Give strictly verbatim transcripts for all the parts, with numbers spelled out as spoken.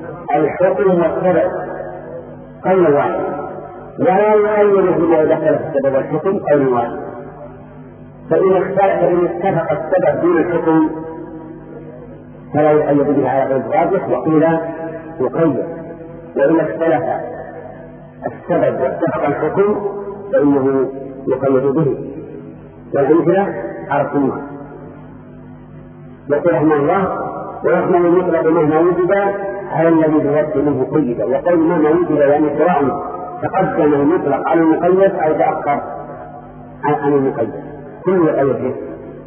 الحكم والسبب قول واحد، ولا يؤيد بما دخل في السبب والحكم قول واحد. فإن فإن اتفق السبب دون الحكم فلا يؤيد به على غير الراجح، وقيل يقيد. وإن اختلف السبب واتفق الحكم فإنه يقيد به. والأمثلة عرفتموها. يقول رحمه الله: ويحمل المطلق مهما وجد على الذي بوصف منه قيد. وقول مهما وجد يعني سواء تقدم المطلق على المقيد أو تأخر عن المقيد، كل يقيد به.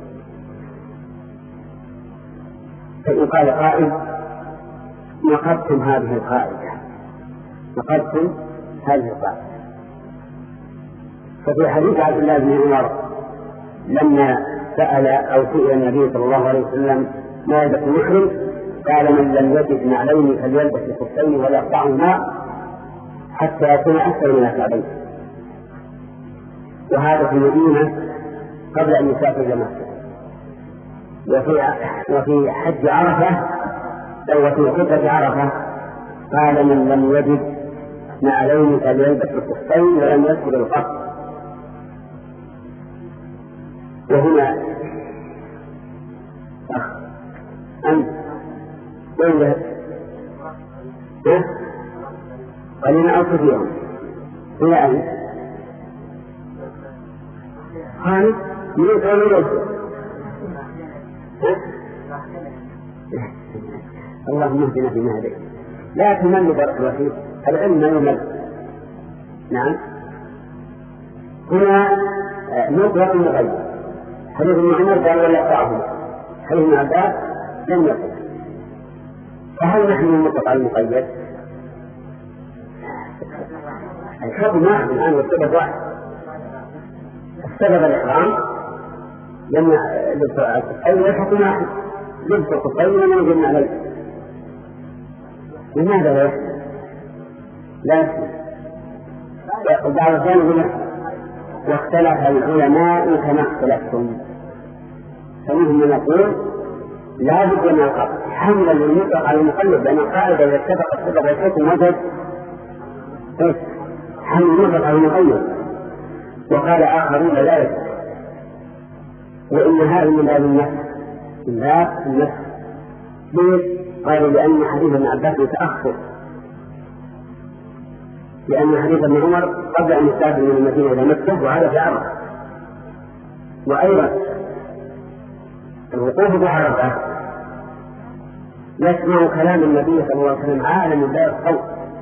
فإن قال قائل: نقضتم هذه القاعدة، نقضتم هذه القاعدة. ففي حديث عبد الله بن عمر لما سأل أو سئل النبي صلى الله عليه وسلم ما يلبس المحرم قال: من لم يجد نعلين فليلبس الخفين ولا يقطعهما حتى يكون أكثر من الكعبين. وهذا في المدينة قبل أن يسافر إلى مكة. وفي وفي حج عرفة أو في خطبة عرفة قال: من لم يجد نعلين فليلبس الخفين ولم يذكر القصر. وهنا أنت وين ذهب؟ قلنا أو كثيرا إلى أن خالد من قول الرسول. اللهم اهدنا فيما هديت. لا تمل بارك الله فيك، العلم لا يمل. نعم. هنا نقرأ المغيب. حديث ابن عمر قال: ولا يقطعهما. حديث ابن عباس لم يقل. فهل نحن نطلق على المقيد؟ الحكم واحد الآن والسبب واحد. السبب الإحرام لما أي الحكم واحد، لبس الخفين وما يجبنا عليه. لماذا لا يحكم؟ لا يحكم. وبعض الثاني يقول: واختلف العلماء كما اختلفتم. فمنهم من يقول لا بد من القطع حملا للمطلق على المقيد، لأن القاعدة إذا اتفق السبب والحكم وجد حمل المطلق على المقيد. وقال آخرون لا يجب، وإن هذا من باب النفس، من باب النفس. ليش؟ قالوا لأن حديث ابن عباس متأخر، لأن حديث ابن عمر قبل أن يسافر من المدينة إلى مكة، وهذا في عرفة. وأيضا الوقوف بعرفة يسمع كلام النبي صلى الله عليه وسلم عالم لا الصوت.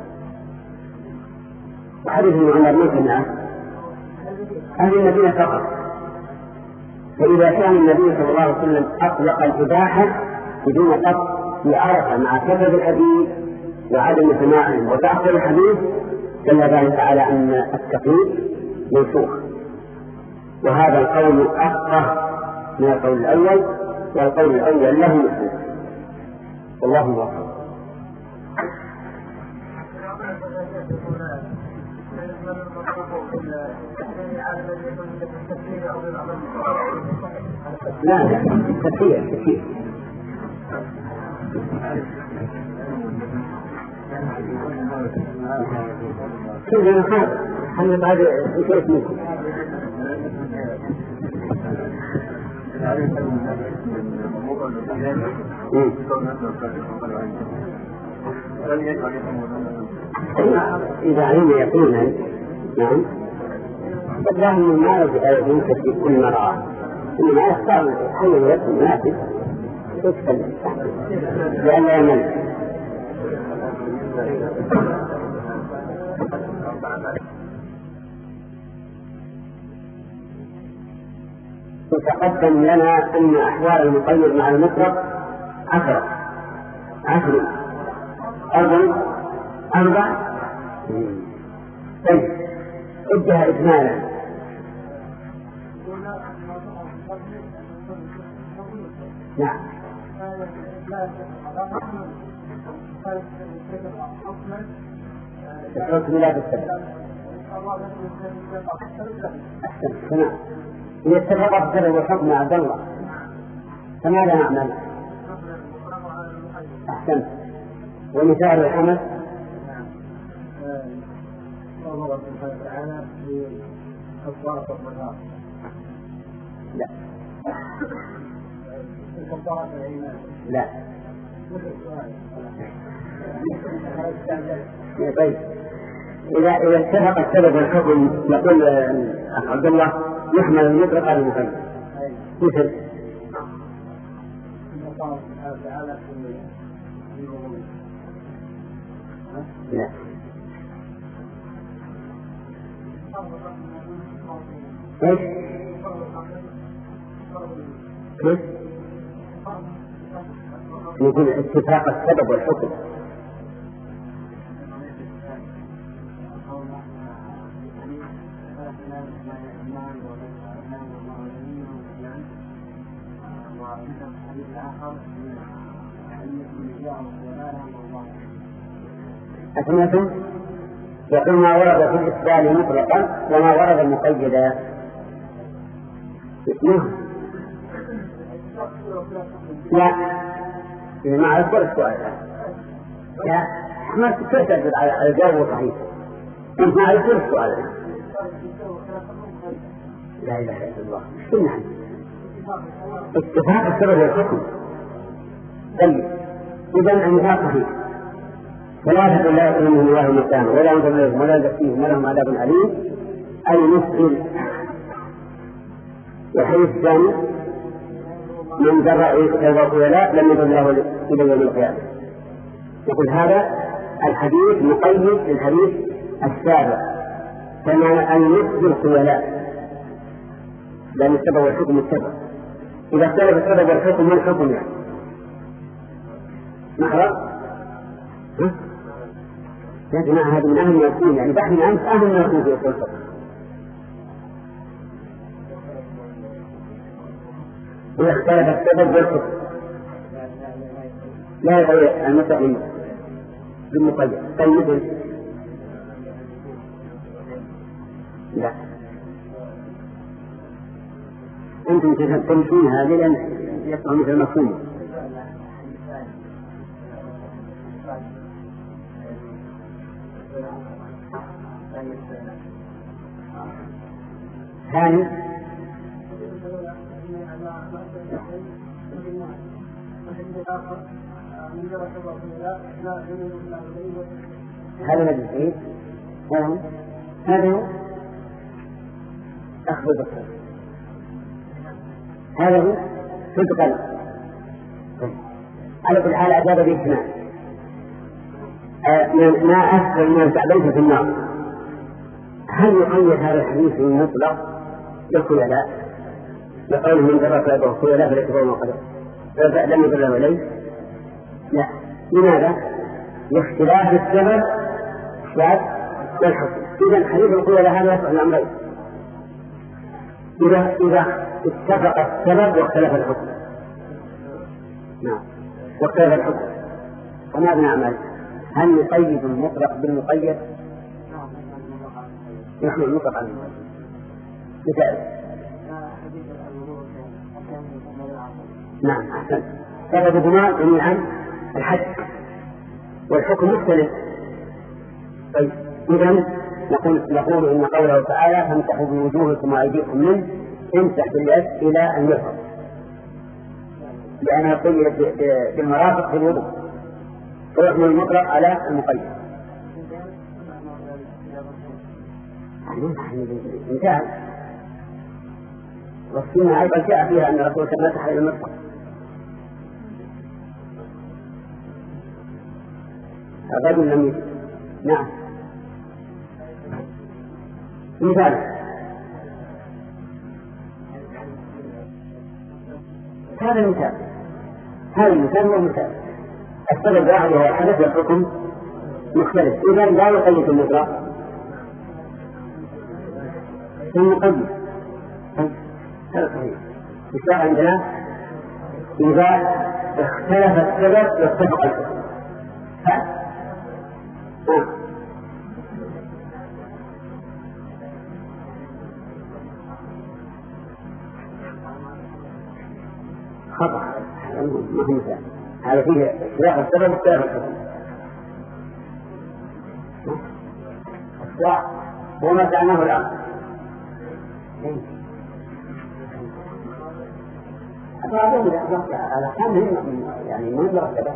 وحديث ابن عمر من سمعه أهل المدينة فقط. فإذا كان النبي صلى الله عليه وسلم أطلق الإباحة بدون قصد في عرفة مع كثرة الحديث وعدم سماعهم وتأخر الحديث، دل ذلك على أن التقييد منسوخ. وهذا القول أفقه من القول الأول، والقول الأول له منسوخ. والله موفق. لا لا كثير كثير كل ما هذا حنا بعد يشوف منكم. إذا علم يقينا نعم فالله ما يمكن في كل مرة إنما يختار حي الوقت المناسب يتكلم لأن لا يمل. وتقدم لنا أن أحوال المقيد مع المطلق عشرة عشر أربع أربع طيب ادها إجمالا. نعم الحكم لا تستبدل. أحسن تمام. إذا اتفق السبب والحكم يا عبد الله فماذا نعمل؟ أحسن ومثال الحمد الله سبحانه وتعالى في كفارة الظهار. لا كفارة الأيمان. لا. طيب إذا إذا اتفق السبب والحكم يقول أخ عبد الله يحمل المطلق على المقيد. مثل لا. ايش؟ كيف؟ يقول اتفاق السبب والحكم. أسمعتم؟ يقول ما ورد في الإسلام مطلقا وما ورد مقيدا. لا ما أذكر السؤال. لا ما تكتب على الجواب صحيح. أنت ما أذكر السؤال. لا إله إلا الله. نعم اتفاق السبب والحكم. طيب إذا النفاق صحيح. ثلاثة لا يكلمهم الله مكان ولا ينظر ولا يزكيهم ولهم عذاب أليم المسئل. والحديث الثاني من جرى كتابه ولا لم يكن له إلى يوم القيامة. يقول هذا الحديث مقيد للحديث السابق كما المسئل الخيلاء لأن السبب والحكم السبب. إذا اختلف السبب والحكم ما الحكم يعني؟ محرم؟ يا جماعة هذا من أهم ما يكون يعني بحث أنت أهم ما يكون في أصول الفقه. إذا اختلف السبب والحكم لا يغير المسألة بالمقيد. طيب مثل لا أنتم تمشون هذه لأن يطلع مثل مفهوم. ثاني هذا الذي هذا هذا أخذ بصر هذا هو صدقا على كل حال أجاب بالاثنان. ما أسفل ما تعبيت في النار هل يقيد هذا الحديث المطلق بالخيلاء لقوله من جرى كتابه خيلاء فليس فهو قدر لم يدل له إليه؟ لا. لماذا؟ لاختلاف السبب والحكم. إذا حديث الخيلاء هذا يصح الأمرين إذا إذا اتفق السبب واختلف الحكم. نعم واختلف الحكم. وماذا نعمل؟ هل نقيد المطلق بالمقيد؟ نحن المطلق على المقيد. مثال نعم أحسن. سببهما جميعا الحد والحكم مختلف. طيب إذن نقول, نقول إن قوله تعالى فامسحوا بوجوهكم وأيديكم منه امسح باليد إلى المرفق لأنها قيدت بالمرافق في الوضوء فيحمل المطلق على المقيد. انتهى. والسنة أيضا جاء فيها أن الرسول مسح إلى المرفق. الرجل لم يجد. نعم مثال هذا المثال هذا المثال هو مثال السبب واحد وهو الحدث والحكم مختلف. إذا لا يقيد المطلق المقيد. هذا صحيح. الشرع عندنا إذا اختلف السبب واتفق الحكم. ها؟ ها؟ خطأ. ما هو مثال. هذا فيه اختلاف السبب واختلاف الحكم. الساعة هو ما سألناه الآن. أفعله إذا أخذت على كامل يعني من مرتبة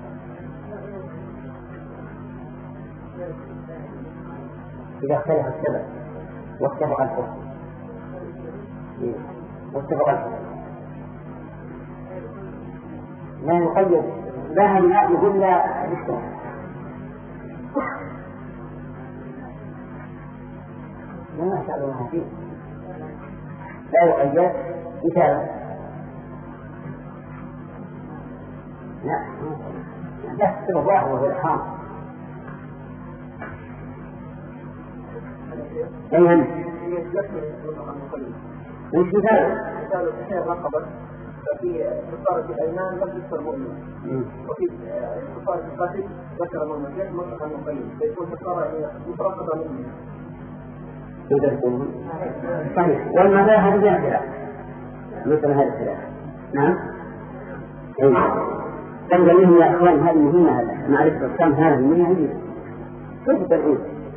إذا اختلف السبب واتفق الحكم واتفق الحكم لا يقيد لا هل يقول لا بالسبب لا أسألها فيه لا يقيد مثالا لا لا السبب واحد وهو الإحرام. أيها وش مثال؟ مثال الحين رقبة ففي كفارة الأيمان لم تذكر مؤمن وفي كفارة القتل ذكر مؤمن غير مطلقا مقيد فيكون كفارة مترقبة منه. صحيح والمذاهب لا خلاف مثل هذا الخلاف. نعم تنقل لهم يا أخوان هذه مهمة هذا معرفة الأحكام هذه مهمة عندنا كيف تدعون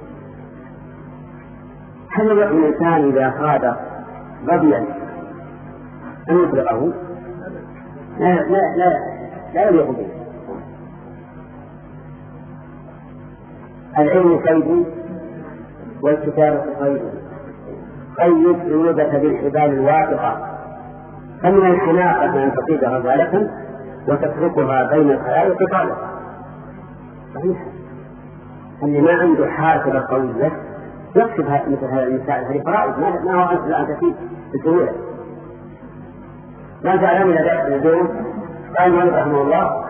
هل يقول الإنسان إذا أخذ ضبيا أن يطلقه؟ لا لا لا لا يليق به. العلم قيد والكتابة قيد قيد عيوبك بالحبال الواثقة فمن الحناقة أن تصيد غزالة وتتركها بين الخلائق طالقة. صحيح اللي ما عنده حافظة قوية يكتب مثل هذا المسائل هذه فرائض ما هو أنت أن تفيد بسهولة. ما تعلم إلى ذلك اليوم قال مالك رحمه الله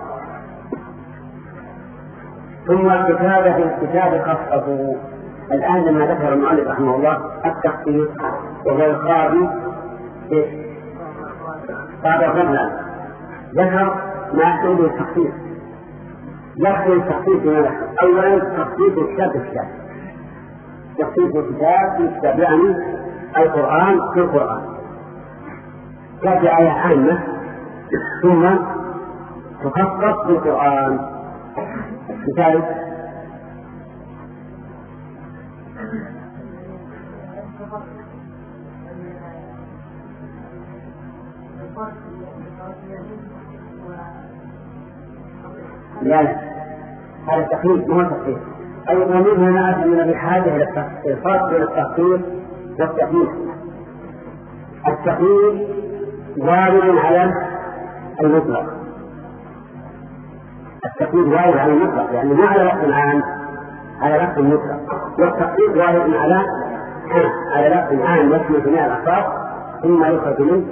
ثم الكتابة في الكتاب خفضوا. الآن لما ذكر المؤلف رحمه الله التخطيط وهو القاضي قاضي الرملة ذكر ما يحتاج التخطيط. يحتاج التخطيط لماذا؟ أولا تخطيط الكتاب في الكتاب تخطيط الكتاب في الكتاب يعني القرآن في القرآن تأتي آية عامة ثم تخصص في القرآن. مثال لا لا هذا التقييد ما هو تقييد. أي ومنها ناس من بحاجة إلى الفرق بين التقييد والتقييد. التقييد وارد على المطلق التقييد وارد على المطلق يعني ما على لفظ عام على لفظ مطلق والتقييد وارد على على لفظ عام يشمل جميع الألفاظ ثم يخرج منه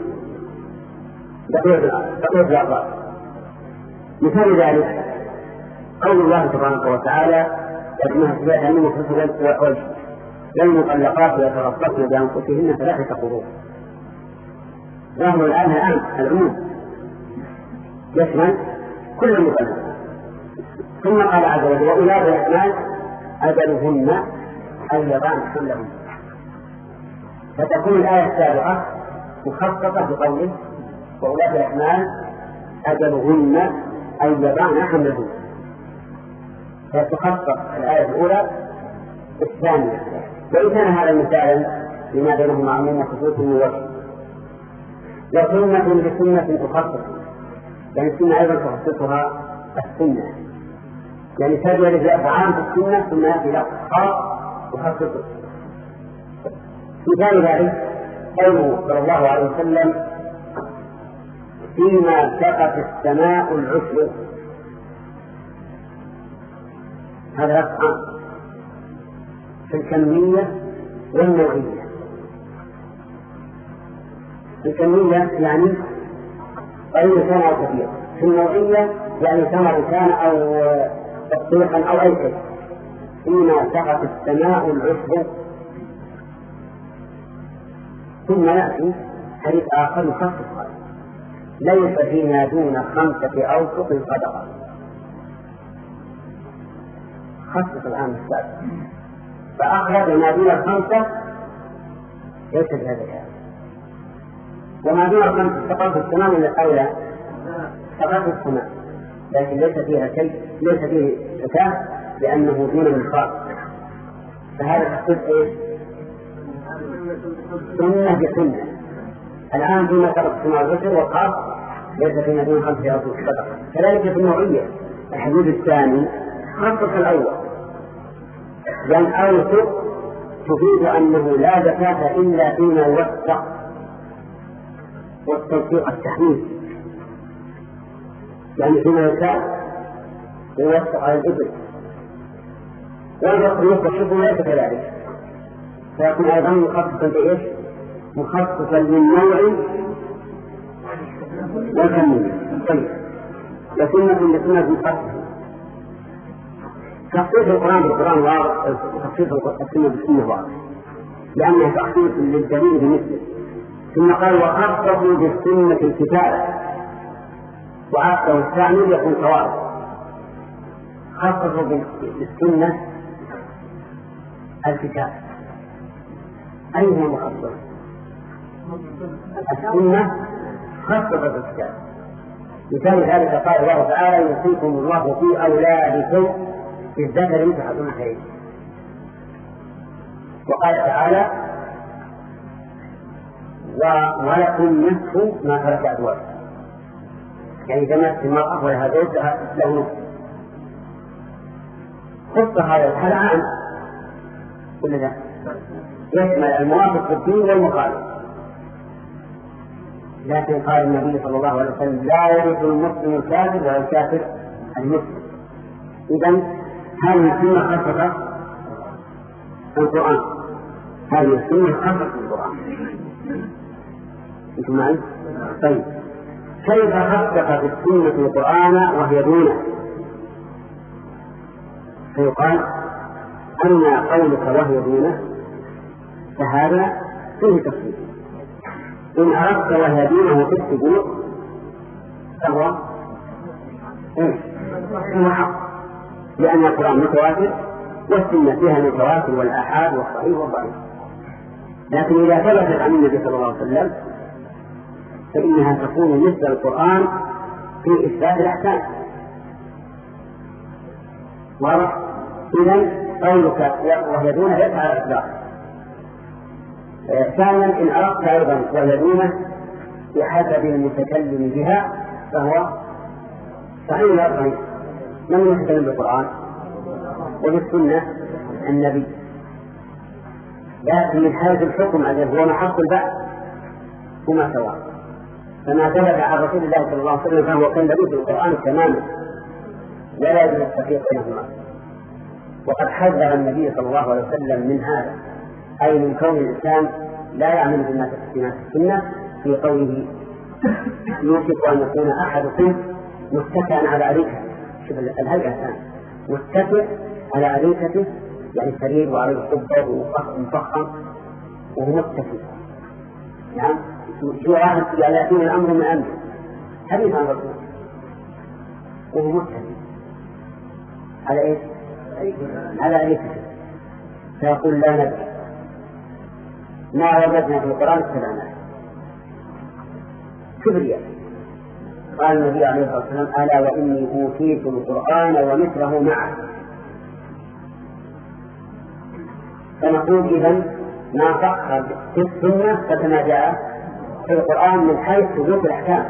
بقية الألفاظ. مثال ذلك قول الله تبارك وتعالى يجمع سباع أنه مخصوص وجه للمطلقات يتربصن بأنفسهن ثلاثة قروء. ظاهر الآن الآن العموم يشمل كل المطلقات. ثم قال عز وجل وأولاد الأحمال أجلهن أن يضعن حملهن فتكون الآية السابقة مخصصة بقوله وأولاد الأحمال أجلهن أن يضعن حملهن فتخصص الآية الأولى الثانية. وإن كان هذا مثالا لما بينهما عموم خصوص من وجه وسنة بسنة تخصص يعني السنة أيضا تخصصها السنة يعني تجد لفظ عام في السنة ثم يأتي لفظ خاص يخصصه. مثال ذلك قوله صلى الله عليه وسلم فيما سقت السماء العشر هذا لفظ عام في الكمية والنوعية. الكمية يعني قليل كان أو كثير في النوعية يعني ثمر كان أو تصديقا أو أي شيء. فيما سقت السماء العشر ثم يأتي حديث آخر يخصص ليس فينا دون خمسة أوسق صدقة. خصص الآن السابق فأخرج ما دون الخمسة ليس بهذا الآن وما دون الخمسة سقط السماء من الأولى سقط السماء لكن ليس فيها شيء ليس فيه زكاة لأنه دون النصاب فهذا تخصيص ايش؟ سنة بسنة. الآن فيما سبق سماع الرسل والخاص ليس في مدينة خمسة أو ستة. كذلك في النوعية الحدود الثاني خصص الأول، لأن أوثق تفيد أنه لا زكاة إلا فيما يوثق، والتوثيق التحميل يعني فيما يكاد يوثق على الإبل، ويوثق يوثق ليس كذلك، فيكون أيضا مخصصا بإيش؟ مخصصا للنوع والكمية. طيب لسنة لسنة مخصصة. تخصيص القرآن بالقرآن واضح، تخصيص السنة بالسنة واضح، لأنها تخصيص للدليل بمثله. ثم قال وخصصوا بالسنة الكتاب، وعكسه الثاني يكون صواب. خصصوا بالسنة الكتاب، أي هو مخصص؟ السنة خصصت الكتاب. مثال ذلك قال الله تعالى يوصيكم الله في أولادكم بالذكر مثل حظ الأنثيين. وقال تعالى ولكم نصف ما ترك أزواجكم، يعني إذا مات المرأة ولها زوج له نصف. خص هذا الحال عام كل ذا يشمل الموافق في الدين والمخالف. لكن قال النبي صلى الله عليه وسلم لا يرث المسلم الكافر ولا الكافر المسلم. إذن هذه السنة خاصة القرآن، هذه السنة خاصة القرآن. أنتم معي؟ طيب كيف خصصت السنة القرآن وهي دونه؟ فيقال أما قولك وهي دونه فهذا فيه تفصيل. إن أردت وهي دونه في السجود فهو هو حق، لأن القرآن متواتر والسنة فيها المتواتر والآحاد والصحيح والضعيف. لكن إذا ثبتت عن النبي صلى الله عليه وسلم فإنها تكون مثل القرآن في إثبات الأحكام. واضح؟ إذن قولك وهي دونه ليس على الإطلاق. ثانيا إن أردت أيضا وهي دونه بحسب المتكلم بها فهو صحيح لا صحيح. من يتكلم بالقرآن وبالسنة؟ النبي. لكن من حيث الحكم الذي هو محط البحث هما سواء، فما ثبت عن رسول الله صلى الله عليه وسلم فهو كالنبي في القرآن تماما ولا يجوز التفريق بينهما. وقد حذر النبي صلى الله عليه وسلم من هذا، أي من كون الإنسان لا يعمل بما في السنة، في قوله يوشك أن يكون أحدكم متكئا على أريكته. شوف الهيئة الآن متكئ على أريكته، يعني سرير وعليه قبة ومفخم وهو متكئ. نعم شو واحد يأتون الأمر من أمره حديث عن رسول وهو متكئ على إيش؟ على أريكته. فيقول لا ندري ما وجدنا في القرآن اتبعناه. كبرياء. قال النبي عليه الصلاة والسلام ألا وإني أوتيت القرآن ومثله معه. فنقول إذن ما فقه في السنة فكما جاء في القرآن من حيث ثبوت الأحكام.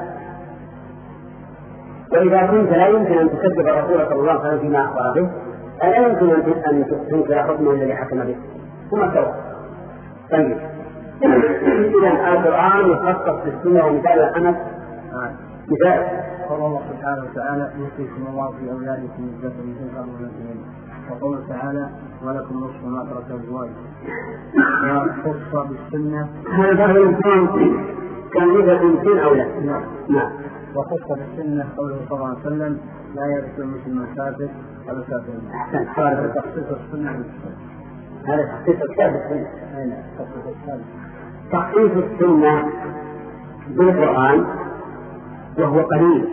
وإذا كنت لا يمكن أن تكذب الرسول صلى الله عليه وسلم فيما أخبر به فلا يمكن أن تنكر حكمه الذي حكم به. هما سواء. طيب إذن القرآن يخصص بالسنة ومثال الحمد مثال قال الله سبحانه وتعالى يوصيكم الله في أولادكم بالذكر مثل حظ الأنثيين. وقوله تعالى ولكم نصف ما ترك أزواجكم. وخص بالسنة هذا الإنسان كان إذا إنسان أو لا. نعم. وخص بالسنة قوله صلى الله عليه وسلم لا يرث المسلم الكافر ولا الكافر. أحسن. هذا تخصيص السنة بالسنة. هذا تخصيص الكتاب بالسنة. تخصيص السنة. تخصيص السنة بالقرآن وهو قليل.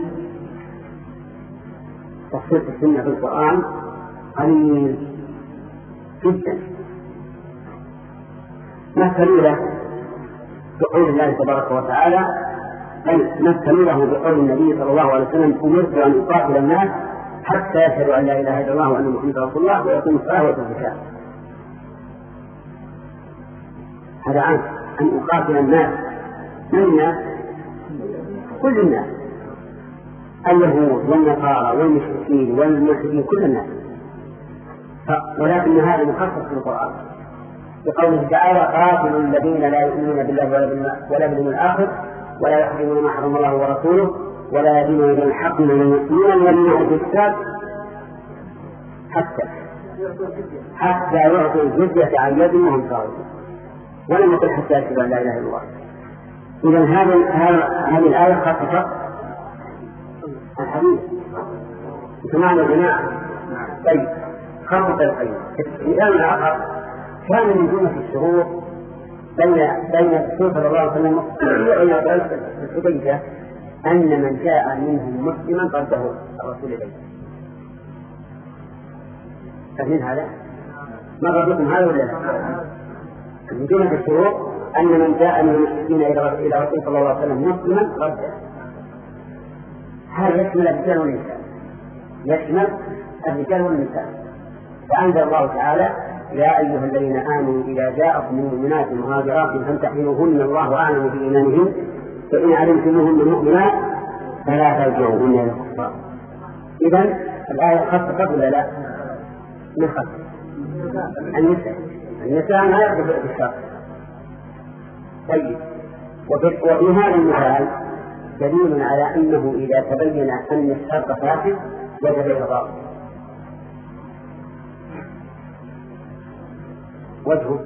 تخصيص السنة بالقرآن قليل جدا. مثل له بقول الله تبارك وتعالى بل مثل له بقول النبي صلى الله عليه وسلم أمرت أن أقاتل الناس حتى يشهدوا أن لا إله إلا الله وأن محمدا رسول الله ويقيموا الصلاة ويؤتوا الزكاة. هذا عام أن أقاتل الناس. من الناس؟ كل الناس، اليهود والنصارى والمشركين والملحدين، كل الناس. ولكن هذا مخصص في القرآن بقوله تعالى قاتلوا الذين لا يؤمنون بالله ولا باليوم الآخر ولا يحرمون ما حرم الله ورسوله ولا يدينون من الحق من المؤمنين والذين اوتوا الكتاب حتى حتى يعطوا الجزية عن يد وهم صاغرون ولم يقل حتى يشهدوا أن لا إله إلا الله. إذا هذه هذه الآية خاصة الحديث بمعنى الجماعة. طيب خاصة الحديث. الآن الآخر كان من جملة الشروط بين بين الرسول صلى الله عليه وسلم والحديثة أن من جاء منهم مسلما رده الرسول إليه. فمن هذا ما ردكم هذا ولا لا؟ من جملة الشروط أن من جاء من المسلمين إلى الرسول صلى الله عليه وسلم مسلما رده. هذا يشمل الرجال والنساء، يشمل الرجال والنساء. فأنزل الله تعالى يا أيها الذين آمنوا إذا جاءكم مؤمنات مهاجرات فامتحنوهن الله أعلم بإيمانهن فإن علمتموهن مؤمنات فلا ترجعوهن إلى الكفار. إذن الآية خاصة ولا لا؟ من خاصة النساء. النساء ما يقبل بالشرط. طيب وفي هذا المثال دليل على أنه إذا تبين أن الشرط فاسد وجب الإضافة. وجهه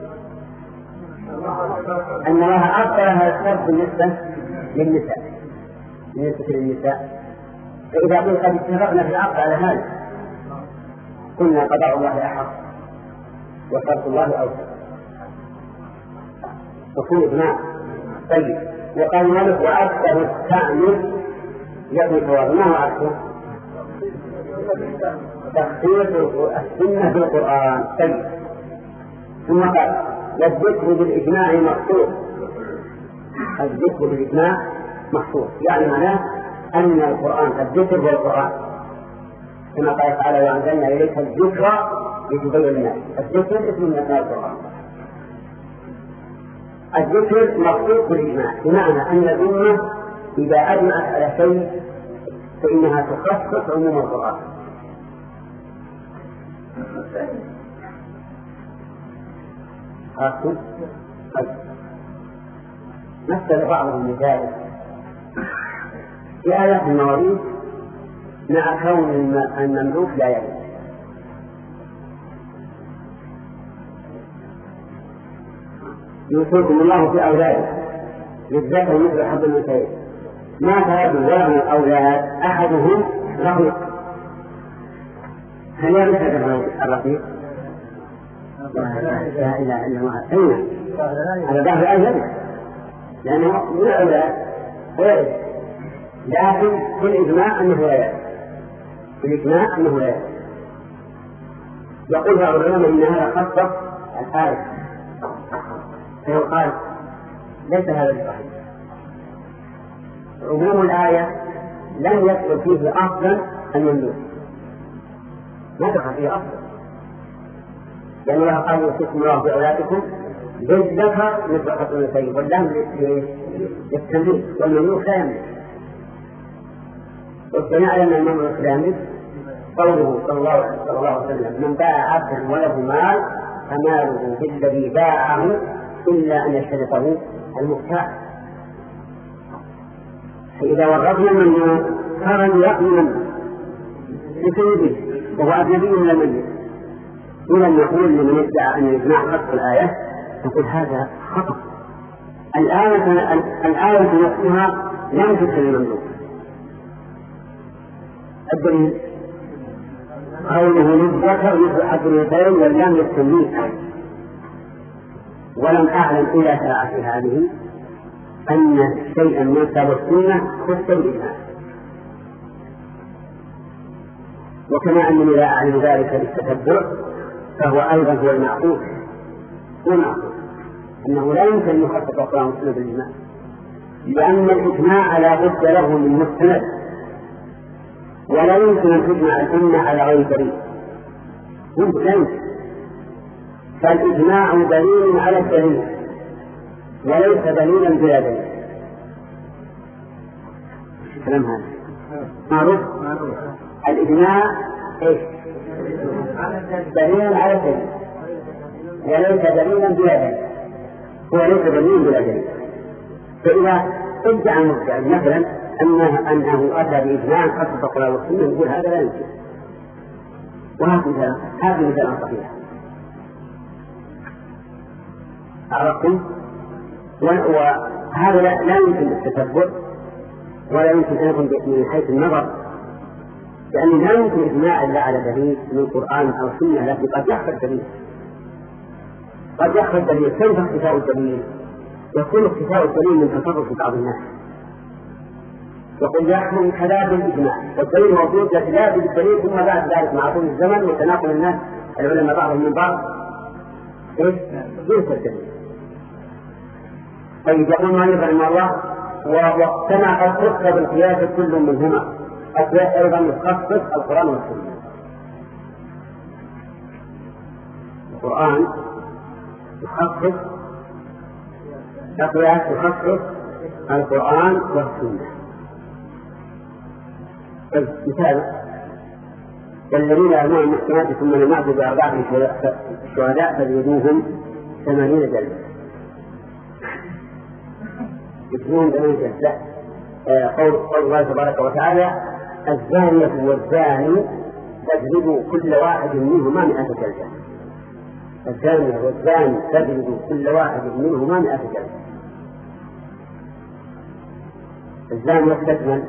أن الله أبطل هذا الشرط بالنسبة للنساء بالنسبة للنساء. فإذا قد اتفقنا في العقد على هذا قلنا قضاء الله أحق وشرط الله أوسع وكل إجماع. طيب وقال مالك وأكثر التعمل يبني ثواب. ما هو أكثر؟ تخصيص السنة في القرآن. طيب ثم قال والذكر بالإجماع مقصود. الذكر بالإجماع مقصود يعني معناه أن القرآن الذكر هو القرآن كما قال تعالى وأنزلنا إليك الذكر لتبين للناس. الذكر اسم من أسماء القرآن. الذكر مقصود بالإجماع بمعنى أن الأمة إذا أجمعت على شيء فإنها تخصص عموم القرآن. خاصة مثل بعضهم مثال في آيات المواريث مع كون المملوك لا يملك. يوصيكم الله في أولاده للذكر مثل حظ الأنثيين ما ترك له الأولاد أحدهم رقيق. هل يملك الرقيق؟ لا إله إلا الله. أين هذا ظاهر الآية لأنه من الأولاد ويرث، لكن في الإجماع أنه لا يرث. في الإجماع أنه لا يرث. يقول بعض العلماء إن هذا خاصة الآية فيقال ليس هذا الصحيح. عموم الآية لم يدخل فيه أصلا المملوك، ما دخل فيه أصلا، لأن الله قال يوصيكم الله بأولادكم بالذكر مثل حظ الأنثيين واللام للتمليك والمملوك لا يملك. وسنعلم أن المملوك لا يملك قوله صلى الله عليه وسلم من باع عبدا وله مال فماله بالذي باعه إلا أن يشترطه المختار. فإذا ورثنا المملوك صار يقضي منه بسيده وهو أجنبي من المملوك. إذا نقول لمن يدعي أن الإجماع خط الآية نقول هذا خطأ. الآية الآية نفسها لم تدخل المملوك. الدليل قوله للذكر مثل حظ الأنثيين واللام للتمليك. ولم أعلم إلى ساعة هذه أن شيئا من كتاب السنة خص بالإجماع، وكما أنني لا أعلم ذلك بالتتبع فهو أيضا هو المعقول. هو المعقول أنه لا يمكن أن يخصص القرآن والسنة بالإجماع، لأن الإجماع لا بد له من مستند، ولا يمكن أن تجمع الأمة على غير دليل. لا يمكن. فالإجماع دليل على الدليل وليس دليلا بلا دليل. الكلام هذا معروف. الإجماع إيش؟ دليل على الدليل، وليس دليلا بلا دليل، هو ليس دليلا بلا دليل. فإذا ادعى المدعي مثلا أنه أنه أتى بإجماع خصص القرآن والسنة، يقول هذا لا يمكن. وهذا هذا مثال صحيح. عرفتم؟ وهذا لا يمكن التثبت ولا يمكن أن يكون من حيث النظر، لأن لا يمكن إجماع إلا على دليل من القرآن أو السنة، لكن قد يحصل دليل قد يحصل دليل كيف اختفاء الدليل؟ يكون اختفاء الدليل من تصرف بعض الناس، يقول يحكم كذا بالإجماع والدليل موجود، لكن لا بالدليل، ثم بعد ذلك مع طول الزمن وتناقل الناس العلماء بعضهم من بعض إيش؟ ينسى الدليل. طيب يقول مالك رحمه الله وكما قد خص بالقياس كل منهما، القياس أيضا يخصص القرآن والسنة. القرآن يخصص، القياس يخصص القرآن والسنة. طيب مثال: والذين يرمون المحسنات ثم لم يعبدوا بأربعة شهداء فزيدوهم ثمانين جلدة. يجزون ثمانين جلدة. قول قول الله تبارك وتعالى: الزانية والزاني فاجلدوا كل واحد منهما مئة جلدة. الزانية والزاني فاجلدوا كل واحد منهما مئة جلدة. الزانية تشمل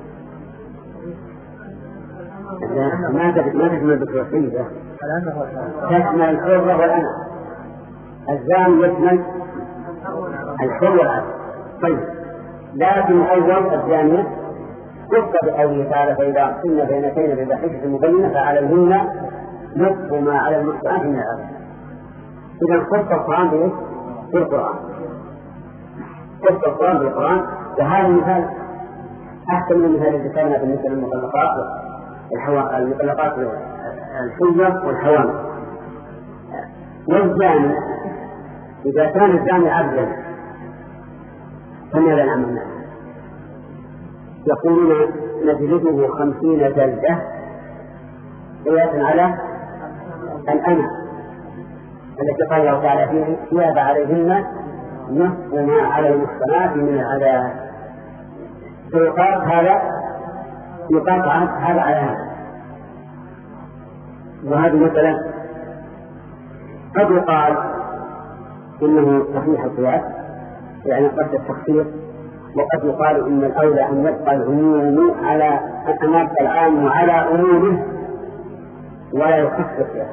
ما تشمل بالتوحيد، تشمل الحر والأمة. الزاني يشمل الحر والأمة. طيب لكن أول الزانية قصة بقوله تعالى: فإذا كنا بينتين بفاحشة مبينة فعليهن نصف ما على المحصنات من العذاب. إذا قصة القرآن بإيش؟ بالقرآن. قصة القرآن بالقرآن. وهذا المثال أحسن من المثال الذي ذكرنا بالنسبة للمطلقات المطلقات الحية والحوامل. والزاني إذا كان الزاني عبدا فماذا نعمل معه؟ يقولون نجلده خمسين جلدة قياسا على الأمة التي قال الله تعالى فيه: ثياب عليهن نصف ما على المحصنات من العذاب. فيقال هذا يقال هذا على هذا. وهذه مثلا قد يقال إنه صحيح القياس، يعني قد التخصيص، وقد يقال إن الأولى أن يبقى العموم على أن يبقى العام على عمومه ولا يخصص له،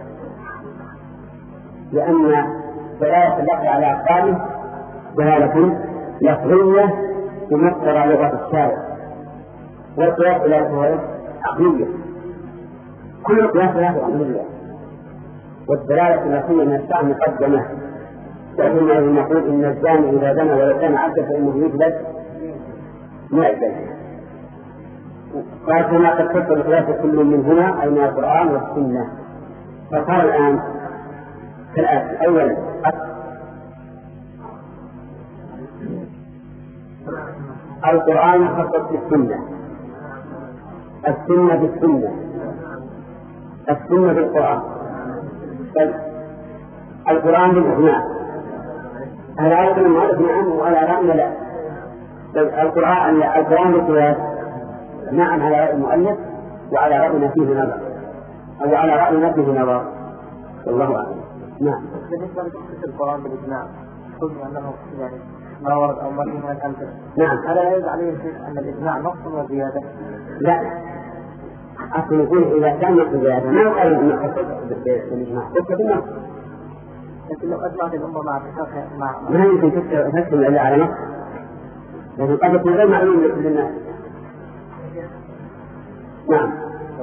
لأن دلالة اللفظ على أقواله دلالة لفظية تمثل لغة الشارع، والقياس دلالته عقلية. كل القياس دلالته عقلية، والدلالة اللفظية من الشعب مقدمة. وإنما نقول إن الزاني إذا زنى ولو كان عبدا فإنه يجلد مئة جلدة. قال كما قد تذكر القياس كل منهما أي من القرآن والسنة. فقال الآن كالآتي: أولا القرآن خصص بالسنة، السنة بالسنة، السنة بالقرآن، القرآن بالإجماع. هل عرفنا المؤلف نعم وعلى رأينا لا؟ القرآن القرآن بالقياس نعم على رأي المؤلف، وعلى رأينا فيه نظر، أو على رأينا فيه نظر، والله أعلم. نعم. بالنسبة لتخصيص القرآن بالإجماع قلنا أنه يعني ما ورد أو ما فيه من الأمثلة. نعم. ألا يجب عليه أن الإجماع نص وزيادة؟ لا، أصل يقول إذا كان نص زيادة ما يقال أن يخصص بالإجماع، قصة بالنص. لكن لو أجمعت الأمة مع مع ما يمكن تحكم إلا على نص، لكن قد يكون غير معلوم لكل الناس. نعم.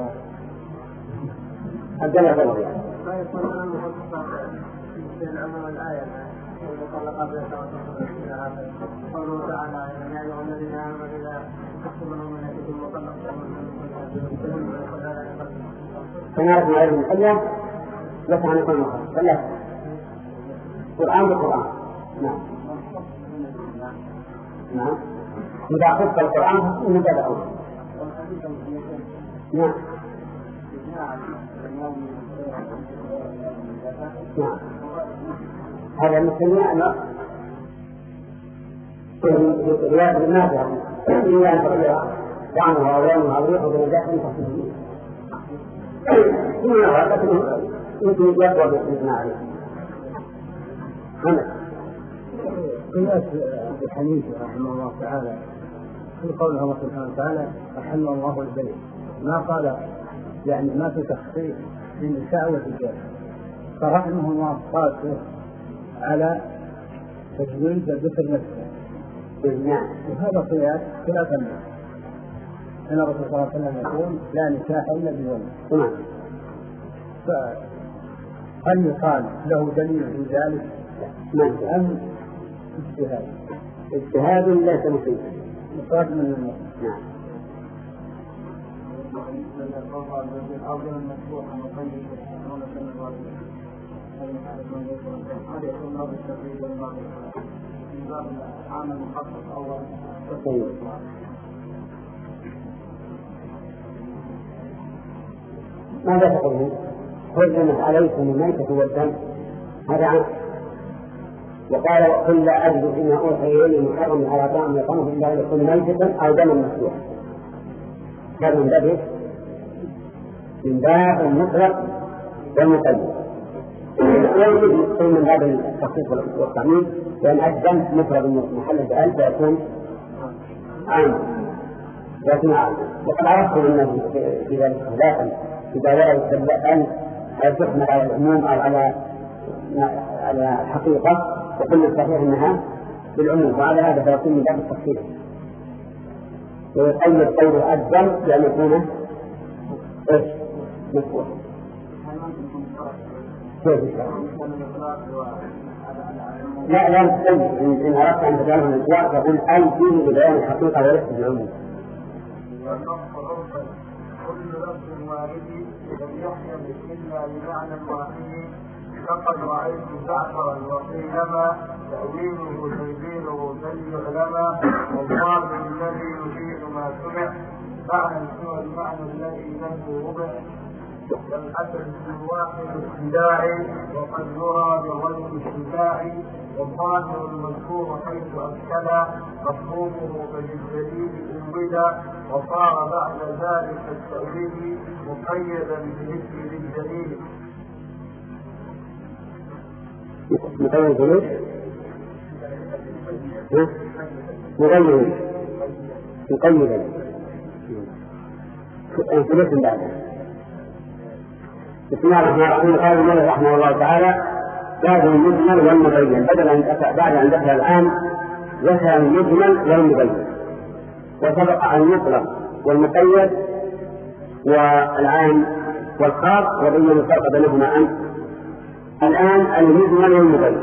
الدلالة ضرورية. ما يكون أمام الخطبة في الأمر والآية والمطلقات قوله تعالى: يا أيها الذين آمنوا إذا تحكموا المؤمنات مطلقات فنعرف ما يرمي الحية لك عن يكون مخصص. فلا القرآن بالقرآن. نعم. نعم. إذا خص القرآن فإنه بدأ أول. نعم. نعم. هذا مثل أن رياض الناس إلا أن تغير طعمها أو لونها أو ريحها بدرجات متفاوتة. يمكن يقوى بالإجماع عليه. قياس أبي حنيفة رحمه الله تعالى في قوله الله سبحانه وتعالى أحل الله البيع، ما قال يعني ما في تخصيص للنساء والرجال، فرحمه الله قاسه على تجويز الذكر نفسه. وهذا قياس خلاف الناس، أن الرسول صلى الله عليه وسلم يقول لا نكاح إلا بولي. فهل يقال له دليل في ذلك أم اجتهاد؟ اجتهاد ليس مفيد. مقاد من الموت. نعم. ماذا تقولون؟ حرمت عليكم الميتة والدم، هذا عنه. وقال قل لا أجد فيما أوحي إلي محرم على طعام يطعمه إلا أن يكون ميتة أو دما مسفوحا. هذا من باب من باب المطلق والمقيد، ويجب يكون من باب التخصيص والتعميم، لأن الدم مفرد محل بألف فيكون عام لكن عام. وقد عرفتم أنه في ذلك خلافا إذا ورد الأن هل تحمل على العموم أو على على الحقيقة، وقلنا الصحيح أنها بالعموم، وعلى هذا فيكون من باب التخصيص. ويقيد قوله الدم بأن يكون إيش؟ مفهوم. لا لا تقيد، إن أردت أن تجعله من الإطلاق فقل أي فيه لبيان الحقيقة وليس بالعموم. كل لفظ وارد لم يحيى إلا بمعنى واحد، لقد رأيت زعفرا وقيلما تأويله تنزيله فليعلما، والله الذي يفيد ما سمع معنى سوى المعنى الذي له ربع، والأسد الواحد الابتداعي وقد يرى بغير الشفاع، والظاهر المذكور حيث أشكل مفهومه فبالدليل انبدا، وصار بعد ذلك التأويل مقيدا بمثل الدليل. مقيد بليش؟ مقيد مقيدا انفلت بعده. بسم الله الرحمن الرحيم. قال المولى رحمه الله تعالى باب المجمل والمبين، بدل أن بعد أن ذكر الآن ذكر المجمل والمبين، وسبق عن المطلق والمقيد والعام والخاص وبين الفرق بينهما. أنت الآن المجمل والمبين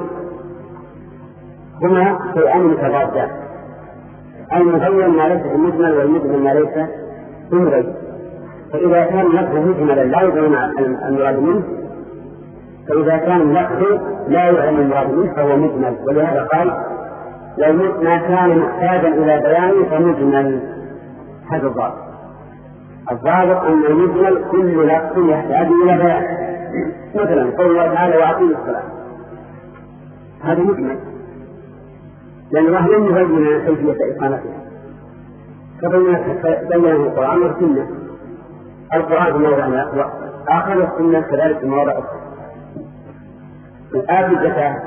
هما شيئان متضادان، المبين ما ليس المجمل والمجمل ما ليس المبين. فإذا كان اللفظ مجملا لا يعلم المراد منه، فإذا كان اللفظ لا يعلم المراد منه فهو مجمل. ولهذا قال لو ما كان محتاجا إلى بيان فمجمل. هذا الضابط. الضابط أن المجمل كل لفظ يحتاج إلى بيان. مثلا قول الله تعالى وأقيموا الصلاة، هذا مجمل لأن الله لم يبين كيفية إقامتها، فبينه القرآن والسنة. القرآن في موضع آخر والسنة كذلك في مواضع أخرى. الآن الزكاة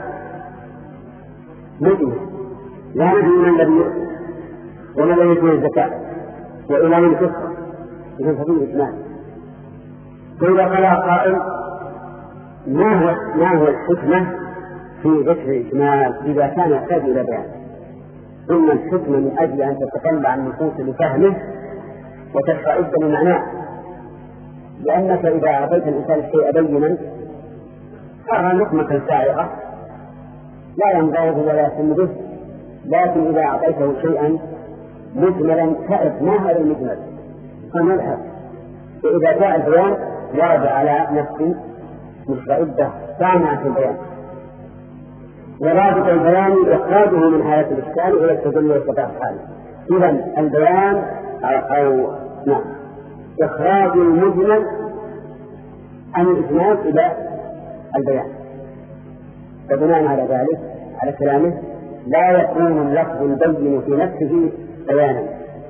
مجمل لا ندري من الذي يؤتي وما الذي يؤتي الزكاة وإلى من تسرى إذا فيه الإجمال. فإذا قال قائل ما هو ما هو الحكمة في ذكر الإجمال إذا كان يحتاج إلى بيان؟ ثم الحكمة من أجل أن تتطلع النصوص لفهمه وتستعد لمعناه، لأنك إذا أعطيت الإنسان الشيء بينا صار نقمة سائغة لا ينضغط ولا يسم به، لكن إذا أعطيته شيئا مجملا تعرف ما هذا المجمل فنلحق. فإذا جاء البيان ورد على نفس مستعدة سامعة في البيان. ورابط البيان إخراجه من حالة الإشكال إلى التدل والصفاء الحالي. إذن البيان أو, أو نعم إخراج المجمل عن الإجمال إلى البيان. فبناء على ذلك على كلامه لا يكون اللفظ البين في نفسه بيانا.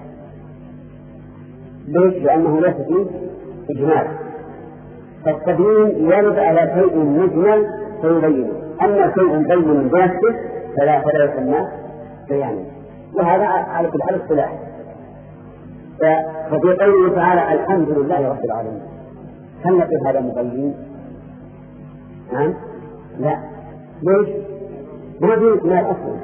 ليش؟ لأنه ليس فيه إجمال، فالتبيين يرد على شيء مجمل فيبينه، أما شيء بين بنفسه فلا فلا يسمى بيانا. وهذا على كل حال اصطلاح. ففي قوله تعالى الحمد لله رب العالمين، هل نقول هذا مبين؟ نعم؟ لا. ليش؟ ما في إجمال أصلا.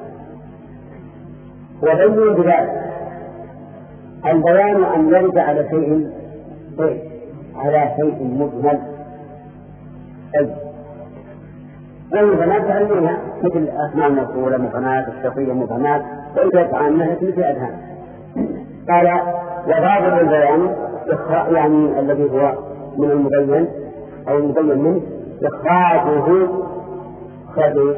وبين بذلك البيان أن يرد على شيء طيب على شيء مجمل. أي والمبنات تعلمونها مثل أسماء الموصولة مبنات، الشرطية مبنات، وإذا تعاملها مثل أذهان. قال وضابط البيان يعني الذي هو من المبين أو المبين منه إخراجه إخراج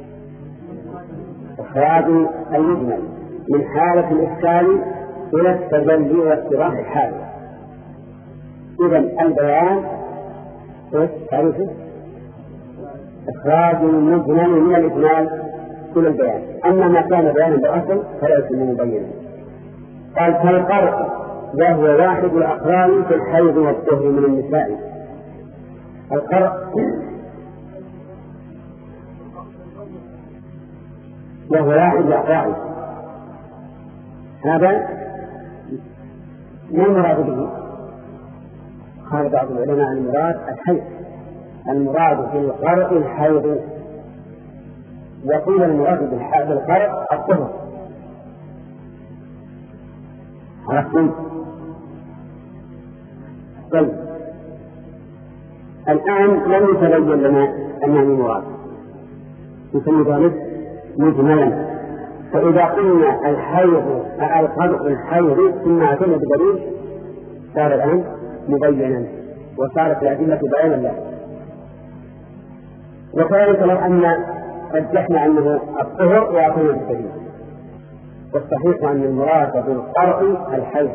إخراج المجمل من حالة الإشكال إلى التجلي واتضاح الحال. إذن البيان تعرفه إخراج المجمل من الإجمال إلى البيان، أما ما كان بيانا بالأصل فلا يسمى مبينا. قال فالقرء وهو واحد الأقران في الحيض والطهر من النساء. القرء وهو واحد الأقران، هذا ما المراد به؟ قال بعض العلماء المراد الحيض، المراد في القرء الحيض، وقيل المراد بالقرء الطهر. عرفتم؟ طيب الآن لم يتبين لنا أنه المراد، يسمى ذلك مجملا. فإذا قلنا الحيض القرء الحيض ثم أتينا بدليل صار الآن مبينا وصارت الأدلة بيانا له. وكذلك لو أن رجحنا أنه الطهر وأتينا بالدليل، والصحيح أن المراد بالقرء الحيض.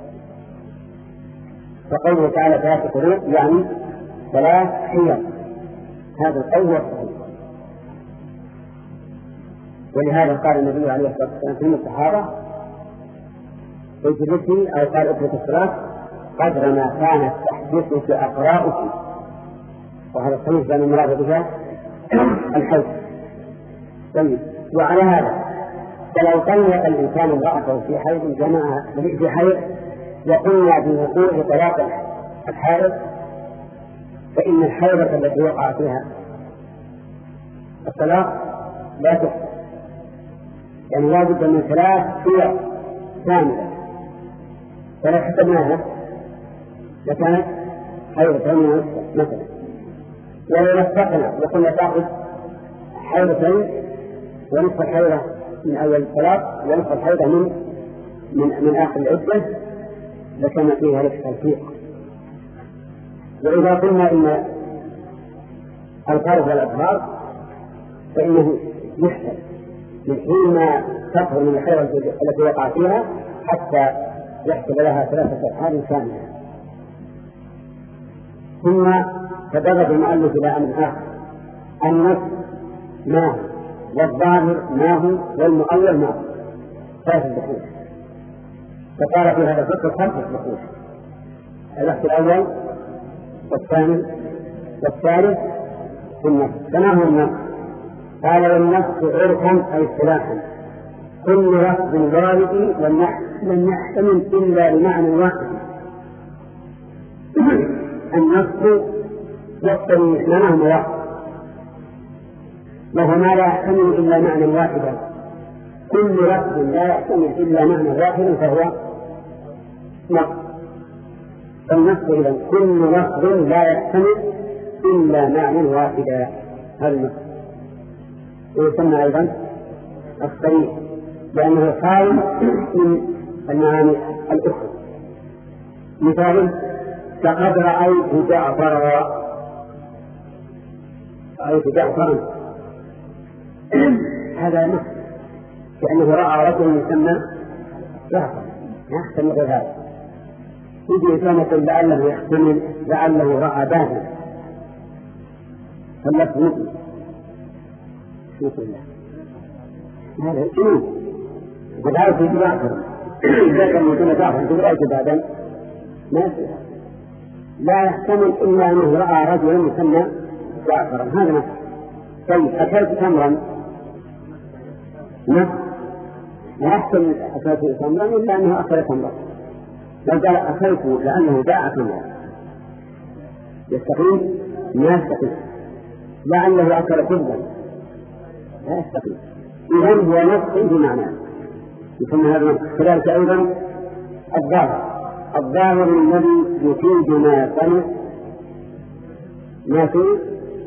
فقوله تعالى ثلاث قروء يعني ثلاث حيض، هذا القول هو الصحيح. ولهذا قال النبي عليه الصلاة والسلام في الصحابة اجلسي أو قال اترك الصلاة قدر ما كانت تحدثك أقراؤك، وهذا صحيح لأن المراد بها الحيض. طيب وعلى هذا فلو طلق الإنسان امرأته في حيض جماعة في حيض وقلنا بوقوع طلاق الحائض فإن الحيضة التي وقع فيها الطلاق لا تحصل، يعني لا بد من ثلاث صور كاملة. فلو حسبناها لكانت حيضتين مثلا، ولو نفقنا وقلنا تأخذ حيضتين ونصف الحيضة من أول الطلاق ونصف الحيضة من من من آخر العدة لكان فيها لك تلفيق. وإذا قلنا إن القرض والأظهار فإنه يحسب من حين ما تظهر من الحيضة التي وقع فيها حتى يحسب لها ثلاثة أشهر كاملة. ثم تدرج المؤلف إلى أمر آخر، النص ما هو والظاهر ما هو والمؤول ما هو، ثلاثة دخول. فقال في هذا الفقه خمسة دخول، الوقت الأول والثاني والثالث في النص. فما هو النص؟ قال والنص عرفا أي اصطلاحا كل لفظ وارد لم يحتمل إلا بمعنى واحد. النص يحتمل معناه واحد وهو ما لا يحتمل إلا معنى واحدا. كل لفظ لا يحتمل إلا معنى واحدا فهو نص. فالنص إذن كل لفظ لا يحتمل إلا معنى واحدا، هذا النص. ويسمى أيضا الصريح لأنه خالي من المعاني الأخرى. مثال فقد رأيت جعفرا، رأيت جعفرا هذا نص كأنه رأى رجل يسمى جعفر يحتمل غير هذا. يجي إنسان يقول لعله يحتمل لعله رأى بابا فاللفظ مؤمن بسم الله هذا جنون قد عرف في جعفر إذا كان يكون جعفر في رأيت بابا ما يصير لا يحتمل إلا أنه رأى رجلا يسمى جعفرا هذا نفسه. طيب أكلت تمرا نفس لا يحتمل أكلت تمرا إلا أنه أكل تمرا لو قال أكلت لأنه باع تمرا يستقيم ما يستقيم لعله أكل خبزا لا يستقيم إذن هو نفس بمعنى يسمى هذا نفس. كذلك أيضا الظاهر الظاهر الذي يفيد ما سمع ما فيه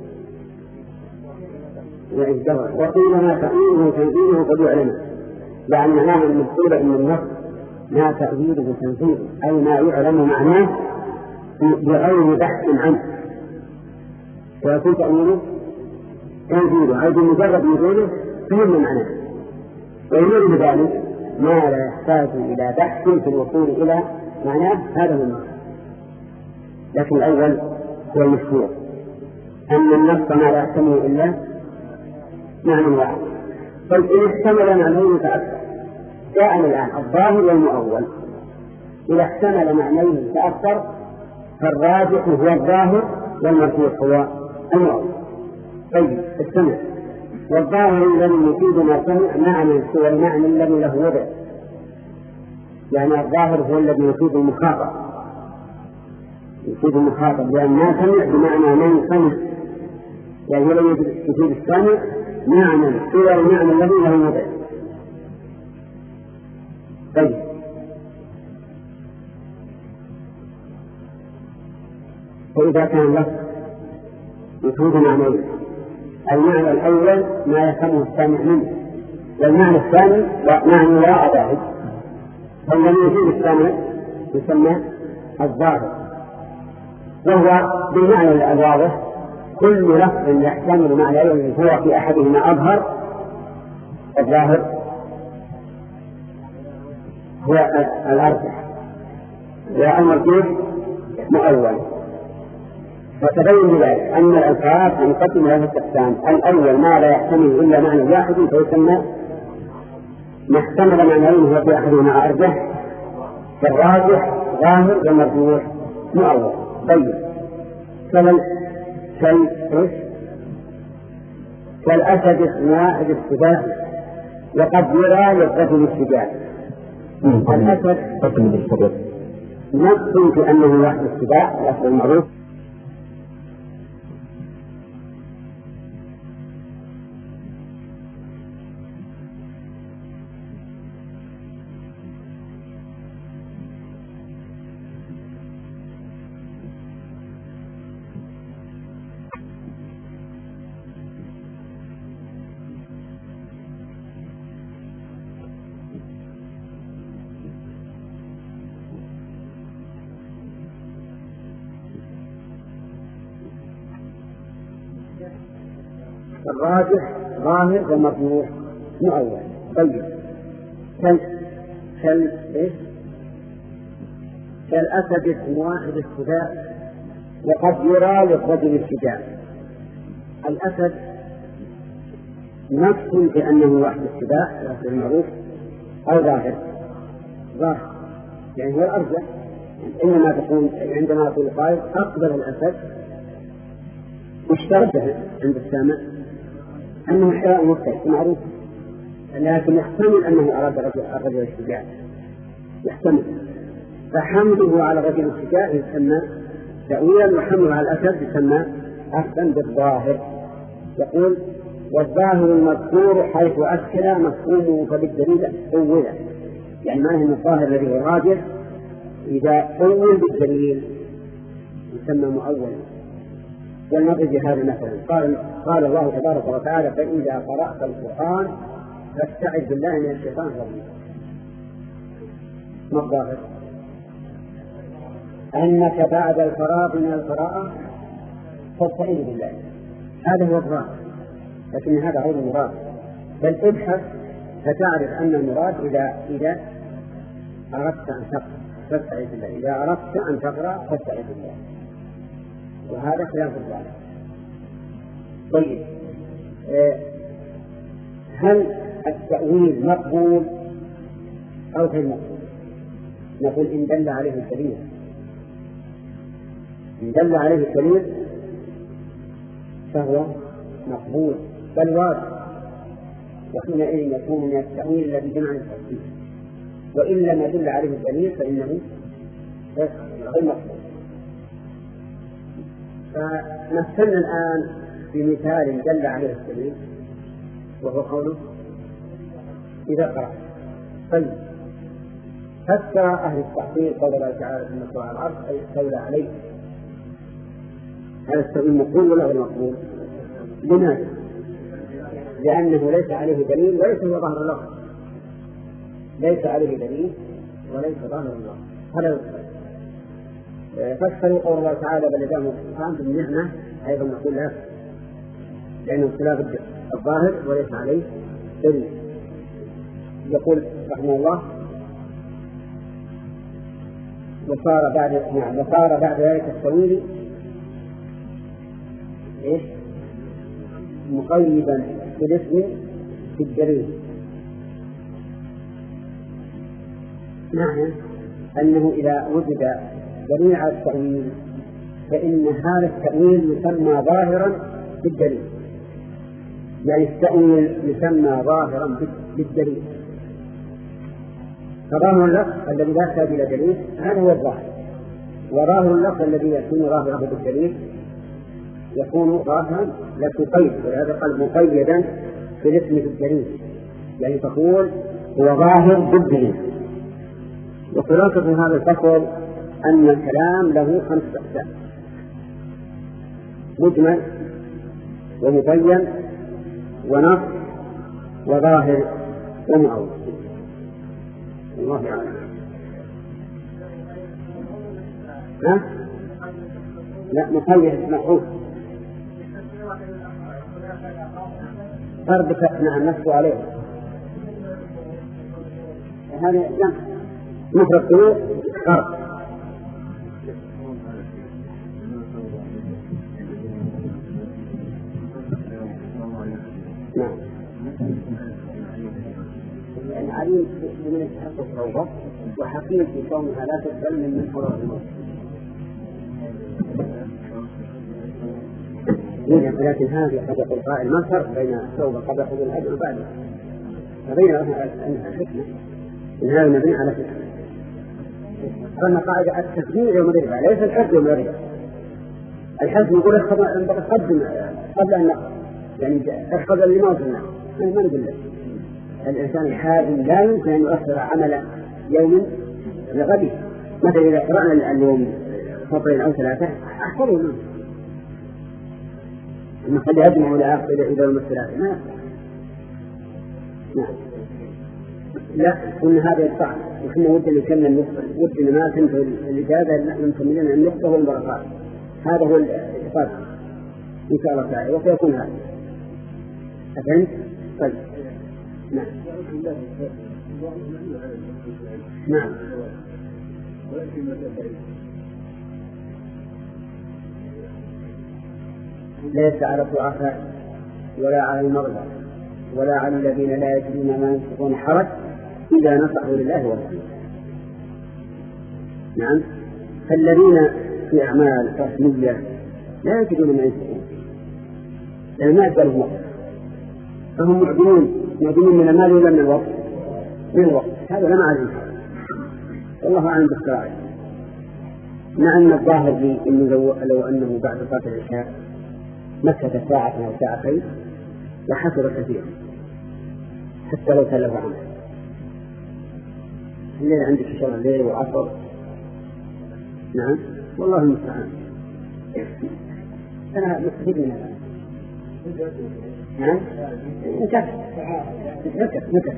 وقيل ما تأويله تنزيله قد يعلمه يعني معناه المسؤول إن النص ما تأويله تنزيله أي ما يعلم معناه بغير بحث عنه ويكون تأويله تنزيله أي بمجرد نزوله فهم معناه ويريد بذلك ما لا يحتاج إلى بحث في الوصول إلى معناه هذا هو النص. لكن الأول هو المشهور أن النص ما لا يحتمل إلا معنى واحد. طيب إن احتمل معنيين فأكثر جاءنا الآن الظاهر والمؤول إذا احتمل معنيين فأكثر فالراجح هو الظاهر والمرجوح هو المؤول. طيب السمع والظاهر الذي يفيد ما سمع معنى هو المعنى الذي له وضع يعني الظاهر هو الذي يفيد المخاطب يفيد المخاطب لأن ما سمع بمعنى من سمع يعني هو الذي يفيد السمع معنى هو المعنى الذي له وضع. طيب فإذا كان اللفظ يفيد معنيين المعنى الأول ما يفهمه السامع منه والمعنى الثاني معنى وراء ذلك فالذي يفيد السامع يسمى الظاهر وهو بالمعنى الواضح كل لفظ يحتمل معنى هو في أحدهما أظهر الظاهر هو الأرجح والمرجوح مؤول. وتبين بذلك أن الألفاظ تنقسم إلى ثلاثة أقسام. الأول ما لا يحتمل إلا معنى واحد فيسمى ما احتمل معنيين هو في أحدهما أرجح فالراجح ظاهر والمرجوح مؤول. طيب كال كالأسد واحد السباع وقد يرى للرجل الشجاع. الأسد نفس في أنه واحد السباع الأسد المعروف الراجح ظاهر ومرجوح مؤول. طيب كال كال إيه كالأسد اسم واحد السباع وقد يرى للرجل الشجاع. الأسد نفس بأنه واحد السباع الأسد المعروف أو ظاهر ظاهر يعني هو الأرجح. إنما تكون عندما يقول القائل أقبل الأسد اشترته عند السامع أنه حيوان مفترس معروف لكن يحتمل أنه أراد الرجل الشجاع يحتمل فحمله على الرجل الشجاع يسمى تأويلا وحمله على الأسد يسمى أخذا بالظاهر. يقول والظاهر المذكور حيث أسكن مفهومه فبالدليل أولا يعني ما هي الظاهر الذي هو راجح إذا أول بالدليل يسمى مؤولا. ولنضرب هذا مثلا قال, قال الله تبارك وتعالى فإذا قرأت القرآن فاستعذ بالله من الشيطان الرجيم. ما الظاهر؟ أنك بعد الفراغ من القراءة تستعيذ بالله هذا هو الظاهر لكن هذا غير مراد بل ابحث فتعرف أن المراد إذا إذا أردت أن تقرأ فاستعذ بالله، إذا أردت أن تقرأ فاستعذ بالله، وهذا خلاف الظاهر. طيب هل التأويل مقبول أو غير مقبول؟ نقول إن دل عليه الدليل، إن دل عليه الدليل فهو مقبول بل واجب، وحينئذ يكون من التأويل الذي بمعنى التفسير، وإن لم يدل عليه الدليل فإنه غير مقبول. فمثلنا الآن بمثال دل عليه الدليل وهو قوله إذا قرأ. طيب فسر أهل التحقيق قول الله تعالى إن الله على العرش أي استولى عليه، هذا التأويل مقبول ولا غير مقبول؟ لماذا؟ لأنه ليس عليه دليل وليس هو ظاهر اللفظ، ليس عليه دليل وليس ظاهر اللفظ. هذا فسروا قول الله تعالى بل إذا هم بالنعمة أيضا نقول لا، لأنه خلاف الظاهر وليس عليه دليل. يقول رحمه الله وصار بعد نعم وصار بعد ذلك التأويل إيش؟ مقيدا بالاسم في الدليل، معنى أنه إذا وجد دليل على التأويل فإن هذا التأويل يسمى ظاهرا بالدليل، يعني التأويل يسمى ظاهرا بالدليل. فظاهر اللفظ الذي لا يحتاج إلى دليل هذا هو الظاهر، وظاهر اللفظ الذي يكون ظاهره بالدليل يكون ظاهرا لكن قيد، ولهذا قال مقيدا بالاسم بالدليل، يعني تقول هو ظاهر بالدليل. وخلاصة هذا الفصل أن الكلام له خمس أقسام: مجمل ومبين ونص وظاهر ومؤول. الله أعلم. ها؟ لا مقيد مفعول فرض مع النفس عليه، هذا لا مفرد طلوع فرض. نعم يعني عليم من يستحق التوبة وحكيم في كونها لا تقبل من من حضر الموت. لكن هذه قد يقول قائل ما الفرق بين التوبة قبل حضور الأجر وبعده؟ فبين أنها حكمة، إن هذا مبني على حكمة. قلنا قاعدة التكبير يوم الربا ليس الحكم يوم الربا. الحكم يقول اقدم قبل أن نقض، يعني قبل اللي ما وصلنا ما نقول لك. الإنسان الحازم لا يمكن أن يؤثر عمل يوم لغد. مثلا إذا قرأنا اليوم فطرين أو ثلاثة أحفظوا منه، أما قد يجمع إلى إلى يوم الثلاثة ما يحفظ. نعم لا إن هذا يدفع، وإحنا ودنا نكمل ودنا ما تنتهي الإجازة نحن نكملين النقطة والبركات. هذا هو الإفاد إن شاء الله تعالى وسيكون هذا. أفهمت؟ طيب نعم نعم ليس على الضعفاء ولا على المرضى ولا على الذين لا يجدون ما ينفقون حرج إذا نصحوا لله ورسوله. نعم فالذين في أعمال رسمية لا يجدون ما ينفقون لأن ما يقبلهم وقت، فهم معدنون معدنون من المال ولا من الوقت؟ من الوقت. هذا لا معنى ذلك، والله أعلم بالصراحة. مع أن الظاهر لي إنه لو, لو أنه بعد صلاة العشاء مكث ساعة أو ساعتين وحصل كثيرا حتى لو كان له عمل. الليل عندك شغل الليل والعصر. نعم والله المستعان. أنا مستفيد من هذا. نعم مكث مكث مكث.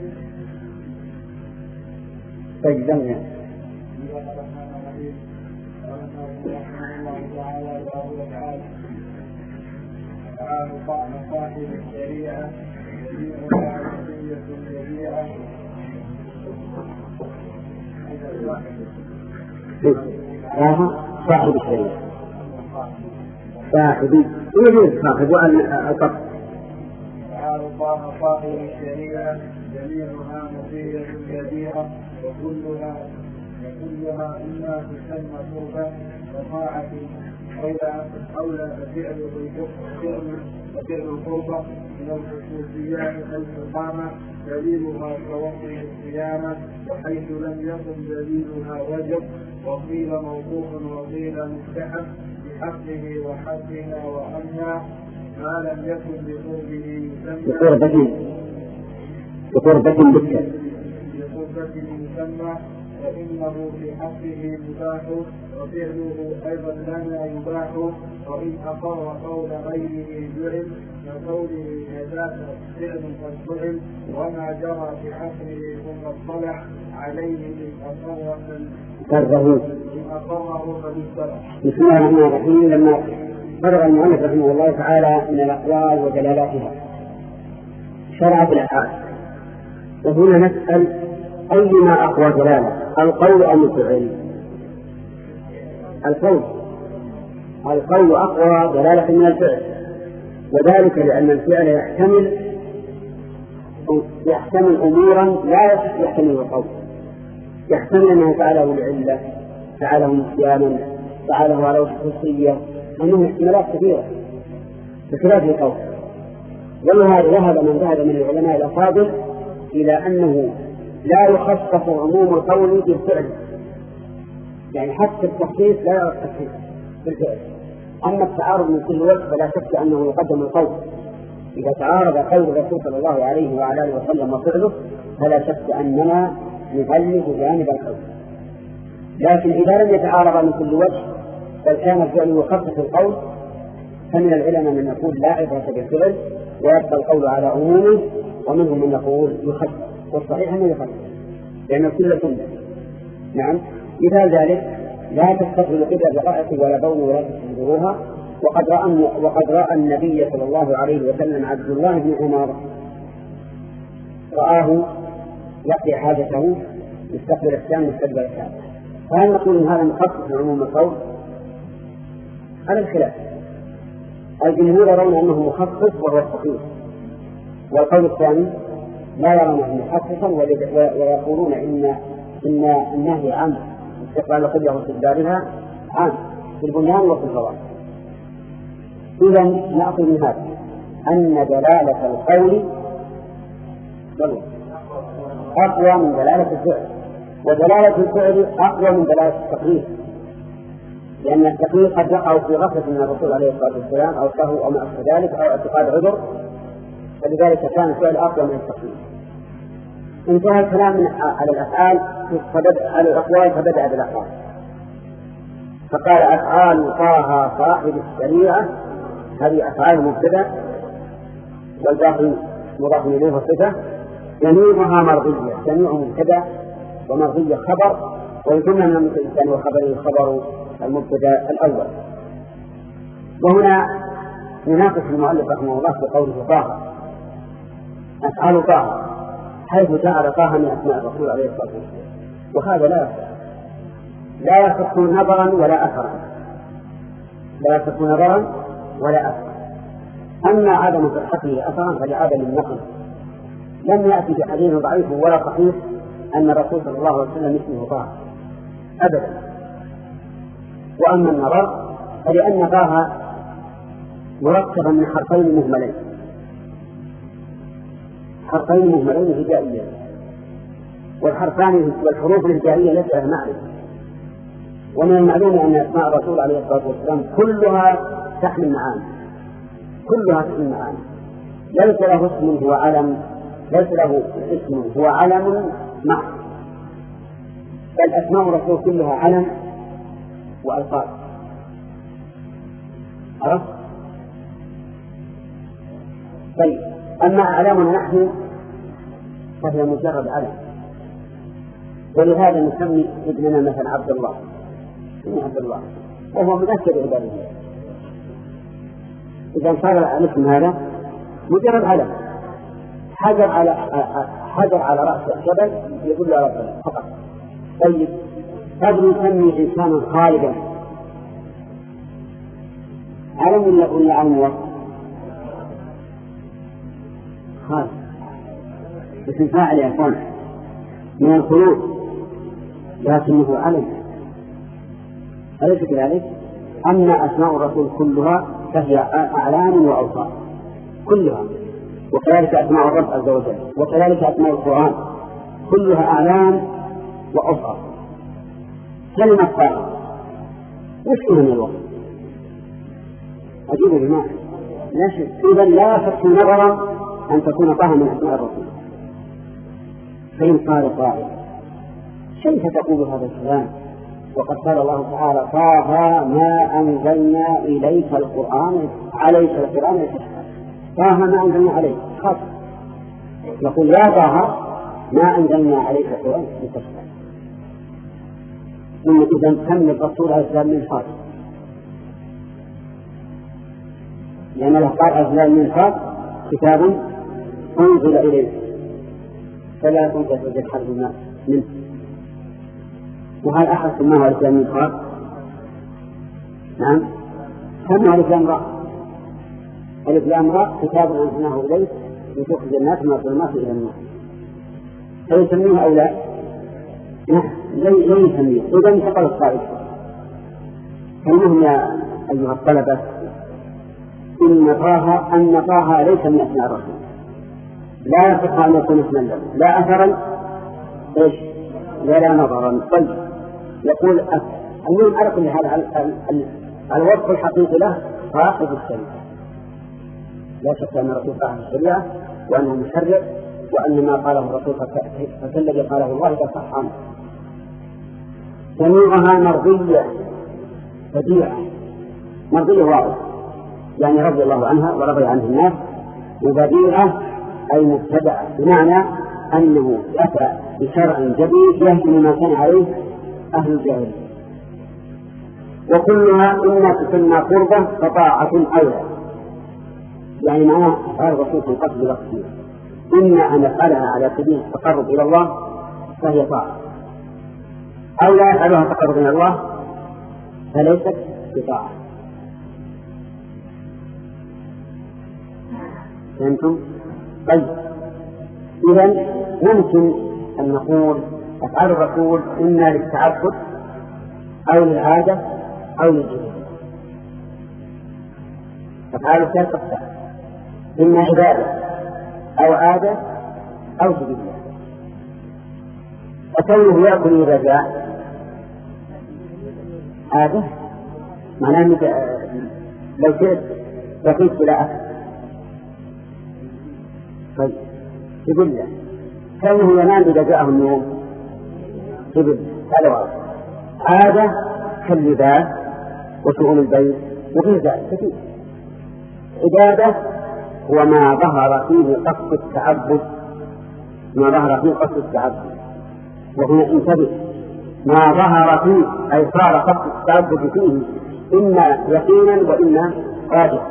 طيب دمنا تعالى صاحب الشريعة جميعا. صاحب الشريعة صاحبي يجوز صاحب وأن القصد تعالى الله صاحب الشريعة جميعها مفيدة كبيرة وكلها وكلها إما تسمى قربة وطاعة أولى أولى ففعل ففعل القربة من الخصوصيات كالاستقامة دليلها توقي الصيامة وحيث لم يكن دليلها وجب وقيل موقوف وقيل مستحب بحقه وحقنا وأمنا ما لم يكن بقربه يسمى بقربة بالكسر بقربة يسمى فإنه في حقه مباح وفعله أيضا لنا يباح وإن أقر قول غيره جعل كقوله كذاك فعل قد فعل وما جرى في حقه ثم اطلع عليه إن أقره أقره فليسترع. بسم الله الرحمن الرحيم. لما فرغ المؤلف رحمه الله تعالى من الأقوال ودلالاتها شرع في الأفعال، وهنا نسأل أيما أقوى دلالة القول أم الفعل؟ القول القول أقوى دلالة من الفعل، وذلك لأن الفعل يحتمل يحتمل أمورا لا يحتمل القول. يحتمل أنه فعله لعلة، فعله نسيانا، فعله على وجه خصوصية، أنه احتمالات كثيرة بخلاف القول. ولهذا ذهب من ذهب من العلماء الأفاضل إلى أنه لا يخصص عموم القول بالفعل، يعني حتى التخصيص لا يرى التخصيص بالفعل. أما التعارض من كل وجه فلا شك أنه يقدم القول. إذا تعارض قول الرسول صلى الله عليه وعلى آله وسلم وفعله فلا شك أننا نغلب جانب القول. لكن إذا لم يتعارض من كل وجه بل كان الفعل يخصص القول فمن العلماء من يقول لا عبرة بالفعل ويبقى القول على عمومه، ومنهم من يقول يخصص، والصحيح أنه يخصص لأن كل سنة. نعم، مثال ذلك لا تستقبل قبل رأسي ولا بول ولا تستحضروها. وقد رأى وقد رأى النبي صلى الله عليه وسلم عبد الله بن عمر رآه يقضي حاجته يستقبل الشام يستقبل الشام. فهل نقول إن هذا مخصص عموم القول؟ على الخلاف. الجمهور يرون أنه مخصص وهو الصحيح، والقول الثاني لا يرونه مخصصا ويقولون إن إن النهي عن استقبال القبلة واستدبارها عام في البنيان وفي الفضائل. إذا نأخذ من هذا أن دلالة القول أقوى من دلالة الفعل، ودلالة الفعل أقوى من دلالة التقرير، لأن التقرير قد يقع في غفلة من الرسول عليه الصلاة والسلام أو سهو أو ما أشبه ذلك أو اعتقاد عذر، فلذلك كان الفعل أقوى من التقرير. انتهى الكلام على الأفعال على الأقوال فبدأ بالأقوال، فقال أفعال طه صاحب الشريعة هذه أفعال مبتدأ والباقي مضاف إليه صفة، جميعها مرضية، جميع مبتدأ ومرضية خبر، ويكون من المبتدأ وخبره خبر المبتدأ الأول. وهنا يناقش المؤلف رحمه الله في قوله طه أفعال طه حيث جعل طه من أسماء الرسول عليه الصلاة والسلام، وهذا لا لا يصح نظرا ولا أثرا، لا يصح نظرا ولا أثرا. أما عدم صحته أثرا فلعدم النقل، لم يأتي بحديث ضعيف ولا صحيح أن الرسول صلى الله عليه وسلم اسمه طه أبدا. وأما النظر فلأن طه مركبا من حرفين مهملين، حرفين مهملين هجائيين، والحرفان والحروف الهجائية ليس لها معنى. ومن المعلوم أن أسماء الرسول عليه الصلاة والسلام كلها تحمل معاني، كلها تحمل معاني، ليس له اسم هو علم، ليس له اسم هو علم محض، بل أسماء الرسول كلها علم وألفاظ. عرفت؟ طيب، أما أعلامنا نحن فهي مجرد علم، ولهذا نسمي ابننا مثلا عبد الله، ابن عبد الله، وهو من أكثر عباد الله. إذا صار الاسم هذا مجرد علم، حجر على حجر على رأس الجبل يدل على ربنا فقط. طيب قد يسمي إنسانا خالدا علم ولا ولا علم وصف؟ خالد اسم فاعل يكون من الخلود لكنه علم، أليس كذلك؟ أما أسماء الرسول كلها فهي أعلام وأوصاف كلها، وكذلك أسماء الرب عز وجل، وكذلك أسماء القرآن كلها أعلام وأوصاف. كلمة طه وش من الوصف؟ أجيب بمعنى لا شيء. إذا لا شك نظرا أن تكون طه من أسماء الرسول. فإن قال قائل كيف تقول هذا الكلام وقد قال الله تعالى طه ما أنزلنا إليك القرآن عليك القرآن لتشقى، طه ما أنزلنا عليك خاص. يقول يا طه ما أنزلنا عليك القرآن لتشقى. إن إذا كم الرسول عليه السلام من خاص، لأن له قال أنزل من خاص كتاب أنزل إليك فلا تنقص وجه حرف الناس منه. وهل أحد سماه الإسلام من خاص؟ نعم سماه الإسلام رأى. الإسلام رأى كتاب أنزلناه إليك لتخرج الناس من الظلمات إلى النور. فيسميه أو لا؟ نعم لا يسميه. إذا انتقل الصائب. فالمهم يا أيها الطلبة إن طه أن طه ليس من أسماء الرسول، لا يصح أن يكون اسما له لا أثرا إيش ولا نظرا. طيب يقول المهم على كل هذا الوصف الحقيقي له فاقد الشريعة. لا شك أن الرسول صاحب الشريعة وأنه مشرع وأن ما قاله الرسول فكالذي قاله الله فصح عنه. جميعها مرضية بديعة، مرضية واضحة يعني رضي الله عنها ورضي عنه الناس، وبديعة أي مبتدعة بمعنى أنه أتى بشرع جديد يهدم ما كان عليه أهل الجاهلية. وكلها إما تسمى قربة فطاعة أولى، يعني معناه أفعال الرسول في القصد بلقصه، إما أن نفعلها على سبيل التقرب إلى الله فهي طاعة، أو لا يفعلها تقرب إلى الله فليست بطاعة. فهمتم؟ طيب إذن ممكن أن نقول أفعال الرسول إما للتعبد أو للعادة أو للجهاد. أفعال ثلاث أقسام، إما عبادة أو عادة أو جهاد. وكونه يأكل إذا جاء عادة معناه لو شئت بقيت بلا أكل. طيب جبلة كونه ينام إذا جاءه النوم جبلة هذا واضح. عادة كاللباس وشؤون البيت وغير ذلك كثير. عبادة هو ما ظهر فيه قصد التعبد، ما ظهر فيه قصد التعبد. وهنا انتبه، ما ظهر فيه أي صار قصد التعبد فيه إما يقينا وإما راجعا.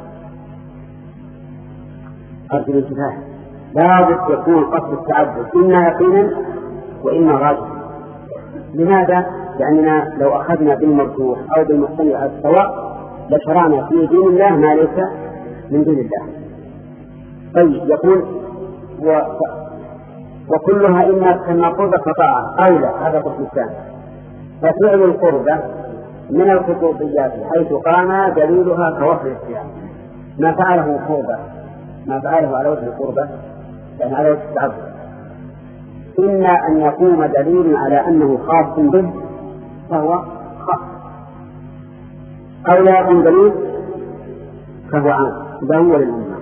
أرجو الانتباه، لابد يكون قصد التعبد إما يقينا وإما راجعا. لماذا؟ لأننا لو أخذنا بالمرجوح أو بالمحتمل على السواء لشرعنا في دين الله ما ليس من دين الله. طيب يقول و... وكلها إما كما قربة فطاعة أو لا، هذا قسم الثاني. ففعل القربة من الخطوبيات حيث قام دليلها كوفر الصيام. ما فعله قربة ما فعله على وجه القربة يعني على وجه التعبد، إما أن يقوم دليل على أنه خاص به فهو خاص، أو لا يقوم دليل فهو عام. ده هو للأمة.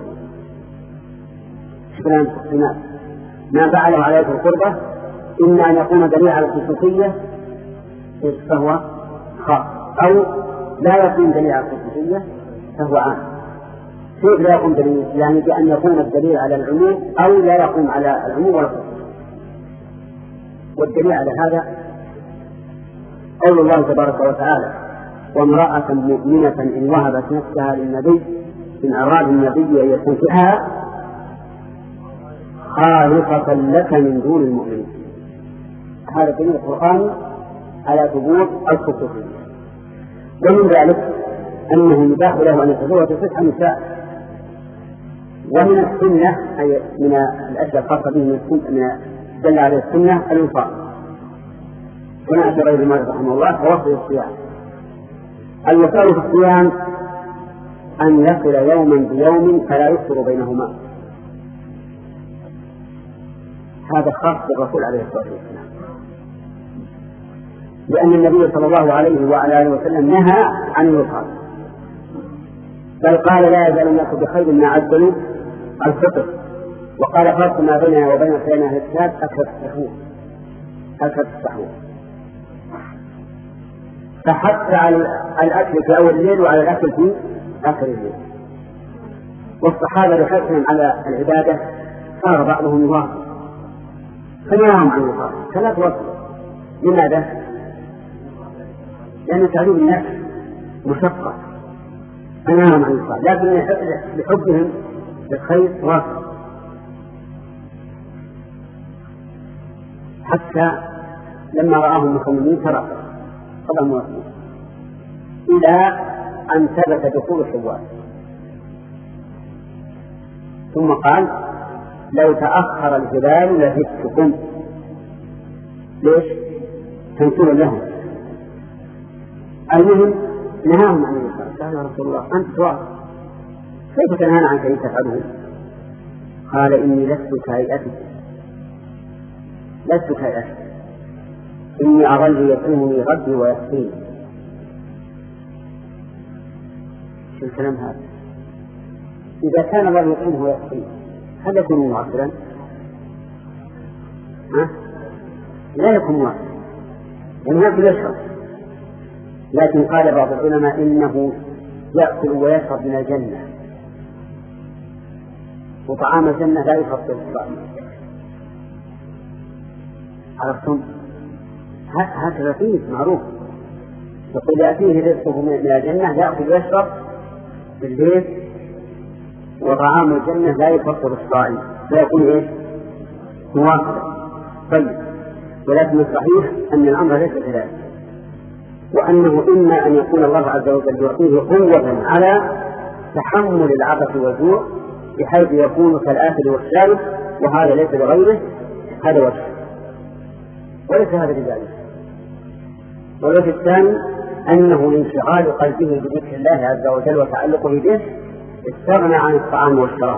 شكرا. ما فعله على وجه القربة إما أن يقوم دليل على الخصوصية فهو خاص، أو لا يقوم دليل على الخصوصية فهو عام. كيف لا يقوم دليل؟ يعني بأن يقوم الدليل على العموم أو لا يقوم على العموم ولا الخصوصية. والدليل على هذا قول الله تبارك وتعالى: وامرأة مؤمنة إن وهبت نفسها للنبي إن أراد النبي أن يستنكحها خالصة لك من دون المؤمنين. هذا دليل القرآن على ثبوت الخصوصية. ومن ذلك أنه يباح له أن يتزوج تسع نساء. ومن السنة أي من الأشياء الخاصة به من دل عليه السنة الوفاء. هنا أتى غير مالك رحمه الله فوصل الصيام. الوفاء في الصيام أن يصل يوما بيوم فلا يفطر بينهما. هذا خاص بالرسول عليه الصلاة والسلام، لأن النبي صلى الله عليه وعلى آله وسلم نهى عن الوفاء، بل قال لا يزال الناس بخير ما عدلوا الفطر، وقال فرق ما بيننا وبين سيدنا أهل الكتاب أكثر السحور أكثر السحور. فحتى على الأكل في أول الليل وعلى الأكل في آخر الليل. والصحابة بحثهم على العبادة صار بعضهم يواصل فنهاهم عن الوفاء فلا توصل. لماذا؟ لأن تعليم الناس مشقة فنهاهم عن الوفاء، لكن بحبهم للخير واصل. حتى لما رآهم مصممين ترك قبل مواسمين إلى أن ثبت دخول شوال، ثم قال لو تأخر الهلال لزدتكم. ليش؟ تنكيرا لهم. المهم نهاهم عن الوفاء. قال يا رسول الله أنت تواصل كيف تنهانا عن شيء تفعله؟ قال إني لست كهيئتك لست كهيئتك إني أظل يكرمني ربي ويسقيني. شو الكلام هذا؟ إذا كان الله يكرمه ويسقيه هل يكون معصرا؟ ها؟ لا يكون معصرا لأنه يأكل ويشرب. لكن قال بعض العلماء إنه يأكل ويشرب من الجنة، وطعام الجنة لا يفطر الصائم. عرفتم؟ هكذا فيه معروف يقول يأتيه رزقه من الجنة يأكل ويشرب في البيت، وطعام الجنة لا يفطر الصائم فيكون إيش؟ مواصلة. طيب، ولكن الصحيح أن الأمر ليس كذلك، وأنه إما أن يكون الله عز وجل يعطيه قوة على تحمل العطش والجوع بحيث يكون كالآكل والشارب، وهذا ليس لغيره، هذا وجه وليس هذا بذلك. والوجه الثاني أنه لانشغال قلبه بذكر الله عز وجل وتعلقه به استغنى عن الطعام والشراب.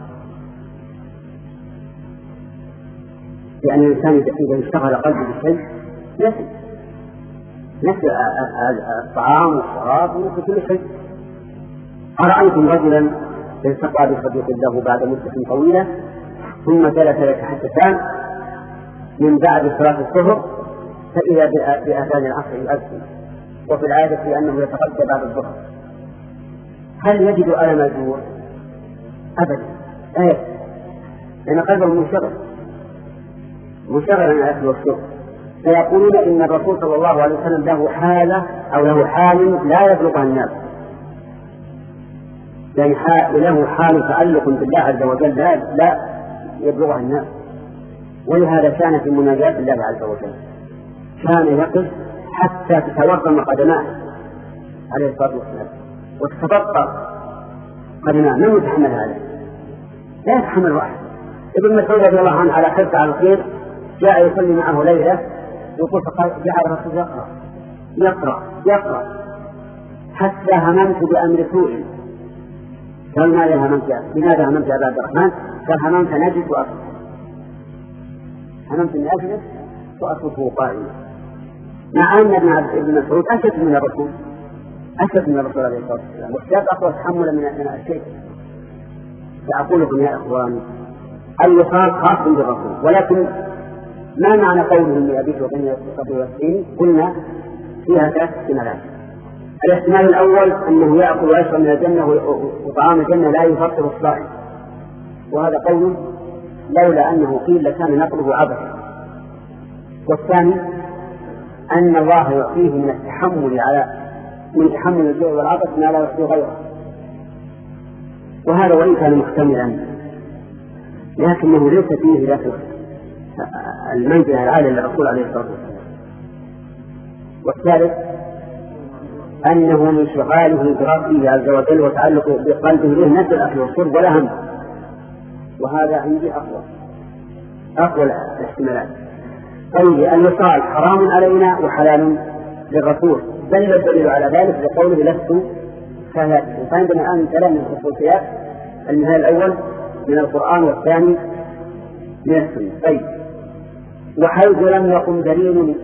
لأن الإنسان إذا انشغل قلبه بشيء نسي نسي الطعام والشراب ونسي كل شيء. أرأيتم رجلا التقى بصديق له بعد مدة طويلة ثم جلس يتحدثان من بعد صلاة الظهر فإذا بأذان العصر يؤذن، وفي العادة أنه يتغدى بعد الظهر، هل يجد ألم الجوع؟ أبدا لا يجد، لأن قلبه منشغل منشغل عن الأكل والشرب. فيقولون إن الرسول صلى الله عليه وسلم له حالة أو له حال لا يبلغها الناس، يعني له حال تعلق بالله عز وجل لا, لا يبلغها الناس. ولهذا كان في مناجاة الله عز وجل كان يقف حتى تتورم قدماه عليه الصلاة والسلام وتتبطر قدماه. من يتحمل هذا؟ لا يتحمل واحد. ابن مسعود رضي الله عنه على حرص على الخير جاء يصلي معه ليلة يقول فقال جعل الرسول يقرأ يقرأ يقرأ حتى هممت بأمر سوء. قال ماذا هممت؟ لماذا هممت يا عبد الرحمن؟ قال هممت نجد وأصرف هممت من أجلس وأصرفه قائما. مع أن ابن عبد ابن مسعود أشد من الرسول أشد من الرسول عليه الصلاة والسلام واحتاج أقوى تحملا من الشيء. فأقول لكم يا إخواني الوصال خاص بالرسول، ولكن ما معنى قوله لأبيك وبني الصبي والسين؟ قلنا فيها ثلاث احتمالات. الاحتمال الأول أنه يأكل ويشرب من الجنة وطعام الجنة لا يفطر الصائم، وهذا قول لولا أنه قيل لكان نقله عبثا. والثاني أن الله يعطيه من التحمل على من تحمل الجوع والعطش ما لا يعطيه غيره، وهذا وإن كان محتملا لكنه ليس فيه ذات المنزلة العالية للرسول عليه الصلاة والسلام. والثالث أنه من شغاله بربه عز وجل وتعلقه بقلبه له نفس الأكل والشرب ولا هم، وهذا عندي أقوى أقوى الاحتمالات. طيب الوصال حرام علينا وحلال للرسول، دل الدليل على ذلك بقوله لست كهاتف. فعندنا الآن كلام من الخصوصيات، المثال الأول من القرآن والثاني من السنة. طيب وحيث لم يقم دليل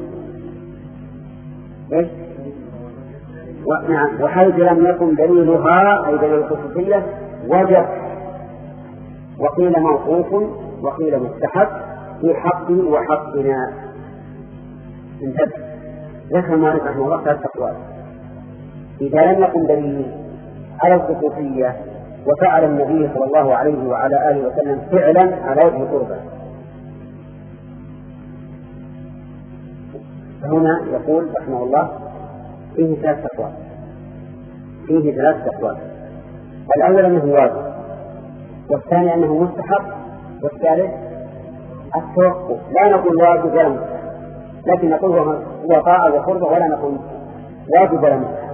إيش؟ نعم وحيث لم يكن دليلها أي دليل الخصوصية وجب، وقيل موقوف وقيل مستحب في حقه وحقنا. انتبه، ذكر مالك رحمه الله ثلاث أقوال. إذا لم يكن دليل على الخصوصية وفعل النبي صلى الله عليه وعلى آله وسلم فعلا على وجه قربه، فهنا يقول رحمه الله فيه ثلاث أقوال فيه ثلاث أقوال الأول أنه واجب، والثاني أنه مستحب، والثالث التوقف. لا نقول واجب ولا مستحب، لكن نقول هو طاعة وقربة، ولا نقول واجب ولا مستحب.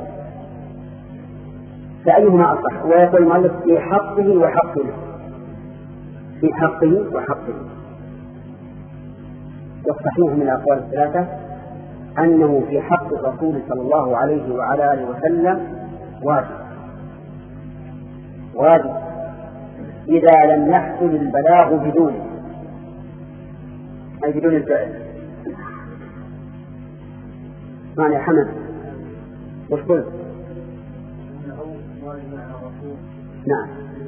فأيهما أصح؟ ويقول المؤلف في حقه وحقه في حقه وحقه والصحيح من الأقوال الثلاثة أنه في حق الرسول صلى الله عليه وعلى آله وسلم واجب واجب إذا لم يحصل البلاغ بدونه، أي بدون الفعل. معنى حمد وش قلت؟ نعم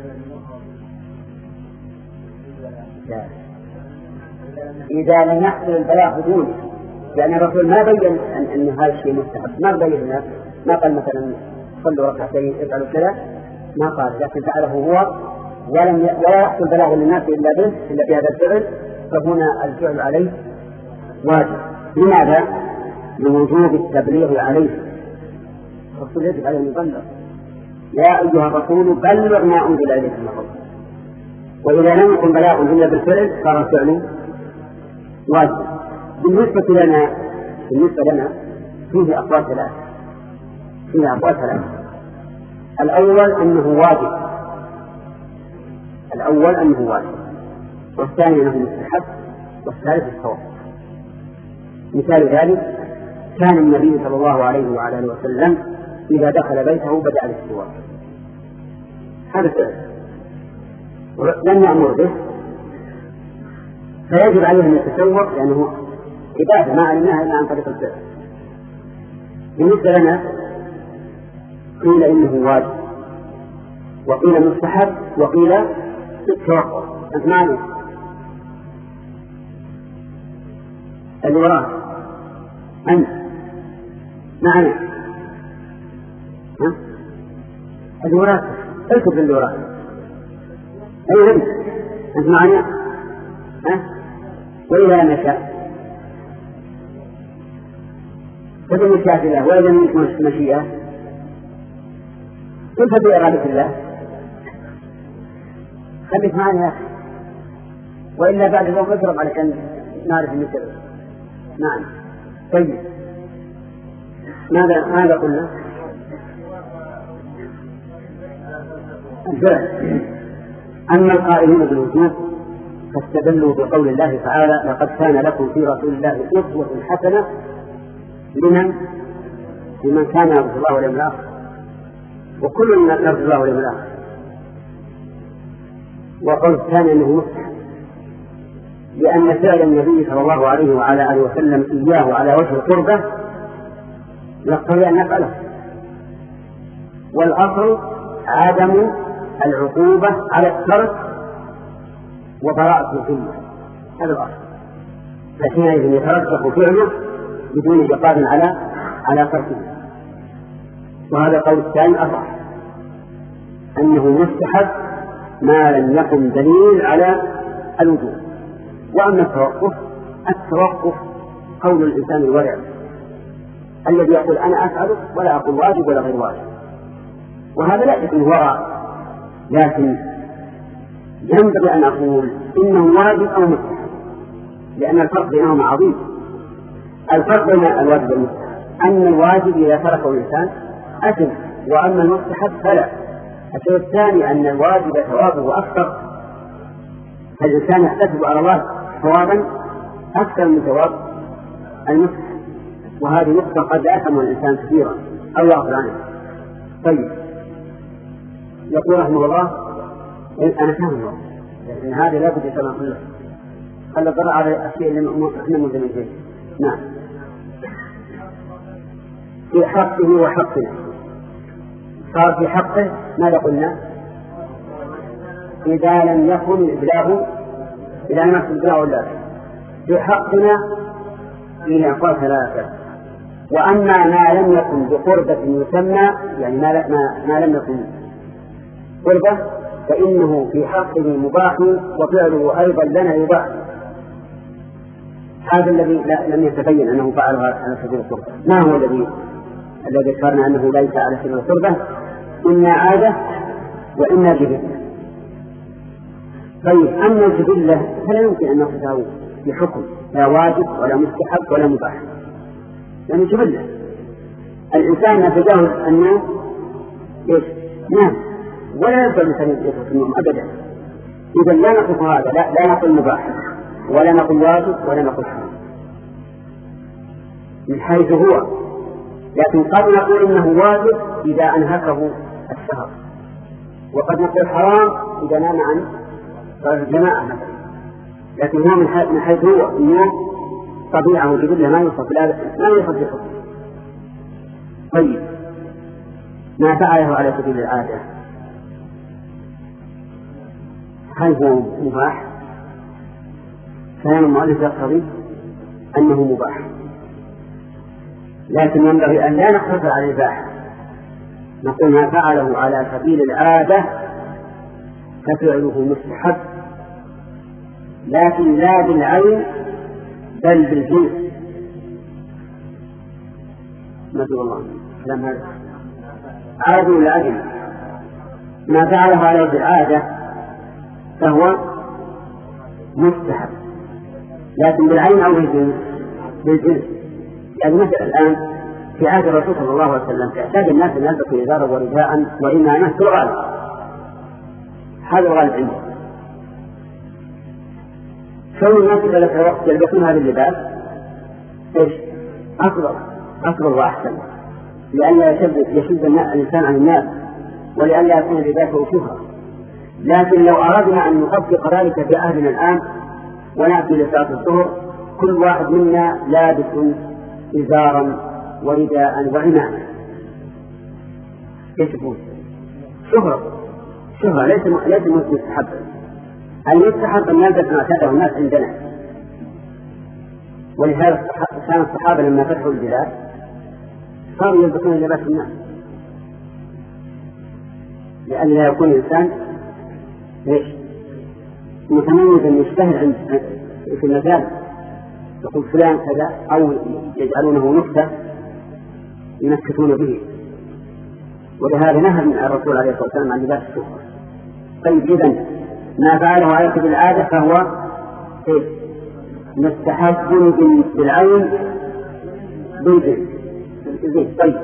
إذا لم يحصل البلاغ بدونه، لأن الرسول ما بين أن, أن هذا الشيء مستحب، ما بين الناس، ما قال مثلا صلوا ركعتين افعلوا كذا، ما قال، لكن فعله هو ولم ي... ولا يحصل بلاغ للناس إلا به إلا بهذا الفعل، فهنا الفعل عليه واجب. لماذا؟ لوجوب التبليغ عليه. الرسول يجب عليه أن يبلغ، يا أيها الرسول بلغ ما أنزل إليك من ربك. وإذا لم يكن بلاغ إلا بالفعل صار الفعل واجب. بالنسبة لنا بالنسبة لنا فيه أقوال ثلاثة فيه أقوال ثلاثة الأول أنه واجب الأول أنه واجب والثاني أنه مستحب، والثالث الصواب. مثال ذلك كان النبي صلى الله عليه وعلى آله وسلم إذا دخل بيته بدأ بالاستواء، هذا فعل لم يأمر به، فيجب عليه أن يتسوق لأنه عبادة ما علمناها إلا عن طريق الفعل. بالنسبة لنا قيل إنه واجب، وقيل مستحب، وقيل التوقف. أنت معي اللي وراه أنت معي ها اللي وراه اكتب اللي وراه أي أنت أنت معي ها وإذا لم يشاء فإن مشيئة الله، وإذا لم يكن مشيئة كيف بإرادة الله؟ خليك معنا يا أخي، وإلا بعد اليوم اضرب علشان نعرف المثل. نعم طيب ماذا ماذا قلنا؟ الفعل. أما القائلين بالوجوب فاستدلوا بقول الله تعالى لقد كان لكم في رسول الله أسوة حسنة لمن لمن كان يرجو الله واليوم الآخر، وكل من يرجو الله واليوم الآخر. وقول الثاني أنه مستحب لأن فعل النبي صلى الله عليه وعلى آله وسلم إياه على وجه القربة يقتضي أن نفعله، والأصل عدم العقوبة على الترك وبراءة الذمة، هذا الأصل. فحينئذ يترجح فعله بدون إيقاف على على تركه. وهذا القول الثاني أصح أنه مستحب ما لم يكن دليل على الوجوب. وأما التوقف التوقف قول الإنسان الورع الذي يقول أنا أفعله ولا أقول واجب ولا غير واجب، وهذا لا يكون ورع، لكن ينبغي أن أقول إنه واجب أو مستحب، لأن الفرق بينهما عظيم. الفرق بين الواجب والمستحب أن الواجب إذا تركه الإنسان أثم، وأما المستحب فلا. الشيء الثاني أن الواجب ثوابه أكثر، فالإنسان يحتسب على الله ثوابا أكثر من ثواب المستحب، وهذه نقطة قد أثم الإنسان كثيرا أو يغفر عنه. طيب، يقول رحمه الله أنا فاهم لأن هذا لا بد يسمع كله، خلى الضرر على الشيء اللي احنا ملزمين فيه. نعم، في حقه وحقنا. صار في حقه ماذا قلنا؟ إذا لم يكن الإبلاغ إذا لم يكن الإبلاغ ولا في حقنا فيه أقوال ثلاثة. وأما ما لم يكن بقربة يسمى، يعني ما, ما, ما لم يكن قربة، فإنه في حقه مباح وفعله أيضا لنا يباح. هذا الذي لم يتبين أنه فعله على سبيل القربة. ما هو الذي الذي ذكرنا أنه ليس على سبيل القربة؟ إما عادة وإما جبلة. طيب، أما الجبلة فلا يمكن أن نقصده في حكم، لا واجب ولا مستحب ولا مباح، لأنه يعني جبلة. الإنسان يتجاوز أنه إيش؟ نعم، ولا يبقى الإنسان يترك النوم أبدا. إذا لا نقص هذا، لا, لا نقول مباح ولا نقول واجب ولا نقول حرام من حيث هو، لكن قد نقول إنه واجب إذا أنهكه السهر، وقد نقول حرام إذا نام عن الجماعة، لكن هو من حيث هو النوم طبيعه جبلة ما يوصف لا يوصف بحكم. طيب، ما فعله على سبيل العادة هل هو مباح؟ كلام المؤلف يقتضي أنه مباح، لكن ينبغي أن لا نقتصر على الإباحة، نقول ما فعله على سبيل العادة ففعله مستحب، لكن لا بالعين بل بالجنس. ما شاء الله كلام هذا عادي ولا عدل؟ ما فعله على العادة فهو مستحب، لكن بالعين أو بالجنس؟ بالجنس. يعني مثلا الآن في عهد الرسول صلى الله عليه وسلم اعتاد الناس أن يلبسوا إزارا ورداء وإمامة في الغالب، هذا الغالب عنده. كون الناس في ذلك الوقت يلبسون هذا اللباس ايش؟ أفضل أفضل وأحسن، لئلا يشد يشد الإنسان عن الناس، ولئلا يكون لباسه شهرة. لكن لو أردنا أن نطبق ذلك في عهدنا الآن ونأتي لصلاة الظهر كل واحد منا لابس إزارا ورداء وعمامة، ايش يكون؟ شهرة شهرة ليس ليس مستحب. المستحب أن يلبس ما اعتاده الناس عندنا، ولهذا كان الصحابة لما فتحوا البلاد صاروا يلبسون لباس الناس، لئلا يكون الإنسان ليش متميزا يشتهر عند في المجال، يقول فلان كذا، أو يجعلونه نكتة ينكتون به. ولهذا نهى من الرسول عليه الصلاة والسلام عن لباس الشهرة. طيب، إذن ما فعله على سبيل العادة فهو مستحب بالعين بالجنس. طيب،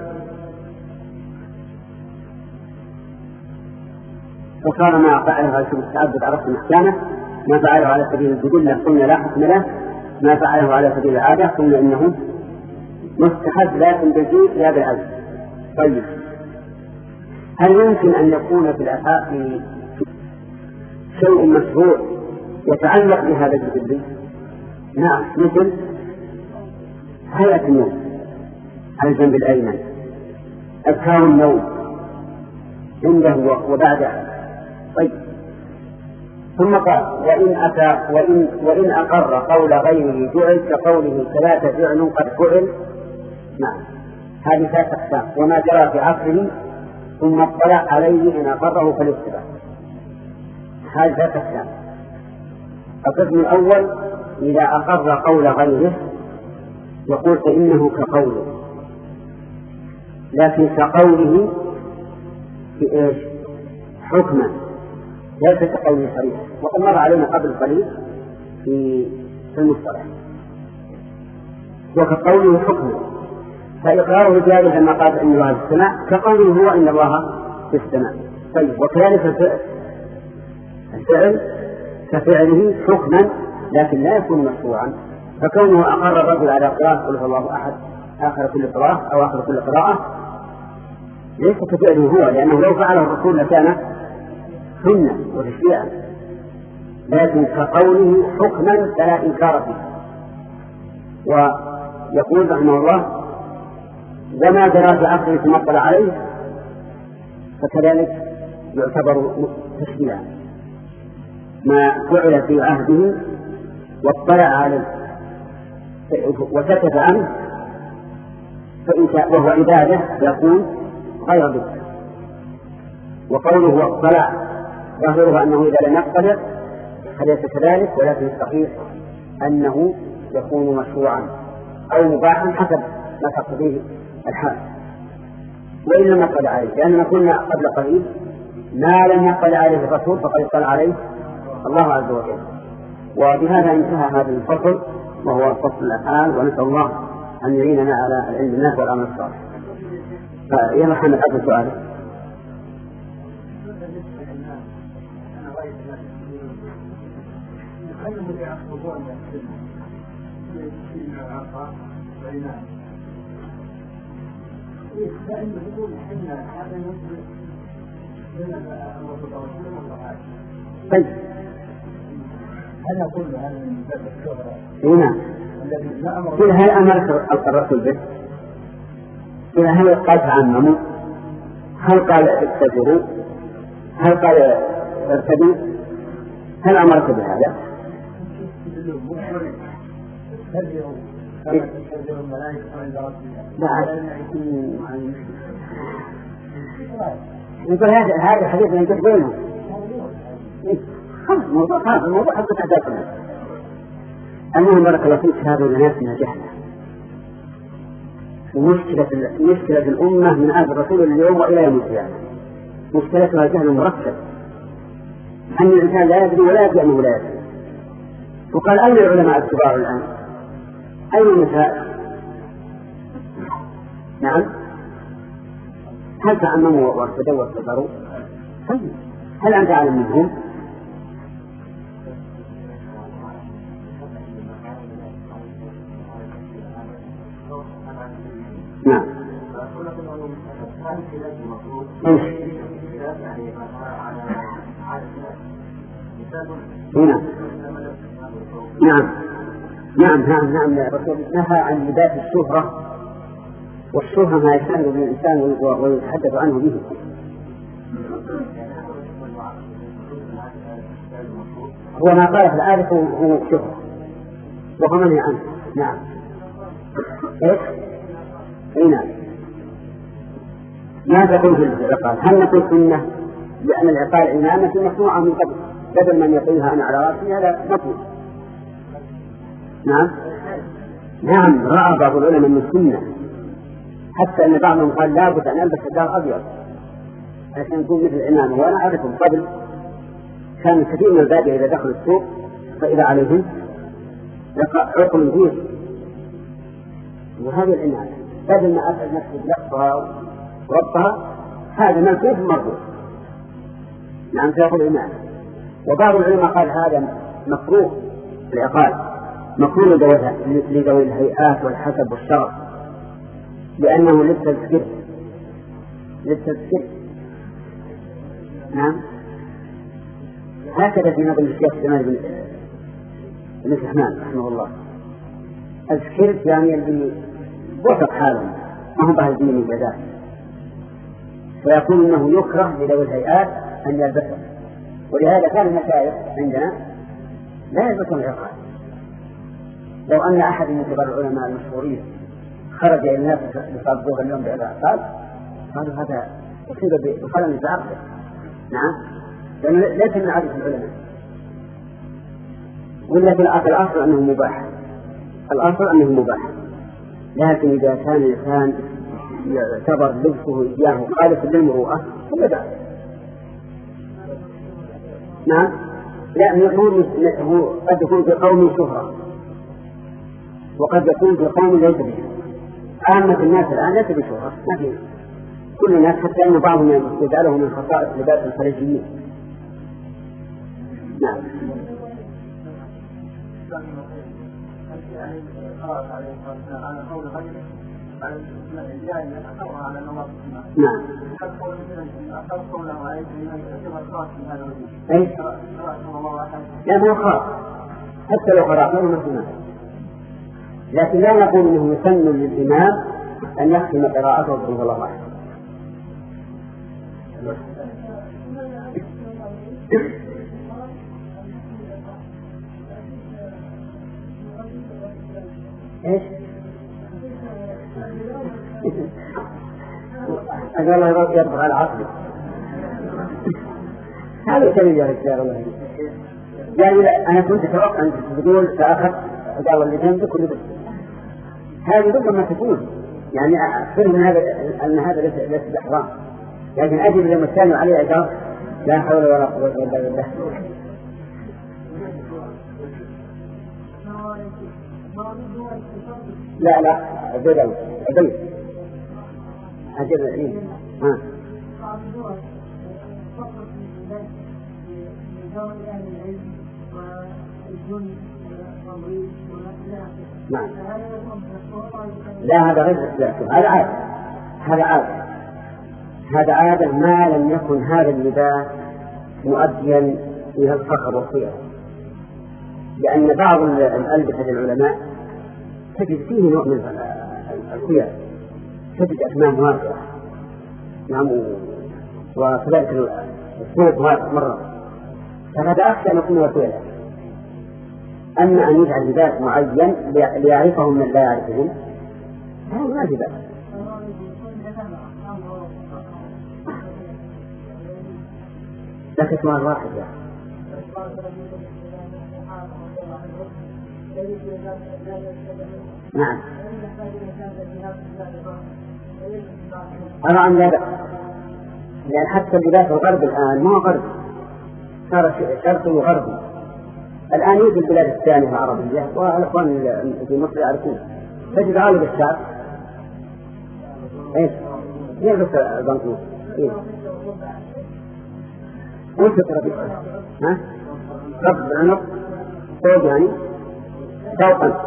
وصار ما فعله على سبيل التعبد عرفت محكامه، ما فعله على سبيل الجبلة قلنا لا حكم له، ما فعله على سبيل العادة قلنا إنه مستحب لكن بالجنس لا بالعين. طيب، هل يمكن أن يكون في الأفعال شيء مشروع يتعلق بهذا الجبل؟ نعم، مثل هيئة النوم على الجنب الأيمن، أذكار النوم عنده وبعده. طيب، ثم قال وإن أتى وإن, وإن أقر قول غيره جعل كقوله ثلاثة فعل قد فعل. نعم، هذه ثلاثة أقسام، وما جرى في عصره ثم اطلع عليه إن أقره فالاتباع. هذه ثلاثة أقسام. القسم الأول إذا أقر قول غيره يقول فإنه كقوله، لكن كقوله في إيش؟ حكما، ليس كقوله صريح، وقد مر علينا قبل قليل في المصطلح. وكقوله حكم، فإقراره بهذا لما قال إن الله في السماء كقوله هو إن الله في السماء. طيب وكذلك الفعل الفعل كفعله حكما لكن لا يكون مشروعا، فكونه أقر الرجل على قراءة قل هو الله أحد آخر كل قراءة أو آخر كل قراءة ليس كفعله هو، لأنه لو فعله الرسول لكان سنة وتشريعا، لكن كقوله حكما فلا إنكار فيه. ويقول رحمه الله وما جرى في عقله ثم اطلع عليه فكذلك يعتبر تشريعا، ما فعل في عهده واطلع عليه وسكت عنه فإن وهو عبادة يكون غير ذلك. وقوله واطلع ظاهره أنه إذا لم يطلع فليس كذلك، ولكن الصحيح أنه يكون مشروعا أو مباحا حسب ما تقتضيه الحال. وإن لم يطلع عليه، لأننا قلنا قبل قليل ما لم يطلع عليه الرسول فقد اطلع عليه الله عز وجل. وبهذا انتهى هذا الفصل وهو فصل الأفعال، ونسأل الله أن يعيننا على العلم الناس والعمل الصالح. فيا محمد أبو سؤال. طيب هذا كله هذا من باب الشهرة. هنا كل هل أمر الرسول به؟ كل هل قال تعمموا؟ هل قال اتبعوا؟ هل قال ارتدوا؟ هل أمرك بهذا؟ يقول هذا هذا حديث من تقبلهم موضوع هذا الموضوع حتى تحدثنا. المهم بارك الله فيك هذا الناس من جهله، ومشكلة مشكلة الأمة من عهد الرسول اليوم وإلى يوم القيامة مشكلتها جهل مركب، أن الإنسان لا يدري ولا يدري أنه لا يدري. وقال أين العلماء الكبار الآن؟ أين النساء؟ نعم هل تعمموا وارتدوا وارتدروا؟ هل أنت أعلم منهم؟ نعم هنا نعم نعم نعم نعم الرسول نهى عن لباس الشهرة، والشهرة ما يشهد به الإنسان ويتحدث عنه به. هو ما قال في الآية هو شهرة وهو منهي عنه. نعم ايش؟ اي نعم. ما تقول في العقال؟ هل نقول سنة لأن العقال إمامة مصنوعة من قبل بدل من يقيها أنا على رأسي؟ هذا مطلوب. نعم نعم رأى بعض العلماء من السنة، حتى أن بعضهم قال لا بد أن ألبس الدار أبيض عشان يكون مثل الإمام. وأنا أعرفهم قبل كان كثير من البادية إذا دخلوا السوق فإذا عليهم عقل كبير، وهذه العناية بدل ما أسأل نفسي بلقها وربطها هذا ملكوف مرضوع. نعم سيقول العناية. وبعض العلماء قال هذا مكروه العقال، مكروه لذوي الهيئات والحسب والشرف، لأنه للتذكير للتذكير. نعم هكذا في نظم الشيخ جمال بن بن سحمان رحمه الله. الذكر يعني اللي وثق حالهم ما هم بهذه من الجزاء، ويقول انه يكره لذوي الهيئات ان يلبسه، ولهذا كان المشايخ عندنا لا يلبسون العقال. لو ان احد من كبار العلماء المشهورين خرج الى الناس يصادقوه اليوم بالعقال قالوا هذا يصيب بخلل في عقله. نعم لأنه ليس من عادة العلماء، ولكن الأصل أنه مباح، الأصل أنه مباح. لكن إذا كان الإنسان يعتبر لبسه إياه خالص للمروءة فلا بأس. نعم. لا هو قد يكون في قوم شهرة وقد يكون في قوم ليس بشهرة. عامة الناس الآن ليس بشهرة، ما في كل الناس، حتى أن بعضهم يجعله من خصائص لباس الخليجيين. نعم. نعم. أي؟ لا ما خاص، حتى لو قرأ ما مسلم، لكن لا نقول انه يسن للإمام أن يختم قراءته بسم الله الرحمن. ايش؟ أجل الله يرضى على عقلي. هذا كلمة يا رجال الله. يعني أنا كنت أتوقع أن تقول سأخذ أجل اللي جنبك واللي بس. هذه ربما تكون يعني أفهم هذا أن هذا ليس ليس بحرام، لكن أجل لما كانوا عليه أجل لا حول ولا قوة إلا بالله. لا لا أجل أجل أجل إيه ها نعم. لا هذا غير الاختلاف، هذا عادة، هذا عادة، هذا عادة ما لم يكن هذا اللباس مؤديا إلى الفخر والخير، لأن بعض الألبسة للعلماء تجد فيه نوع من الخير، تجد أكمام واسعة نعم، وكذلك الصوت واسع مرة، فهذا أخشى أن يكون وسيلة. أما أن يجعل لباس معين ليعرفهم من لا يعرفهم هذا ما في بأس. لكن سؤال واحد يا نعم. أرى أن لا بأس، لأن حتى اللباس الغرب الآن ما هو غرب، صار شرقي وغربي. الآن يوجد البلاد الثانية العربية والأخوان في مصر يعرفون، تجد غالب الشعب إيش يلبس البنطلون إيه وش ترى ها رب العنق فوق يعني فوقا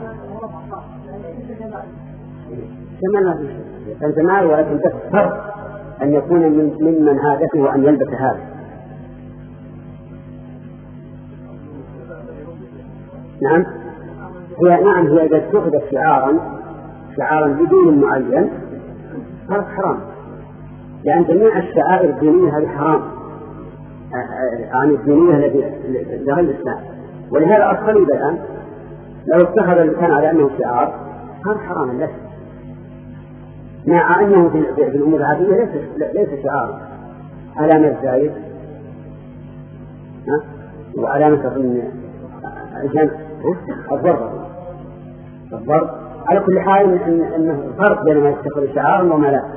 كمان ما في شيء الجمال، ولكن تفرق أن يكون من ممن عادته أن يلبس هذا. نعم هي نعم هي إذا اتخذت شعارا شعارا بدون معين هذا حرام، لأن جميع الشعائر الدينية هذه حرام عن الدينية التي لغير الإسلام، ولهذا الصليب الآن لو اتخذ الإنسان على أنه شعار هذا حرام له، مع أنه في الأمور العادية ليس ليس شعار، علامة زايد وعلامة الجمع الضرب الضرب على كل حال أنه فرق بين ما يتخذ شعارا وما لا.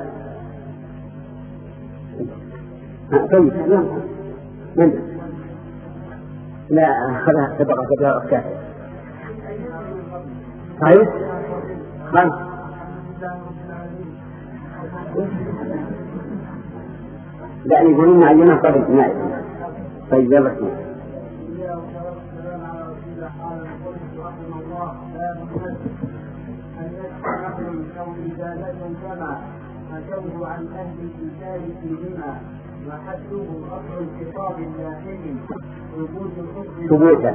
طيب من لا أخذها سبقة سبقة أفكار طيب خلاص لا يقولون معينة قبل نائب. طيب يلا اسمع. أتوه عن أهل الكتاب فيهما وحده أصل الخطاب اللاحم وجود الحكم ثبوتا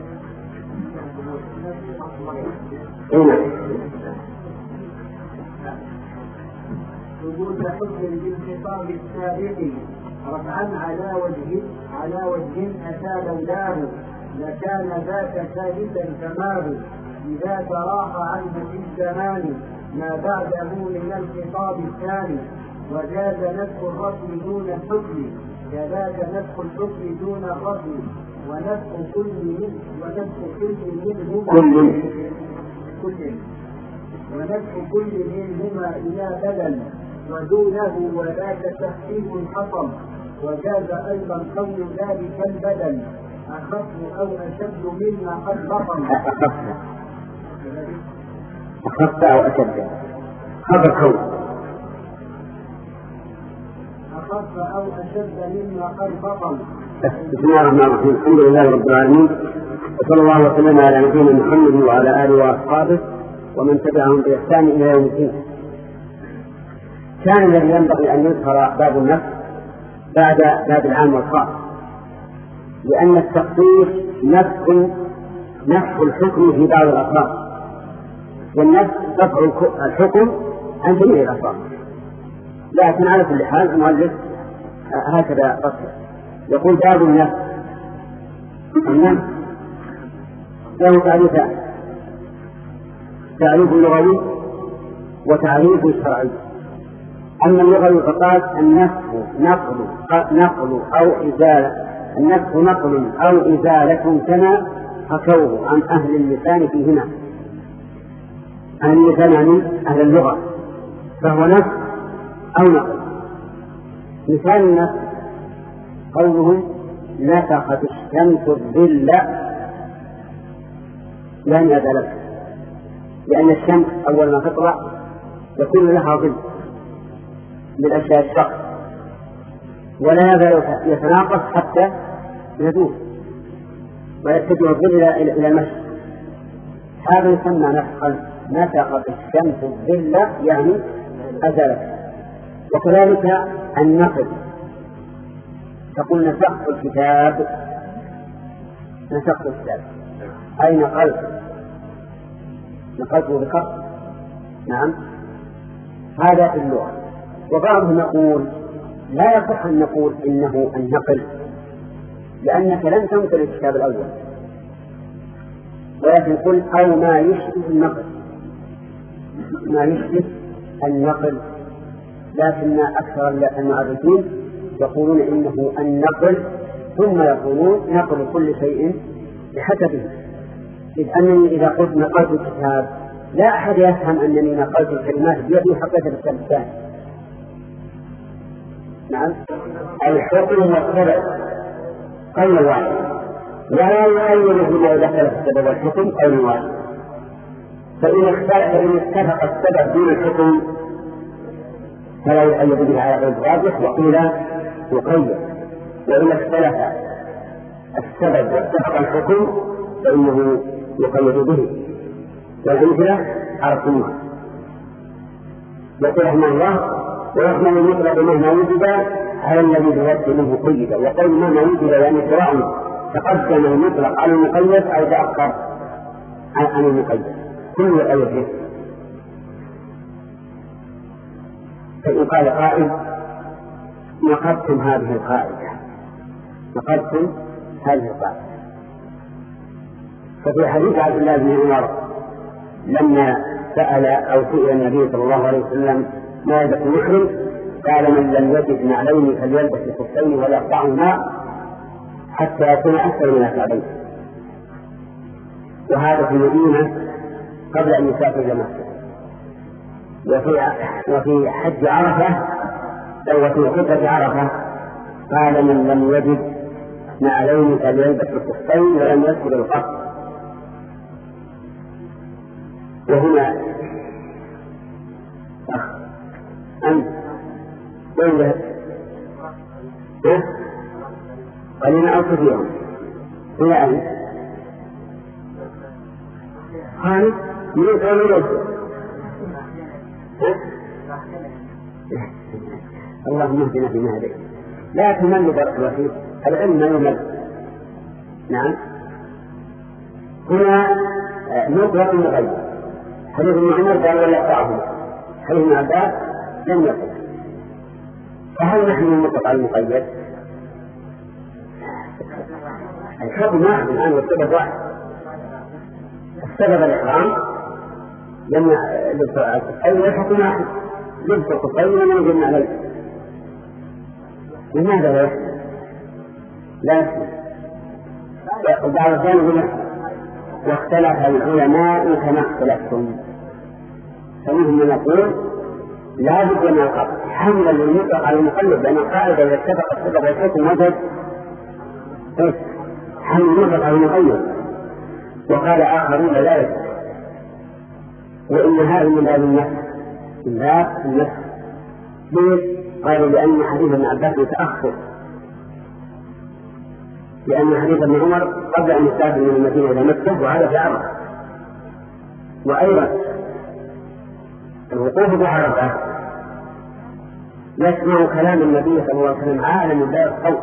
وجود حكم بالخطاب السابق رفعا على وجه على وجه أتى لولاه لكان ذاك ثالثا كماه إذا تراخى عنه في الزمان ما بعده من الخطاب الثاني وجاز نسخ الرسم دون الحكم كذاك نسخ الحكم دون الرسم ونسخ كل من ونسخ كل منهما كل كل ونسخ كل منهما إلى بدل ودونه وذاك تخفيف حصل وجاز أيضا قول ذلك البدن أخف أو أشد مما قد بطن. أخف أخف أو أشد خبر كون أخف أو أشد مما قد بطن. بسم الله الرحمن الرحيم. الحمد لله رب العالمين، وصلى الله وسلم على نبينا محمد وعلى آله وأصحابه ومن تبعهم بإحسان إلى يوم الدين. كان الذي ينبغي أن يذكر باب النفس بعد باب العام والخاص، لأن التخصيص نفس نفس الحكم في بعض الأفراد، والنفس دفع الحكم عن جميع الأفراد. لكن على كل حال المؤلف هكذا قصر، يقول باب النفس. النفس له تعريفان: تعريف لغوي وتعريف شرعي. أما اللغوي فقال النفس نقل نقل أو إزالة، النفس نقل أو إزالة كما حكوه عن أهل اللسان فيهما. أهل اللسان يعني أهل اللغة، فهو نفس أو نقل. مثال النفس قولهم نفخت الشمس الظل لن يزالت، لأن الشمس أول ما تطلع يكون لها ظل للأشياء الشخص، ولا يزال يتناقص حتى يزول ويتجه الظل إلى المشرق. هذا يسمى نفخا، نفخت الشمس الظل يعني أزالت. وكذلك النقل، تقول نسخت الكتاب، نسخت الكتاب أي نقلت، نقلته بخط. نعم، هذا في اللغة. وبعضهم يقول لا يصح أن نقول إنه النقل، لأنك لن تنقل الكتاب الأول، ولكن قل أو ما يشبه النقل، ما يشبه النقل. لكن أكثر المعرفين يقولون إنه النقل، ثم يقولون نقل كل شيء بحسبه. إذ أنني إذا قلت نقلت الكتاب لا أحد يفهم أنني نقلت الكلمات بيدي حقيقة الكتاب الثاني. نعم، الحكم والسبب قول واحد، ولا يؤول بما دخل السبب والحكم قول واحد. فإن اتفق السبب دون الحكم فلا يؤيد به على غير الراجح، وقيل يقيد. وإن اختلف السبب واتفق الحكم فإنه يقيد به. والأمثلة عرفتموها. يقول رحمه الله: ويحمل المطلق مهما وجد على الذي بوجه منه قيد. وقول مهما وجد يعني سواء تقدم المطلق على المقيد أو تأخر عن المقيد، كل يقيد. فإن قال قائل: نقضتم هذه القاعدة، نقضتم هذه القاعدة. ففي حديث عبد الله بن عمر لما سأل أو سئل النبي صلى الله عليه وسلم ما يلبس المحرم، قال: من لم يجد نعلين فليلبس الخفين ولا يقطعهما حتى يكون أكثر من الكعبين. وهذا في المدينة قبل أن يسافر إلى مكة. وفي وفي حج عرفة أو في خطبة عرفة قال: من لم يجد نعلين فليلبس الخفين ولم يذكر القط. وهنا أنت وين ذهب؟ قلنا أو كثيرا هنا أنت خالد من قول الرسول. اللهم اهدنا فيما هديت. لا تمل بارك الله فيك، العلم ما يمل. نعم، هنا مطلق مقيد. حديث ابن عمر قال: ولا يقطعهما. حديث ابن عباس لم يقل. فهل نحن نطلق على المقيد؟ الحكم واحد الآن والسبب واحد. السبب الإحرام لم يلبس أي الحكم واحد، لبس الخفين ولم يجن عليه. لماذا لا يحكم؟ لا يحكم. وبعض الثاني يقول: واختلف العلماء كما اختلفتم. فمنهم من يقول لا بد من القطع حملا للمطلق على المقيد، لأن القاعدة إذا اتفق السبب والحكم وجد حمل المطلق على المقيد. وقال آخرون لا يصح، وإن هذا من باب النفس من باب النفس. ليش؟ قالوا لأن حديث ابن عباس متأخر، لأن حديث ابن عمر قبل أن يسافر من المدينة إلى مكة وهذا في عرفة، وأيضا الوقوف بعرفة يسمع كلام النبي صلى الله عليه وسلم عالًا من باب الصوت.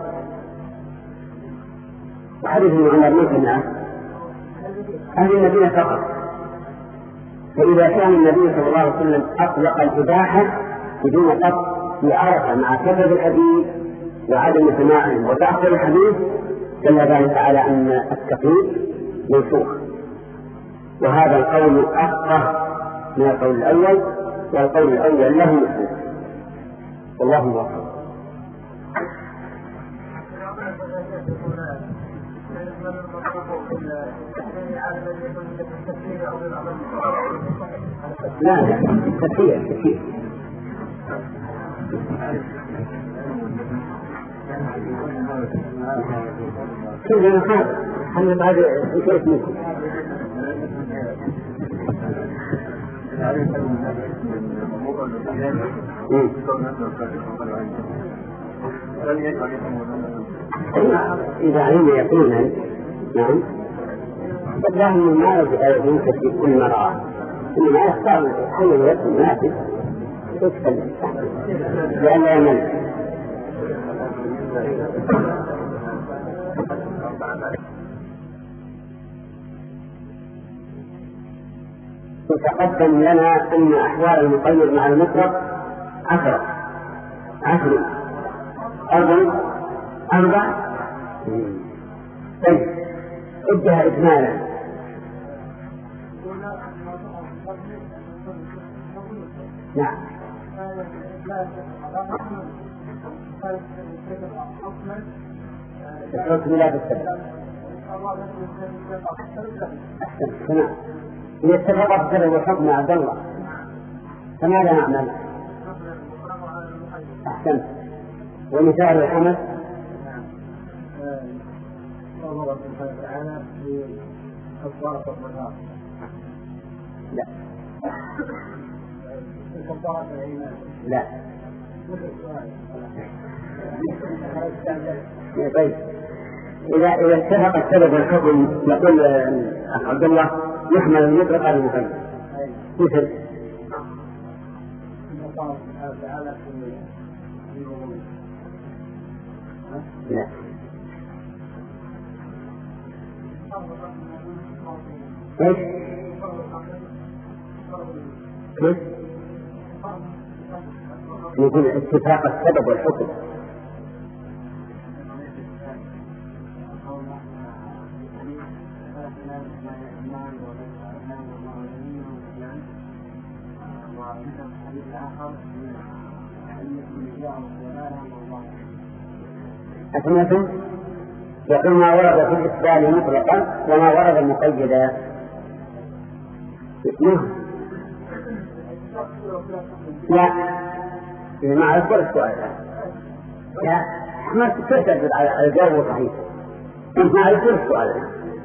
وحديث ابن عمر من سمعه أهل المدينة فقط، فإذا كان النبي صلى الله عليه وسلم أطلق الإباحة بدون قطع في عرفة مع كثرة الحديث وعدم سماعهم وتأخر الحديث، دل ذلك على أن التقييد منسوخ. وهذا القول أفقه من القول الأول، والقول الأول له مسلم. والله موفق. لا لا كثير كثير كلنا هذا حنا بعد شيء منكم إذا علم يقينا نعم فالله ما يمكن في كل مرة إنما يختار حل الوقت المناسب يتكلم لأن لا يمل. وتقدم لنا أن أحوال المقيد مع المطلق عشرة عشر أربع أربع طيب ادها إجمالا. نعم الحكم لا تستبدل. أحسن تمام. إذا اتفق السبب والحكم يا عبد الله فماذا نعمل؟ أحسن. ومثال الحمد الله سبحانه وتعالى في كفارة الظهار. لا كفارة الأيمان. لا طيب إذا إذا اتفق السبب والحكم يقول أخ عبد الله يحمل المطلق على المقيد مثل الله سبحانه وتعالى في لا ايش؟ كيف؟ نقول اتفاق السبب والحكم. أسمعتم؟ يقول ما ورد في الإسلام مطلقا وما ورد مقيدا. لا ما أذكر السؤال. لا ما تتردد على الجواب صحيح. أنت ما أذكر السؤال.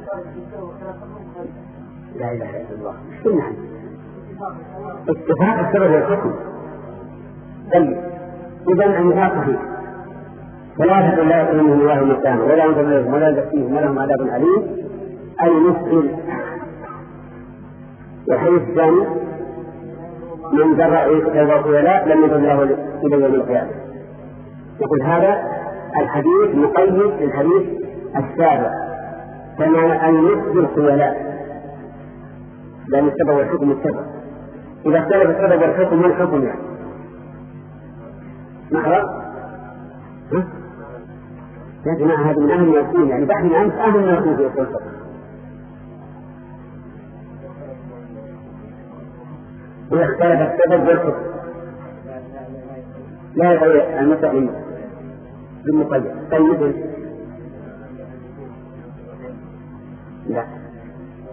لا إله إلا الله. نعم اتفاق السبب والحكم. طيب إذن النفاق صحيح. ثلاثة لا يكرمهم الله مكانه ولا ينظر ولا يزكيهم ولهم عذاب أليم المسئل. والحديث الثاني من جرى كتاب الخيلاء لم يكن له إلى يوم القيامة. يقول هذا الحديث مقيد للحديث السابق كما المسئل الخيلاء لأن السبب والحكم السبب. إذا اختلف السبب والحكم ما الحكم يعني محرق يا جماعة هذا من أهم يكون يعني بحث أنت أهم يكون في أصول الفقه. إذا اختلف السبب والحكم لا يغير المسألة بالمقيد. طيب لا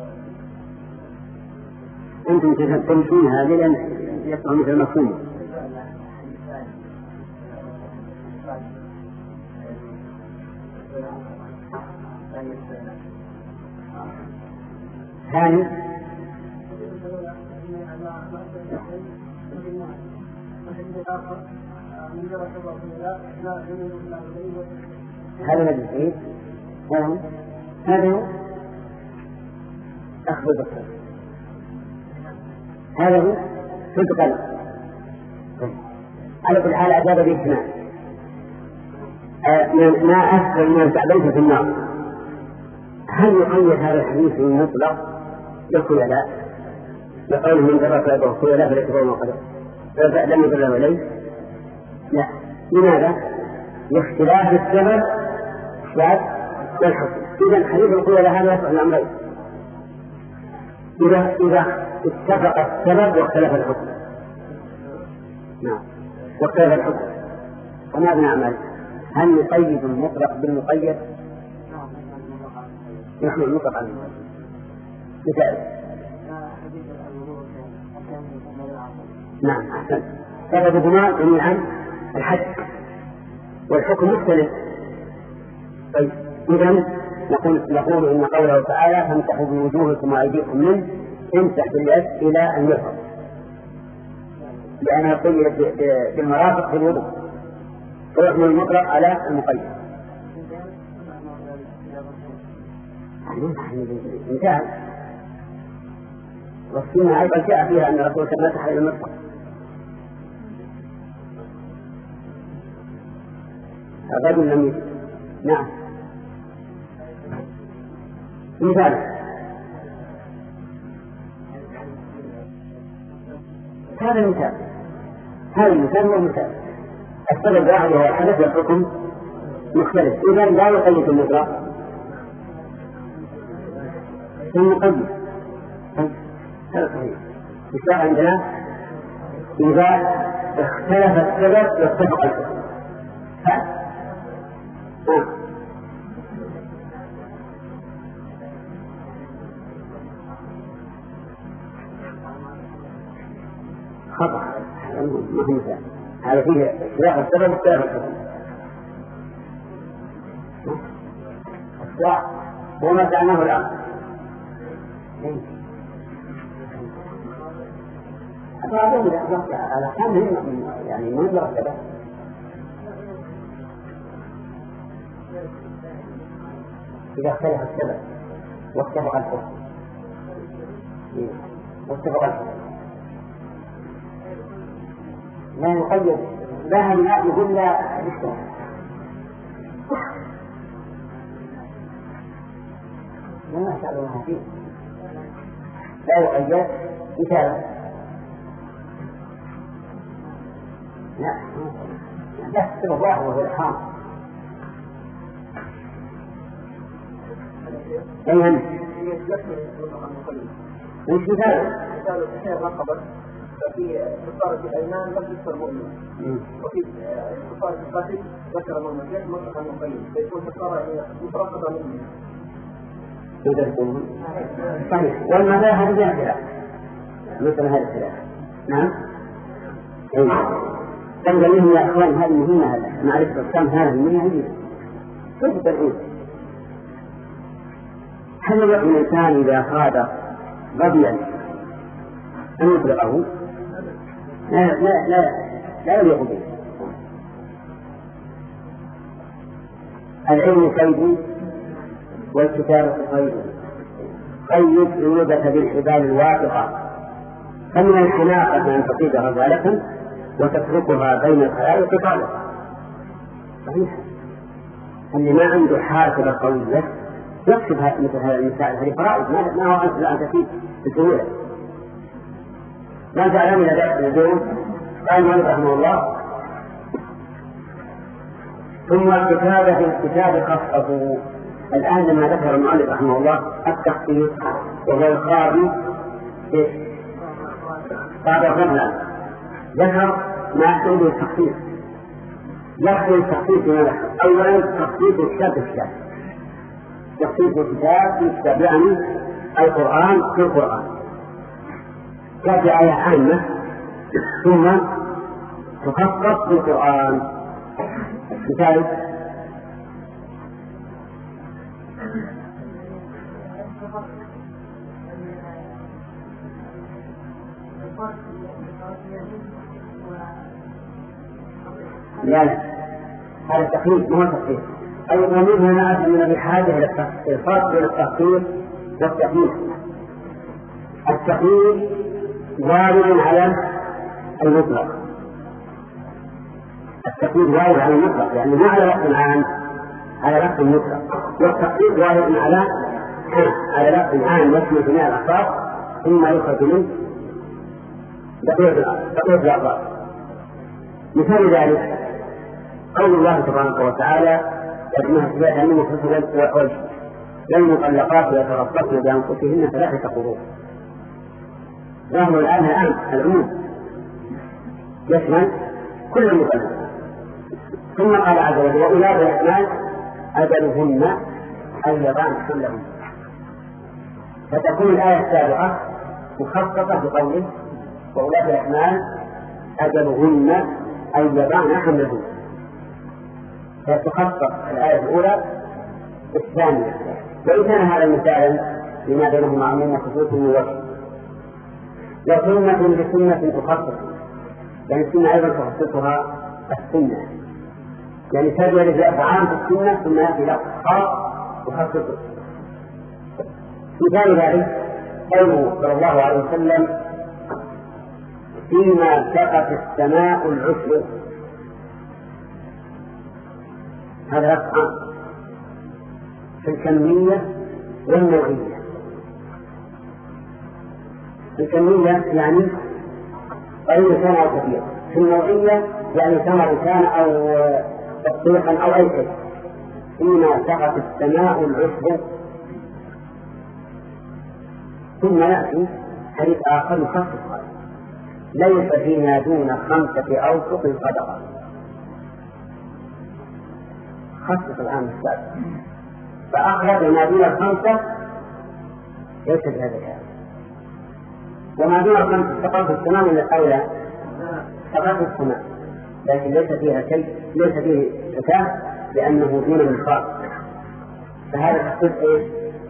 أنتم تمشون هذه لأن يطلع مثل مفهوم ثاني هذا الذي فيه هذا هو أخذ البصر، هذا هو صدق القلب. على كل حال أجاب بالاثنان. ما أسفل من تعبيته في النار، هل يقيد هذا الحديث المطلق بالخيلاء بقوله من جرى فيده خيلاء فليس فهو مقدر لم يدل له إليه؟ لا. لماذا؟ لاختلاف السبب والحكم. إذا حديث الخيلاء هذا يصح الأمرين إذا إذا اتفق السبب واختلف الحكم. نعم، واختلف الحكم. وماذا نعمل؟ هل نقيد المطلق بالمقيد؟ نحن المطلق على المقيد. مثال. نعم أحسن. سببهما جميعا الحد والحكم مختلف. طيب إذن نقول نقول إن قوله تعالى فامسحوا بوجوهكم وأيديكم منه امسح باليد إلى المرفق، لأنها قيدت بالمرافق في الوضوء، فيحمل المطلق على المقيد. انتهى. والسنة أيضا جاء فيها أن الرسول مسح إلى المرفق. الرجل لم يجد. نعم مثال. هذا المثال هذا المثال هو مثال. السبب واحد وهو الحدث والحكم مختلف. إذا لا يقيد المطلق المقيد. هذا صحيح. الشرع عندنا إذا اختلف السبب واتفق الحكم. ها؟ ها؟ خطأ. ما هو مثال. هذا فيه اختلاف السبب واختلاف الحكم. الصح هو ما سألناه الآن. أفعلهم إذا أخذت على حامل يعني منظر السبب. إذا اختلف السبب واتفق الحكم واتفق الحكم لا يقيد لا هناء يقول لا بالسبب. لما سألوها فيه لا يقيد مثالا. لا لا السبب واحد وهو الإحرام. أيها وش مثال؟ مثال تحية الرقبة ففي كفارة الأيمان لم يذكر مؤمن، وفي كفارة القتل ذكر مؤمن ليس مطلقا مقيد، فيكون كفارة مترقبة مؤمن. صحيح. والمذاهب فيها خلاف مثل هذا الخلاف. نعم. تنقل لهم يا أخوان هذه مهمة، هذا معرفة الأحكام هذه مهمة. كيف تدعون؟ هل يقول الإنسان إذا أخذ ظبيا أن يطلقه؟ لا لا لا لا يليق به. العلم قيد والكتابة قيد. قيد عيوبك بالحبال الواثقة، فمن الحناقة أن تصيد غزالة وتتركها بين الخلائق قالت. صحيح. اللي ما عنده حافظة قوية يكتب مثل هذا المسائل، هذه فرائض ما هو أنت لا تفيد بسهولة. ما تعلم إلى ذلك اليوم قال المؤلف رحمه الله ثم الكتابة في الكتاب خصصوا. الآن لما ذكر المؤلف رحمه الله التخصيص وهو القاضي قاضي الرجل ذكر ما يحتاج التخصيص. يحتاج التخصيص لماذا؟ أولا تخصيص الكتاب في الكتاب، تخصيص الكتاب في الكتاب يعني القرآن في القرآن تأتي آية عامة ثم تخصص بالقرآن. مثال لا لا هذا تقييد ما هو تقييد. أي ومنها ناس من بحاجة إلى الفرق بين التخصيص والتقييد. التقييد وارد على المطلق، التقييد وارد على المطلق يعني ما على لفظ عام، على لفظ مطلق. والتقييد وارد على على لفظ عام يشمل جميع الألفاظ ثم يخرج منه بقية الألفاظ. مثال ذلك قول الله تبارك وتعالى يجمع سبيل أنه مخصوص وجه للمطلقات يتربصن بأنفسهن ثلاثة قروء. ظاهر الآن الآن العموم يشمل كل المطلقات. ثم قال عز وجل وأولاد الأحمال أجلهن أن يضعن حملهن، فتكون الآية السابقة مخصصة بقوله وأولاد الأحمال أجلهن أن يضعن حملهن، فتخصص الآية الأولى الثانية. وإن كان هذا مثالا لما بينهما عموم وخصوص من وجه. وسنة بسنة تخصص، يعني السنة أيضا تخصصها السنة، يعني تجري الأفعال في السنة ثم يأتي لفظ خاص يخصصه. مثال ذلك قوله صلى الله عليه وسلم فيما سقت السماء العشر، هذا يقع في الكمية والنوعية. الكمية يعني قليل كان أو كثير، في النوعية يعني ثمر كان أو تصديقا أو أي شيء. فيما سقط السماء العشر. ثم يأتي حديث آخر يخصص ليس فيما دون خمسة أوسق صدقة. خصص الآن السابق فأخرج ما دون الخمسة ليس بهذا الحال. وما دون الخمسة سقط السماء من الأولى سقط السماء، لكن ليس فيها شيء، ليس فيه زكاة لأنه دون الخاص. فهذا تخصيص إيه؟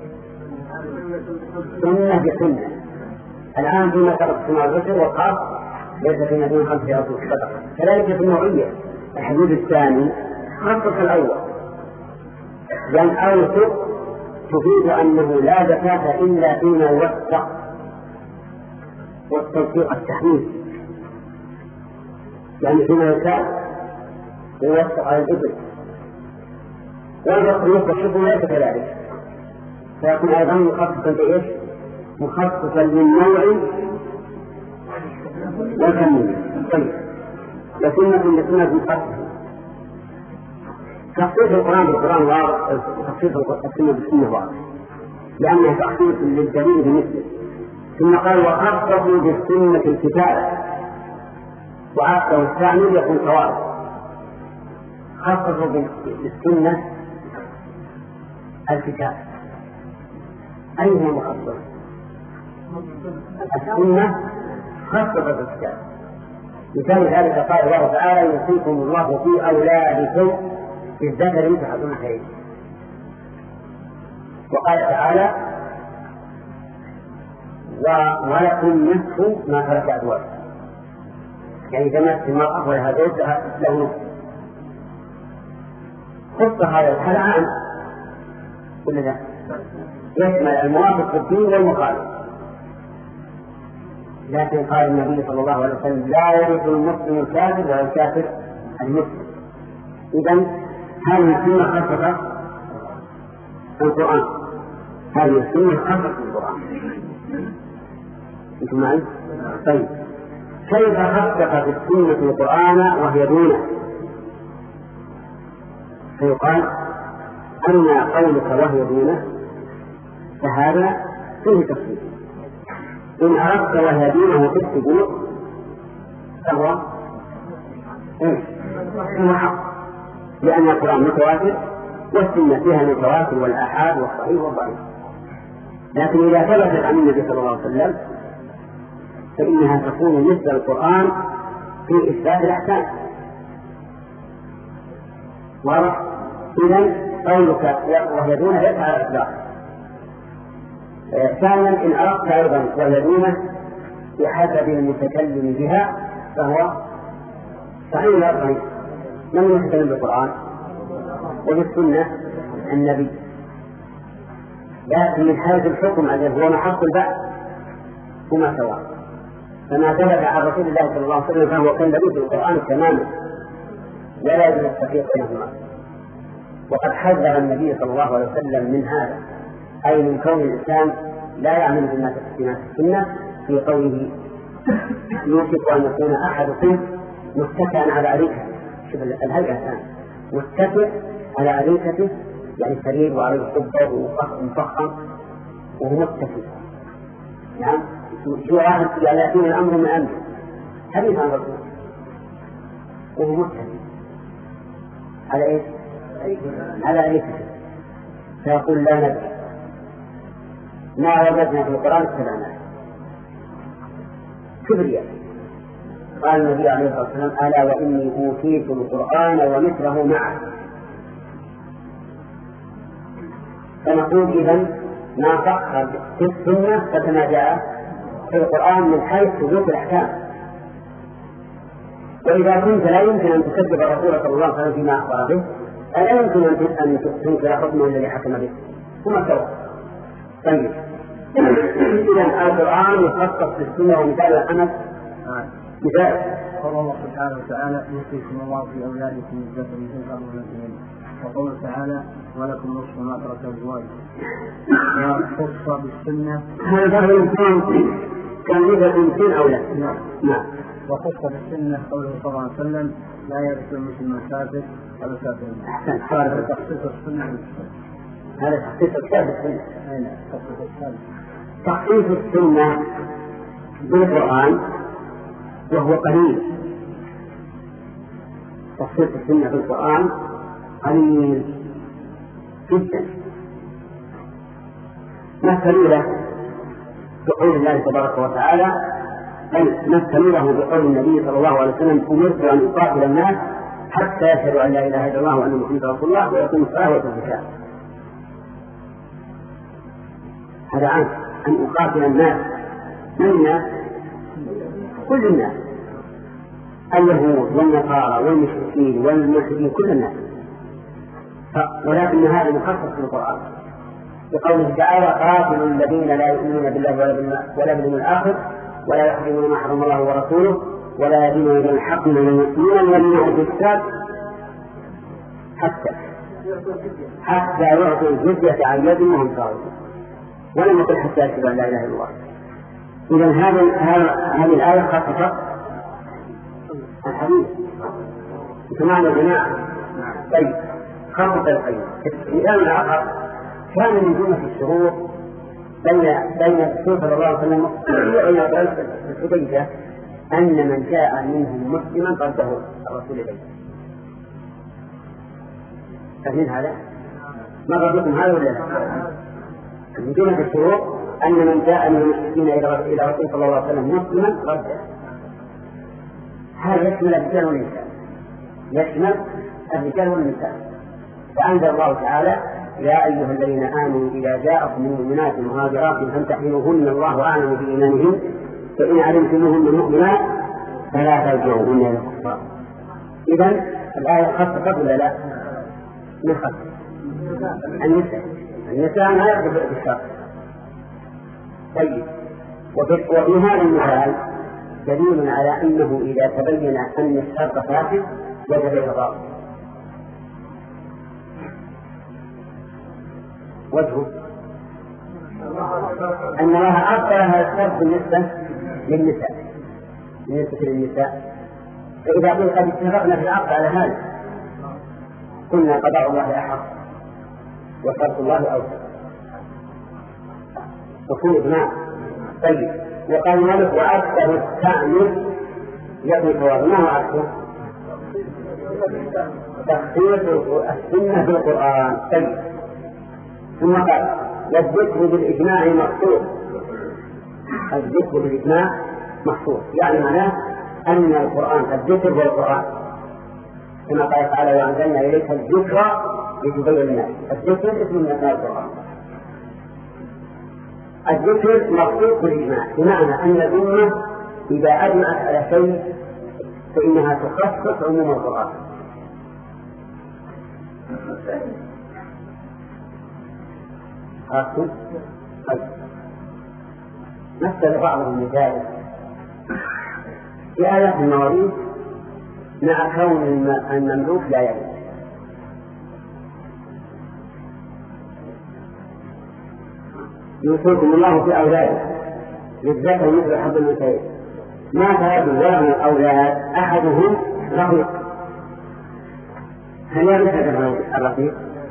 سنة بسنة. الآن فيما سقط السماء العشر والخاص ليس فيما دون خمسة أوسق صدقة. كذلك في النوعية الحديث الثاني خصص الأول، لأن أوسق تفيد أنه لا زكاة إلا فيما يوثق، والتوثيق التحميل يعني فيما يكاد يوثق على الإبل، وإذا يوثق الشبه ليس كذلك، فيكون أيضا مخصصا بإيش؟ مخصصا للنوع والكمية. طيب وسنة لسنة مخصصة. تخصيص القرآن بالقرآن واضح، تخصيص السنة بالسنة واضح، لأنها تخصيص للدليل بمثله. ثم قال وخصصوا بالسنة الكتاب، وعكسه الثاني يكون صواب. خصصوا بالسنة الكتاب، أي هو مخصص؟ السنة خصصت الكتاب. مثال ذلك قال الله تعالى يوصيكم الله في أولادكم للذكر مثل حظ الأنثيين. وقال تعالى ولكم نصف ما ترك أزواجكم، يعني جمعت المرأة ولها زوج له نصف. خص هذا الحال عام كل ذا يشمل الموافق في الدين والمخالف. لكن قال النبي صلى الله عليه وسلم لا يرث المسلم الكافر ولا الكافر المسلم. إذن هذه السنة خاصة القرآن، هذه السنة خاصة القرآن. أنتم معي؟ طيب كيف خصصت السنة القرآن وهي دونه؟ فيقال أما قولك وهي دونه فهذا فيه تفصيل. إن أردت وهي دونه في السجود فهو إيه؟ هو حق، لأن القرآن متواتر والسنة فيها المتواتر والآحاد والصحيح والضعيف. لكن إذا ثبتت عن النبي صلى الله عليه وسلم فإنها تكون مثل القرآن في إثبات الأحكام. واضح؟ إذن قولك وهي دونه ليس على الإطلاق، ثانيا إن أردت أيضا والذين بحسب المتكلم بها فهو صحيح لا صحيح. من المتكلم بالقرآن وبالسنة النبي، لكن من حيث الحكم الذي هو محط البحث هما سواء، فما ثبت عن رسول الله صلى الله عليه وسلم فهو كالنبي في القرآن تماما ولا يجوز التفريق بينهما. وقد حذر النبي صلى الله عليه وسلم من هذا، أي من كون الإنسان لا يعمل بما في السنة، في قوله يوشك أن يكون أحدكم متكئا على أريكته. شوف الهيئة الآن، متكئ على أريكته يعني سرير وعليه قبة ومفخم وهو متكئ. نعم شو واحد يعني يأتينا الأمر من أمره حديث عن رسول وهو متكئ على إيش؟ على أريكته، فيقول لا ندري ما وجدنا في القرآن اتبعناه. كبرياء. قال النبي عليه الصلاة والسلام ألا وإني أوتيت القرآن ومثله معه. فنقول إذن ما صح في السنة فكما جاء في القرآن من حيث ثبوت الأحكام. وإذا كنت لا يمكن أن تكذب الرسول صلى الله عليه وسلم فيما أخبر به ألا يمكن أن تنكر حكمه الذي حكم به هما سواء. طيب إذن القرآن يخصص بالسنة ومثال الحمد مثال قال الله سبحانه وتعالى يوصيكم الله في أولادكم الذكر مثل حظ الأنثيين، وقوله تعالى ولكم نصف ما ترك أزواجكم. وخص بالسنة هذا الإنسان كان إذا إنسان أو لا. نعم. وخص بالسنة قوله صلى الله عليه وسلم لا يرث المسلم الكافر ولا كافر. أحسن. هذا تخصيص السنة. هذا تخصيص الكتاب بالسنة. أين تخصيص الكتاب؟ تخصيص السنة بالقرآن وهو قليل. تخصيص السنة بالقرآن قليل جدا. مثل له بقول الله تبارك وتعالى، أي مثل له بقول النبي صلى الله عليه وسلم أمرت أن أقاتل الناس حتى يشهدوا أن لا إله إلا الله وأن محمدا رسول الله ويقيموا الصلاة ويؤتوا الزكاة. هذا عام أن أقاتل الناس. من الناس؟ كل الناس، اليهود والنصارى والمشركين والملحدين كل الناس. ولكن هذا مخصص في القرآن بقوله تعالى قاتلوا الذين لا يؤمنون بالله ولا باليوم الآخر ولا يحرمون ما حرم الله ورسوله ولا يدينون من الحق من المؤمنين والذين اوتوا الكتاب حتى حتى يعطوا الجزية عن يد وهم صاغرون ولم يقل حتى يشهدوا أن لا إله إلا الله. إذا هذه هذه الآية خاصة الحديث بمعنى الجماعة. طيب خاصة الحديث. الإمام الآخر كان من جملة الشروط بين بين الرسول صلى الله عليه وسلم وبين الحديثة أن من جاء منهم مسلما رده الرسول إليه. فهمت هذا؟ ما ردكم هذا ولا لا؟ من جملة الشروط أن من جاء من المسلمين إلى الرسول صلى الله عليه وسلم مسلما رده. هذا يشمل الرجال والنساء، يشمل الرجال والنساء. فأنزل الله تعالى يا أيها الذين آمنوا إذا جاءكم مؤمنات مهاجرات فامتحنوهن الله أعلم بإيمانهن فإن علمتموهن مؤمنات فلا ترجعوهن إلى الكفار. إذن الآية خاصة ولا لا؟ من خاصة النساء. النساء ما يقبل بالشرط. طيب وفي هذا المثال دليل على أنه إذا تبين أن الشرط فاسد وجب الإضافة. وجهه أن الله أبطل هذا الشرط بالنسبة للنساء بالنسبة للنساء. فإذا قد اتفقنا في العقد على هذا قلنا قضاء الله أحق وشرط الله أوسع وكل إجماع. طيب وقال مالك وأكثر التعمل يبني ثواب. ما هو أكثر؟ تخصيص السنة في القرآن. طيب ثم قال والذكر بالإجماع مقصود. الذكر بالإجماع مقصود يعني معناه أن القرآن الذكر هو القرآن كما قال تعالى وأنزلنا إليك الذكر لتبين الناس. الذكر اسم من أسماء القرآن. الذكر مخصوص بالإجماع، بمعنى أن الأمة إذا أجمعت على شيء فإنها تخصص عموم القرآن. خاصة مثل بعضهم مثال في آيات المواريث مع كون المملوك لا يرث. يوصيكم الله في أولادكم للذكر مثل حظ الأنثيين ما ترك الله من الأولاد أحدهم رفيق. هل يرث الرفيق؟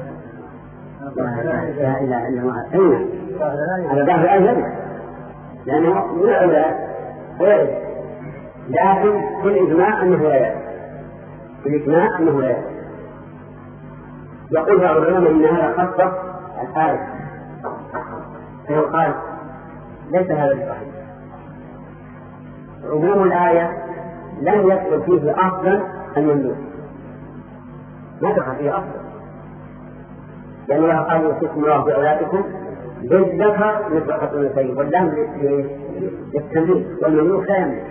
لا إله إلا الله. أين؟ على ظاهر الآية لأنه من الأولاد ويرث، لكن في الإجماع أنه لا يرث، في الإجماع أنه لا يرث. يقول بعض العلماء إن هذا خصص الآية، فيقال ليس هذا الصحيح. عموم الآية لم يدخل فيه أصلا المملوك، ما دخل فيه أصلا، لأن الله قال يوصيكم الله في أولادكم بالذكر مثل حظ الأنثيين، واللام للتمليك، والمملوك لا يملك.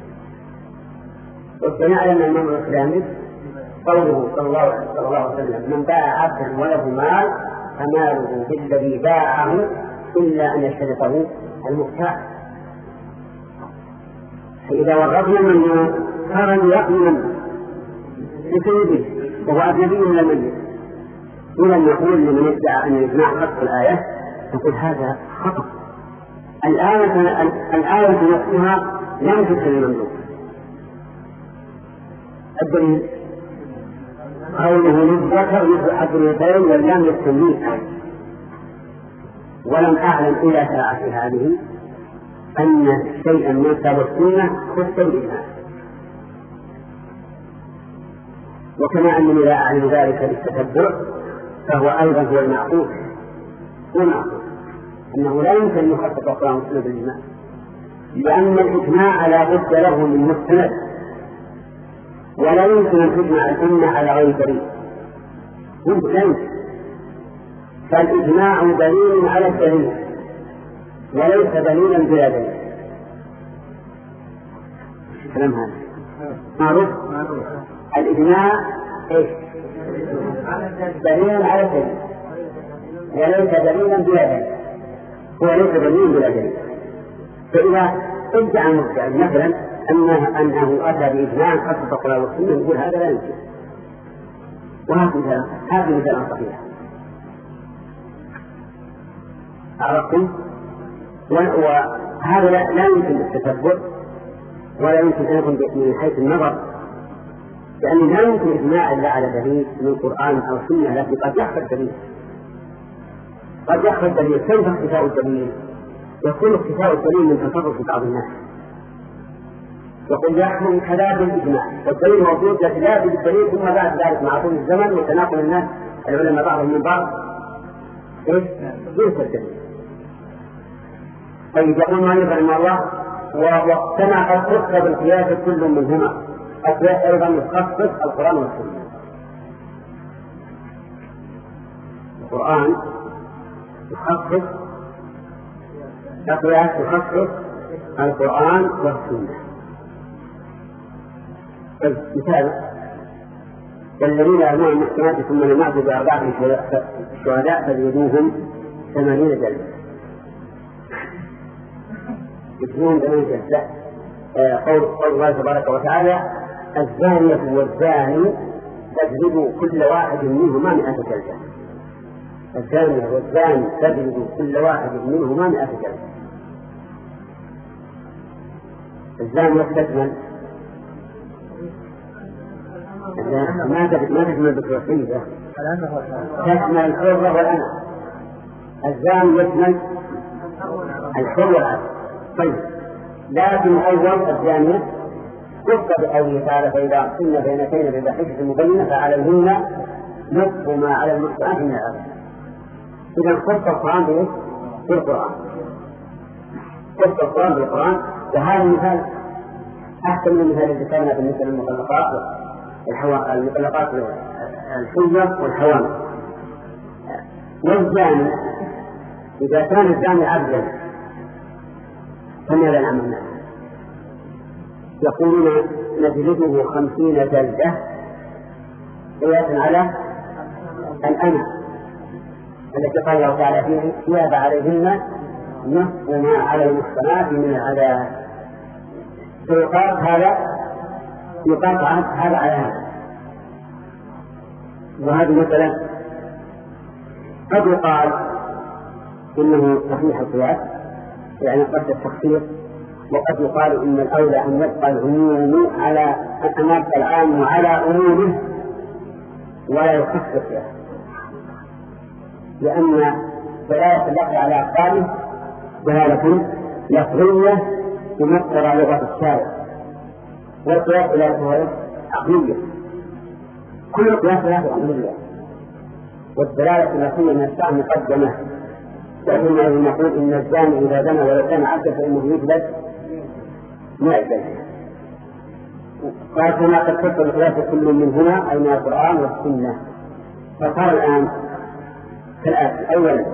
وسنعلم أن المملوك لا يملك قوله صلى الله عليه وسلم: من باع عبدا وله مال فماله بالذي باعه إلا أن يشترطه المختار. فإذا ورثنا المملوك صار يقبل بسيده وهو أجنبي من المملوك. إذا نقول لمن يدعي أن الإجماع خص الآية نقول هذا خطأ. الآية الآية نفسها لم تدخل المملوك. الدليل قوله للذكر مثل حظ الأنثيين واللام للتمليك. ولم أعلم إلى ساعة هذه أن شيئا من كتاب السنة خص بالإجماع، وكما أنني لا أعلم ذلك بالتتبع فهو أيضا هو المعقول والمعقول أنه لا يمكن أن يخصص القرآن والسنة بالإجماع، لأن الإجماع لا بد له من مستند، ولا يمكن أن تجمع الأمة على غير دليل. لا يمكن. فالإجماع دليل على الدليل وليس دليلا بلا دليل. كلام هذا معروف. الإجماع إيش؟ دليل على الدليل وليس دليلا بلا دليل، هو ليس دليل بلا دليل. فإذا ادعى المدعي مثلا أنه أنه أتى بإجماع خصص القرآن والسنة نقول هذا لا يمكن. وهكذا هذا مثال صحيح. عرفتم؟ وهذا لا يمكن التتبع ولا يمكن أن يكون من حيث النظر، لأن لا يمكن إجماع إلا على دليل من القرآن أو السنة، لكن قد يحصل دليل قد يحصل دليل. كيف اختفاء الدليل؟ يكون اختفاء الدليل من تصرف بعض الناس، يقول يحكم كذا بالإجماع والدليل موجود لكن لا بالدليل، ثم بعد ذلك مع طول الزمن وتناقل الناس العلماء بعضهم من بعض إيش؟ ينسى الدليل. طيب يقول مالك رحمه الله: واقتنع قد خص بالقياس كل منهما. القياس أيضا يخصص القرآن والسنة. القرآن يخصص، القياس يخصص القرآن والسنة. طيب مثال: والذين يرمون المحصنات ثم لم يأتوا بأربعة شهداء فزيدوهم ثمانين جلدة. يجزون ثمانين جلدة. قول قول الله تبارك وتعالى: الزانية والزاني فاجلدوا كل واحد منهما مئة جلدة. الزانية والزاني فاجلدوا كل واحد منهما مئة جلدة. الزانية تشمل ما تشمل بالتوحيد، تشمل الحر والأمة. الزاني يشمل الحر والأمة. طيب لكن أول الزانية قصة بقوله تعالى: فإذا كنا بينتين بفاحشة مبينة فعليهن نصف ما على المحصنات من العذاب. إذا قصة القرآن بإيش؟ بالقرآن. قصة القرآن بالقرآن. وهذا المثال أحسن من المثال الذي ذكرنا بالنسبة للمطلقات المطلقات الحية والحوامل. والزاني إذا كان الزاني عبدا فماذا نعمل معه؟ يقولون نجلده خمسين جلدة قياسا على الأمة التي قال الله تعالى فيه ثياب عليهن نصف ما على المحصنات من العذاب، فيقال هذا يقال هذا على هذا. وهذه مثلا قد يقال إنه صحيح القياس يعني قد التخصيص، وقد يقال إن الأولى أن يبقى العموم على أن يبقى العام على عمومه ولا يخصص له، لأن دلالة اللفظ على أقواله دلالة لفظية بمقتضى لغة الشارع، والقياس دلالته عقلية، كل قياس دلالته عقلية، والدلالة اللفظية من الشرع مقدمة. وإنما نقول إن الزاني إذا زنى ولو كان عبدا فإنه يجلد مئة جلدة. قال كما قد تذكر القياس كل منهما أي من القرآن والسنة. فصار الآن كالآتي: أولا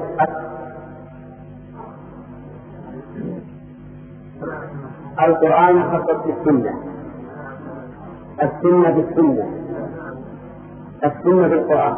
القرآن خصص بالسنة، السنة بالسنة، السنة بالقرآن،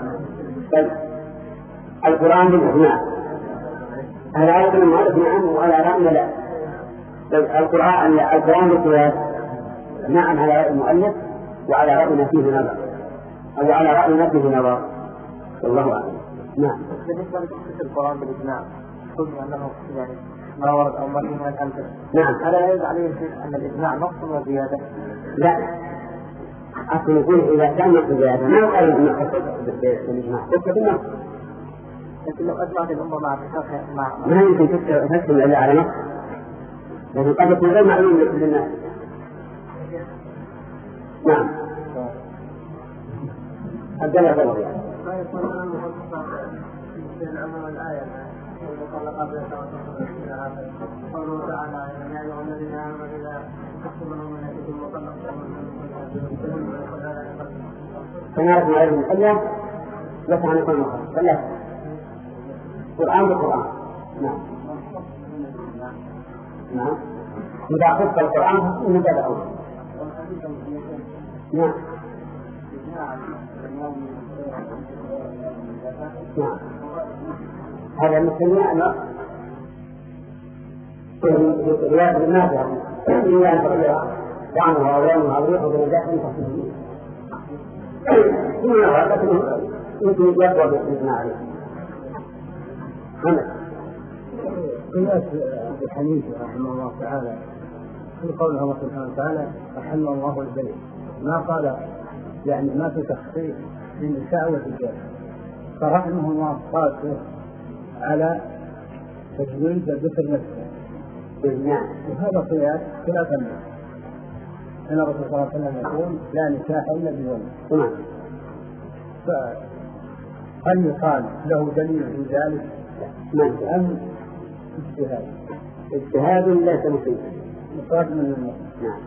القرآن بالإجماع. هذا عادة المؤلف نعم وعلى رأينا لا. القرآن القرآن بالقياس نعم على رأي المؤلف وعلى رأينا فيه نظر، أو على رأينا فيه نظر، والله أعلم. نعم. بالنسبة لتخصيص القرآن بالإجماع قلنا أنه يعني ما ورد أو ما فيه من الأمثلة. نعم. هذا لا يجب عليه أن الإجماع نقص وزيادة؟ لا، أصل يقول إذا كان نقص زيادة ما قال إن خصص بالإجماع، خصص بالنقص. لكن لو أجمعت الأمة مع مع ما يمكن تحكم إلا على نقص، لكن قد يكون غير معلوم لكل الناس. نعم. الدلالة بالغير. ما يكون أنه خصص في العموم الآية قال قبل قوله تعالى يا أيها الذين آمنوا إذا تحكموا المؤمنات وطلقتم فنعرف من علم الحية لك عن يكون مخصص فلا القرآن بالقرآن. نعم نعم إذا خص القرآن فإنه بدأ أول. نعم نعم هذا مثل أن رياض الناس إلا أن تغير طعمها ولونها وريحها ونجاح تخصيصية يمكن يقوى بإذن عليه. قياس أبي حنيفة رحمه الله تعالى في قوله الله سبحانه وتعالى أحل الله البيع، ما قال يعني ما في تخصيص للنساء والرجال، فرحمه الله قاسه على تجويز الذكر نفسه. وهذا قياس خلاف الناس، أن الرسول صلى الله عليه وسلم يقول لا نكاح إلا بولي. فهل يقال له دليل في ذلك أم اجتهاد؟ اجتهاد ليس مفيد مصاب من النص. نعم.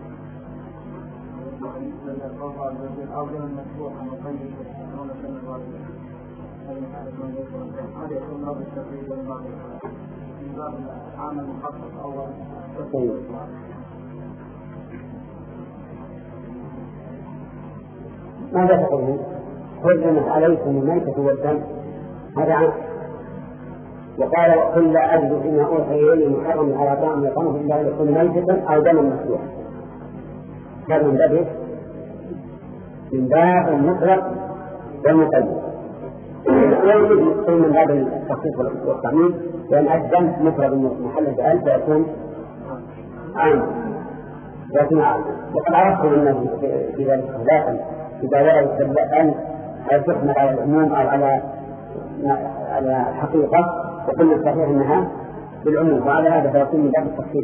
ماذا تقولون؟ حرمت عليكم الميتة والدم، هذا عنه. وقال قل لا أجد فيما أوحي إلي محرم على طعام يطعمه إلا أن يكون ميتة أو دما مسفوحا. هذا من باب من باب المطلق والمقيد، ويجب من باب التخصيص والتعميم، لأن الدم مفرد محل بألف فيكون عام يكون عام. وقد عرفتم أن في ذلك خلافا إذا ورد الدم هل تحمل على العموم أو على على الحقيقة، وقلنا الصحيح أنها بالعموم، وعلى هذا فيكون من باب التخصيص.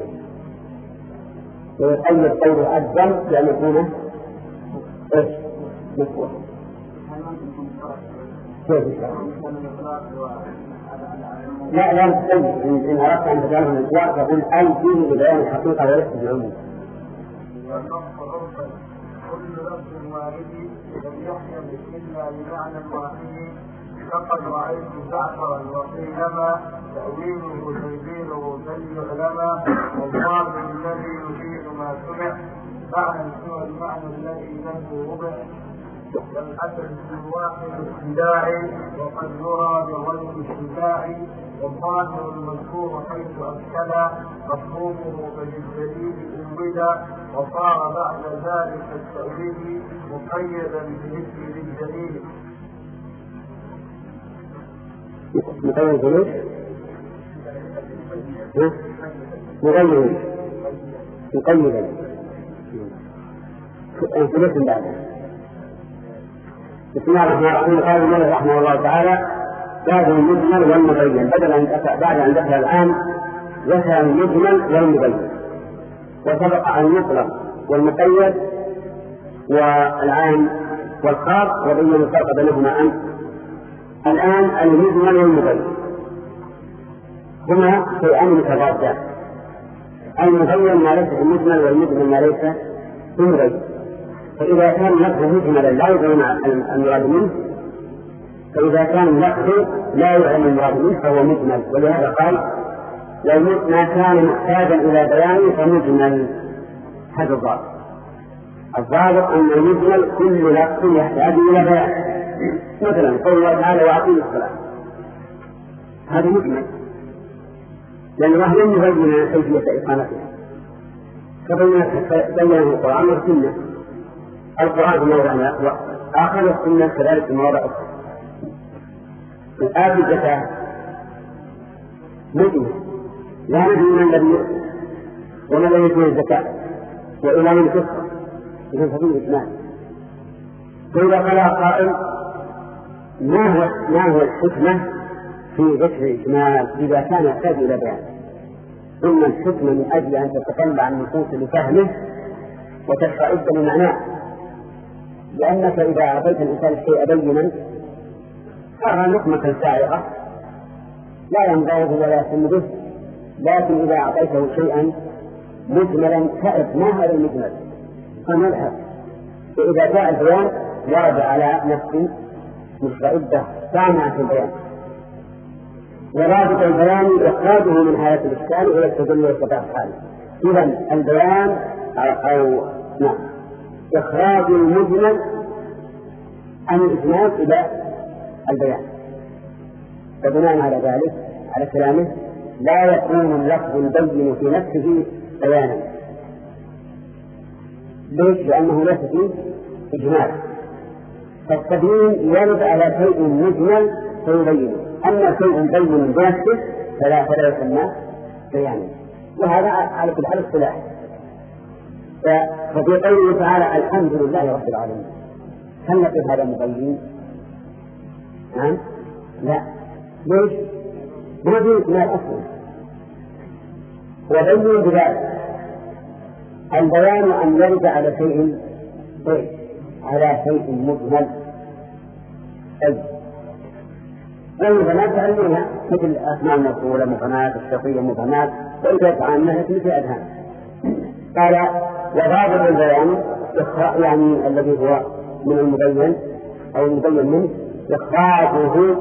ويقيد قوله الدم بأن يكون إيش؟ مفهوم. لا لا تقيد، إن أردت أن تجعله من الإطلاق فقل أي فيه لبيان الحقيقة وليس بالعموم. كل لفظ وارد لم يحيى إلا بمعنى واحد، لقد رأيت زعفرا وقيلما تأويله تنزيله بل يعلما معنى سوى المعنى الذي له ربع والأسد الواحد الابتداعي وقد يرى بغير اشتباع والظاهر المذكور حيث أكد مفهومه فبالدليل انبدا وصار بعد ذلك التأويل مقيدا بمثل الدليل. مقيد ليش؟ مقيدا مقيدا ثلاث بعده. بسم الله الرحمن الرحيم. قال المؤلف رحمه الله تعالى هذا المجمل والمبين، بدل أن بعد أن ذكر الآن ذكر المجمل والمبين، وسبق أن يطلق والمقيد والعام والخاص وبين الفرق بينهما أمس. الآن المجمل والمبين هما شيئان متضادان، المبين ما ليس المجمل والمجمل ما ليس المبين. فإذا كان اللفظ مجملا لا يعلم المراد منه، فإذا كان اللفظ لا يعلم المراد منه فهو مجمل. ولهذا قال لو ما كان محتاجا إلى بيان فمجمل. هذا الضابط. الضابط أن المجمل كل لفظ يحتاج إلى بيان. مثلا قول الله تعالى وأقيموا الصلاة، هذا مجمل لأن الله لم يبين كيفية إقامتها فبينه القرآن والسنة. القرآن في موضع آخر والسنة كذلك في مواضع أخرى. الآية الزكاة مجمل لا ندري من الذي يؤتي وما الذي يؤتي الزكاة وإلى من تسرى إذا فيه الإجمال. فإذا قال قائل ما هو ما هو الحكمة في ذكر الإجمال إذا كان يحتاج إلى بيان؟ ثم الحكمة من أجل أن تتطلع النصوص لفهمه وتستعد لمعناه، لأنك إذا أعطيت الإنسان الشيء بينا صار نقمة سائغة لا ينضغط ولا يسم به. لكن إذا أعطيته شيئا مجملا تعرف ما هذا المجمل فنلحق. فإذا جاء البيان ورد على نفس مستعدة سامعة البيان، ورابط البيان إخراجه من حالة الإشكال إلى التدل والصفاء الحالي. إذن البيان أو نعم إخراج المجمل عن الإجمال إلى البيان. فبناء على ذلك على كلامه لا يكون اللفظ البين في نفسه بيانا. ليش؟ لأنه ليس فيه إجمال. فالتبيين يرد على شيء مجمل فيبينه، أما شيء بين بنفسه فلا فلا يسمى بيانا. وهذا على كل حال اصطلاح. ففي قوله تعالى الحمد لله رب العالمين هل نقول هذا مبين؟ نعم؟ لا. ليش؟ ما في إجمال أصلا. وبين بذلك البيان أن يرد على شيء طيب على شيء مجمل. طيب والمبنات تعلمونها مثل أسماء الموصولة مبنات، الشرطية مبنات، وإذا تعاملها مثل أذهان. قال وضابط البيان يعني الذي هو من المبين أو المبين منه إخراجه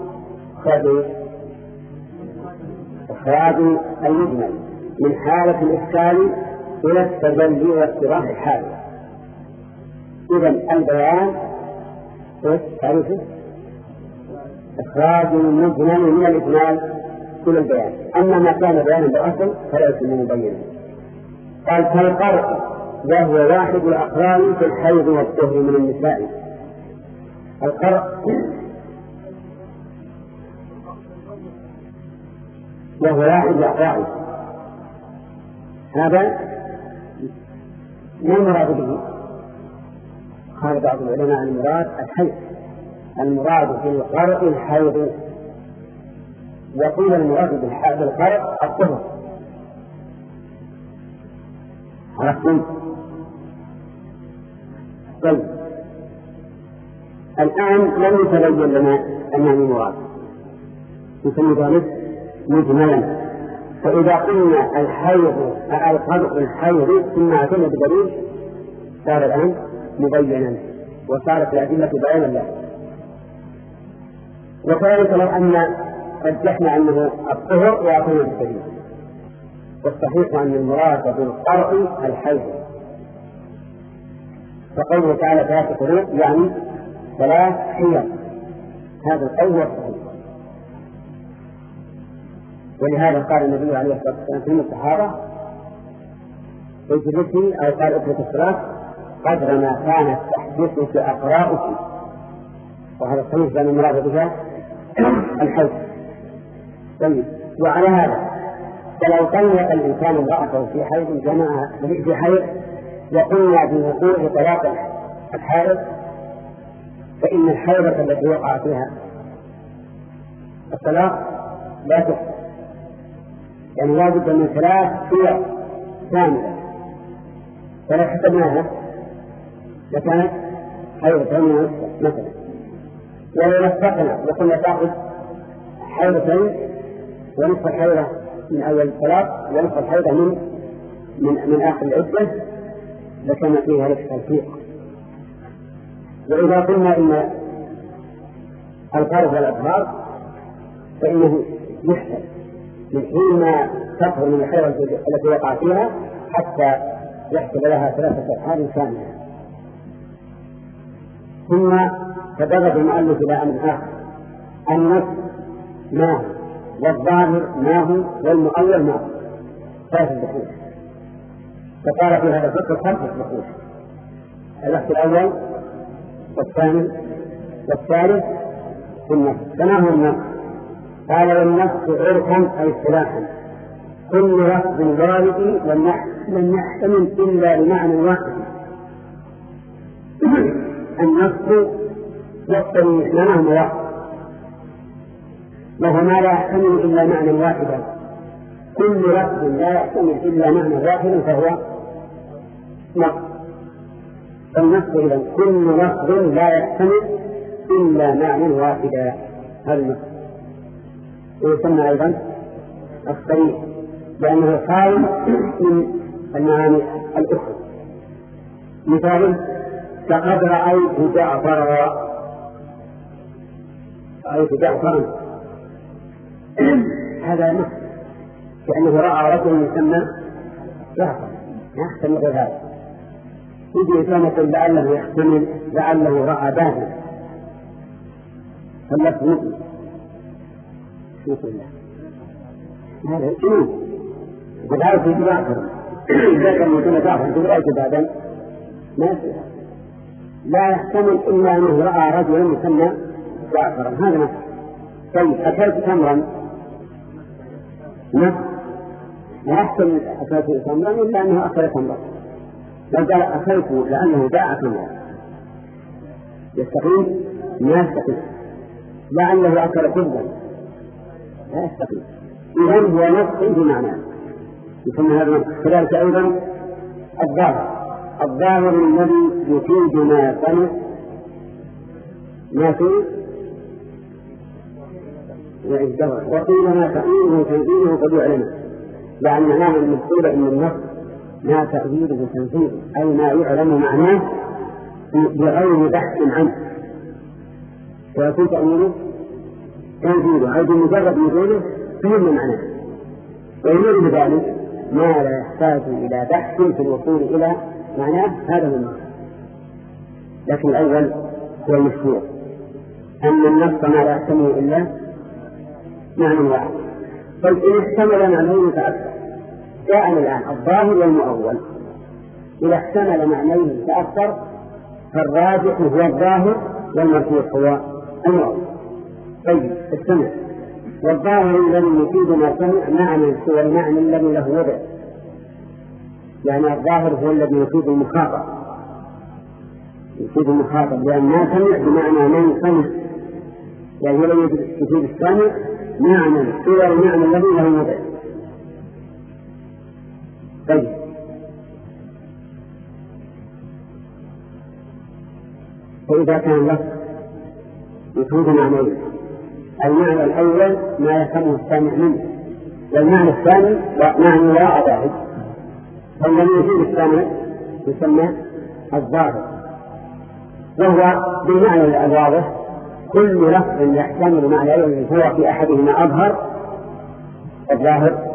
إخراج المجمل من حالة الإشكال إلى التجلي واتضاح الحال. إذن البيان تعرفه إخراج المجمل من الإجمال إلى البيان. أما ما كان بيانا بالأصل فلا يسمى مبينا. قال كالقرء وهو واحد الأقران في الحيض والطهر من النساء. القرء وهو واحد الأقران، هذا ما المراد به؟ قال بعض العلماء المراد الحيض، المراد في القرء الحيض، وقيل المراد بالقرء الطهر. عرفتم؟ طيب الآن لم يتبين لنا أنه المراد، يسمى ذلك مجملا. فإذا قلنا الحيض القرء الحيض ثم أتينا بدليل صار الآن مبينا وصارت الأدلة بيانا له. وكذلك لو أن رجحنا أنه الطهر وأتينا بالدليل، والصحيح أن المراد بالقرء الحيض فقوله تعالى ثلاث طرق يعني ثلاث حيل، هذا القول هو الصحيح. ولهذا قال النبي عليه الصلاة والسلام في الصحابة اجلسي أو قال اترك الصلاة قدر ما كانت تحدثك أقراؤك، وهذا صحيح لأن المراد بها الحج. طيب وعلى هذا فلو طلق الإنسان امرأته في حيض جمعها في حيض وقلنا بوقوع طلاق الحائض فإن الحيضة التي وقع فيها الطلاق لا تحصل، يعني لا بد من ثلاث صور كاملة، فلو حسبناها لكانت حيضتين مثلا، ولو نفقنا وقلنا تأخذ حيضتين ونصف الحيضة من أول الطلاق ونصف الحيضة من من من آخر العدة لكان فيها لك تلفيق. وإذا قلنا إن الفرض والأظهار فإنه يحسب من حين ما تظهر من الحيضة التي وقع فيها حتى يحسب لها ثلاثة أشهر كاملة. ثم تدرج المؤلف إلى أمر آخر، النص ما هو والظاهر ما هو والمؤول ما هو، ثلاث دخول. فقال في هذا الفصل خمسة دخول، الوقت الأول والثاني والثالث في النص. فما هو النص؟ قال والنص عرفا أي اصطلاحا كل لفظ وارد لم يحتمل إلا لمعنى واحد. النص يقتضي معناه واحد وهو ما لا يحتمل إلا معنى واحدا، كل لفظ لا يحتمل إلا معنى واحدا فهو نص. فالنص إذن كل لفظ لا يحتمل إلا معنى واحدا، هذا النص. ويسمى أيضا الصريح لأنه خالي من المعاني الأخرى. مثال لقد رأيت جعفرا، رأيت جعفرا هذا نص لأنه رأى رجل يسمى جعفر يحتمل غير هذا. يجي إنسان لعله يحتمل لعله رأى باهي فاللفظ مؤمن الله هذا جنون. وقال في جعفر إذا كان يكون جعفر في رأيت بعدا ما لا يحتمل إلا أنه رأى رجلا يسمى جعفرا، هذا نص. طيب أكلت تمرا نص لا يحتمل أكلت تمرا إلا أنه أكل تمرا. لو قال أكلت لأنه باع تمرا يستقيم ما يستقيم، لأنه أكل خبزا لا يستقيم. إذن هو نص بمعنى يسمى هذا نص. كذلك أيضا الظاهر، الظاهر الذي يفيد ما سمع ما فيه وقيل ما تأويله تنزيله قد يعلمه، يعني معناه المقصود إن النص ما تأويله تنزيله أي ما يعلم معناه بغير بحث عنه، ويكون تأويله تنزيله أي بمجرد نزوله فهم معناه، ويريد بذلك ما لا يحتاج إلى بحث في الوصول إلى معناه، هذا هو النص. لكن الأول هو المشهور أن النص ما لا يحتمل إلا معنى واحد. طيب إن احتمل معنيين فأكثر جاءنا الآن الظاهر والمؤول، إذا احتمل معنيين فأكثر فالراجح هو الظاهر والمرجوح هو المؤول. طيب استمع، والظاهر الذي يفيد ما سمع معنى هو المعنى الذي له وضع، يعني الظاهر هو الذي يفيد المخاطب يفيد المخاطب لأن ما سمع بمعنى من سمع، يعني هو يفيد السامع معنى هو المعنى الذي له وضع. طيب فإذا كان اللفظ يفيد معنيين، المعنى الأول ما يفهمه السامع منه، والمعنى الثاني معنى لا أباهد، فالذي يفيد السامع يسمى الظاهر، وهو بالمعنى الواضح كل لفظ يحتمل معنى هو في أحدهما أظهر الظاهر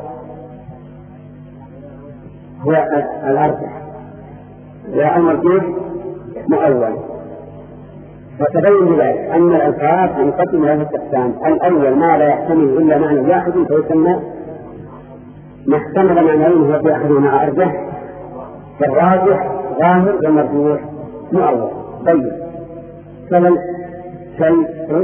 هو الأرجح، والمرجوح مؤول. وتبين بذلك أن الألفاظ ينقسم إلى ثلاثة أقسام: الأول ما لا يحتمل إلا معنى واحد فيسمى ما احتمل معنيين هو في أحدهما أرجح، فالراجح ظاهر والمرجوح مؤول. طيب كال كال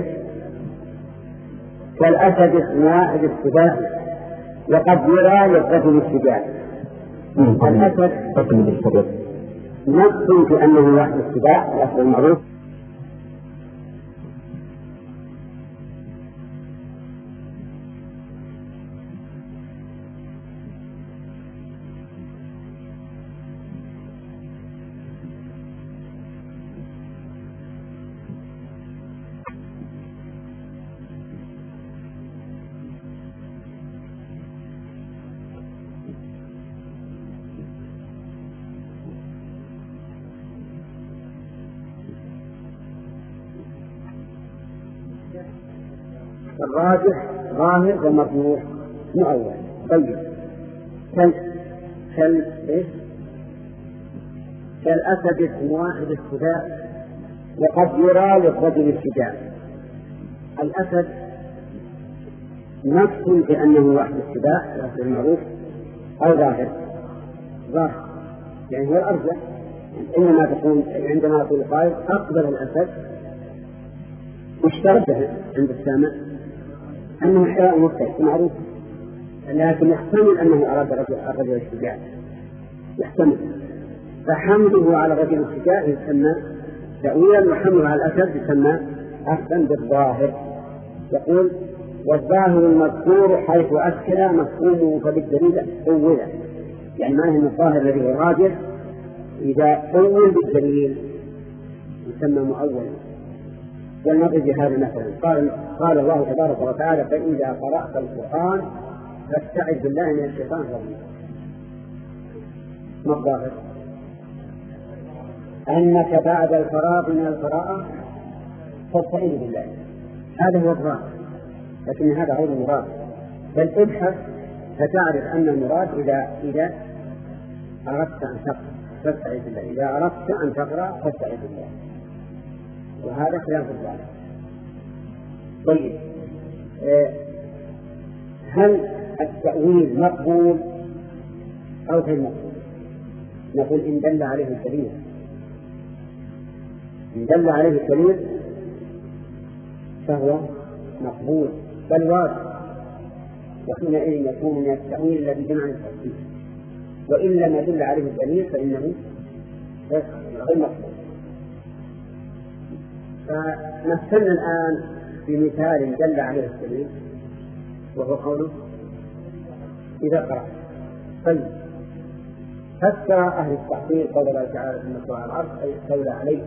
كالأسد اسم واحد السباع وقد يرى للرجل الشجاع. الأسد نفس في أنه واحد السباع الأسد المعروف. الراجح ظاهر ومرجوح مؤول. طيب كال كال إيش؟ كالأسد اسم واحد السباع وقد يرى للرجل الشجاع. الأسد نفس بأنه واحد السباع الأسد المعروف أو ظاهر ظاهر يعني هو الأرجح. إنما تكون عندما يقول القائل أقبل الأسد اشترطه عند السامع أنه حيوان مفترس معروف، لكن يحتمل أنه أراد الرجل الشجاع، يحتمل، فحمله على الرجل الشجاع يسمى تأويلا، وحمله على الأسد يسمى أخذا بالظاهر. يقول والظاهر المذكور حيث أسكن مفهومه فبالدليل أولا، يعني ما هي الظاهر الذي هو راجح إذا أول بالدليل يسمى مؤولا. ولنضرب هذا مثلا قال قال الله تبارك وتعالى فإذا قرأت القرآن فاستعذ بالله من الشيطان الرجيم. ما الظاهر؟ أنك بعد الفراغ من القراءة تستعيذ بالله، هذا هو الظاهر، لكن هذا غير المراد. بل ابحث فتعرف أن المراد إذا إذا أردت أن تقرأ فاستعذ بالله، إذا أردت أن تقرأ فاستعذ بالله، وهذا خلاف الظاهر. طيب هل التأويل مقبول أو غير مقبول؟ نقول إن دل عليه الدليل، إن دل عليه الدليل فهو مقبول بل واجب، وحينئذ يكون من التأويل الذي بمعنى التفسير، وإن لم يدل عليه الدليل فإنه غير مقبول. فنفسنا الآن بمثال دل عليه الدليل وهو قوله إذا قرأ. طيب فسر أهل التحقيق قول الله تعالى إن الله على العرش أي استولى عليه،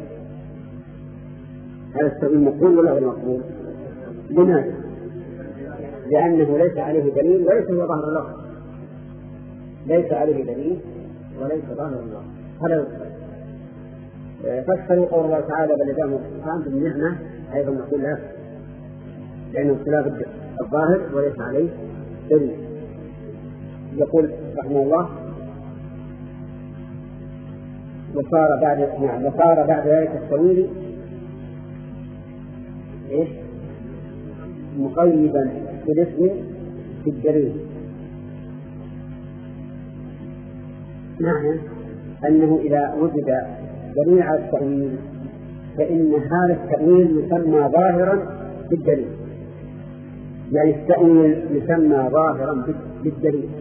هذا التأويل مقبول ولا غير مقبول؟ لماذا؟ لأنه ليس عليه دليل وليس هو ظاهر اللفظ، ليس عليه دليل وليس ظاهر اللفظ، هذا يقول. فسروا قول الله تعالى بل يداه مبسوطتان بالنعمة أيضا نقول لا، لأنه خلاف الظاهر وليس عليه دليل. يقول رحمه الله وصار بعد نعم وصار بعد ذلك التأويل إيش؟ مقيدا بالاسم في الدليل، معنى أنه إذا وجد دليل على التأويل فإن هذا التأويل يسمى ظاهرا بالدليل، يعني التأويل يسمى ظاهرا بالدليل.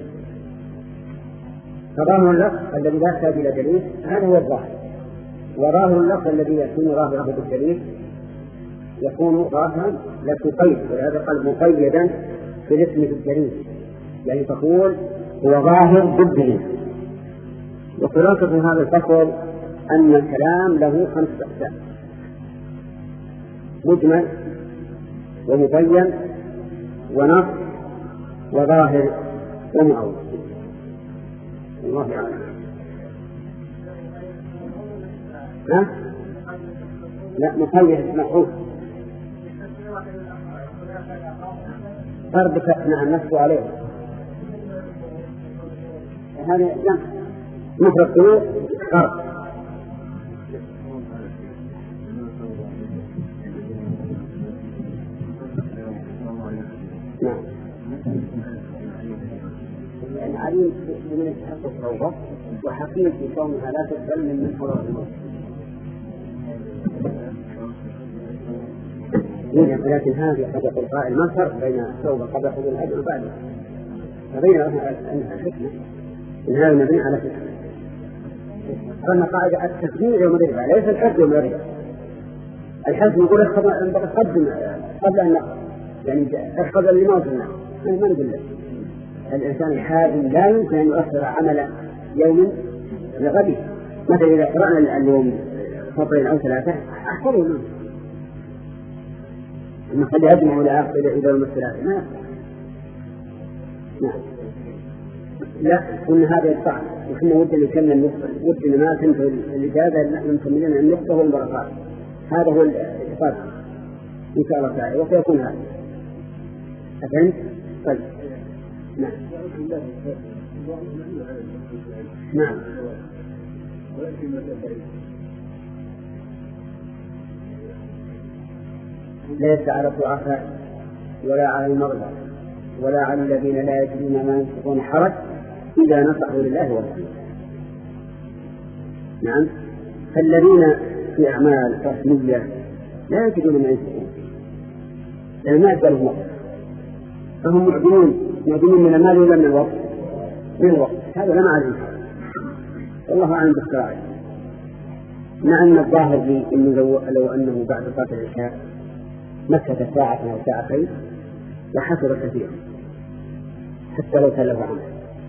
فظاهر اللفظ الذي لا يحتاج إلى دليل هذا هو الظاهر، وظاهر اللفظ الذي يكون ظاهرا بالدليل يكون ظاهرا لكن قيد، ولهذا قال مقيدا بالاسم بالدليل، يعني تقول هو ظاهر بالدليل. وخلاصة هذا الفصل أن الكلام له خمس أقسام: مجمل ومبين ونص وظاهر ومؤول. الله أعلم. ها؟ لا مقيد محفوظ فرضك مع النفس عليه، هذا لا مفرد فرض عليم بمن يستحق التوبة وحكيم في كونها لا تقبل من من حضر الموت. ولكن هذه قد يقول قائل ما الفرق بين التوبة قبل حضور الأجر وبعده؟ فبين أنها حكمة إن هذا مبني على حكمة. قلنا قاعدة التكبير يوم الربا ليس الحج يوم الربا. الحج يقول قدم قبل أن نقضي يعني قبل الموت النار ما نقول لك. الإنسان الحازم لا يمكن أن يؤثر عمل يوم لغده. مثلا إذا قرأنا اليوم فطرين أو ثلاثة أحفظوا منه أن قد يجمع إلى يوم الثلاثة ما نعم لا قلنا هذا الطعن وحنا ودنا نكمل النقطة ودنا ما تنتهي الإجازة نحن نكملين النقطة والبركات. هذا هو الإفطار إن شاء الله تعالى وسيكون هذا أفهمت؟ طيب نعم نعم ليس على الضعفاء ولا على المرضى ولا على الذين لا يجدون ما ينفقون حرج إذا نصحوا لله ورسوله. نعم فالذين في أعمال رسمية لا يجدون ما ينفقون لأن ما يقبلهم وقت فهم معدمون معدمون من المال ولا من الوقت من الوقت هذا لا معنى والله أعلم بالقراءة. مع أن الظاهر لي إنه لو, لو أنه بعد صلاة العشاء مكث ساعة أو ساعتين لحصل كثيرا حتى لو تلف عنه.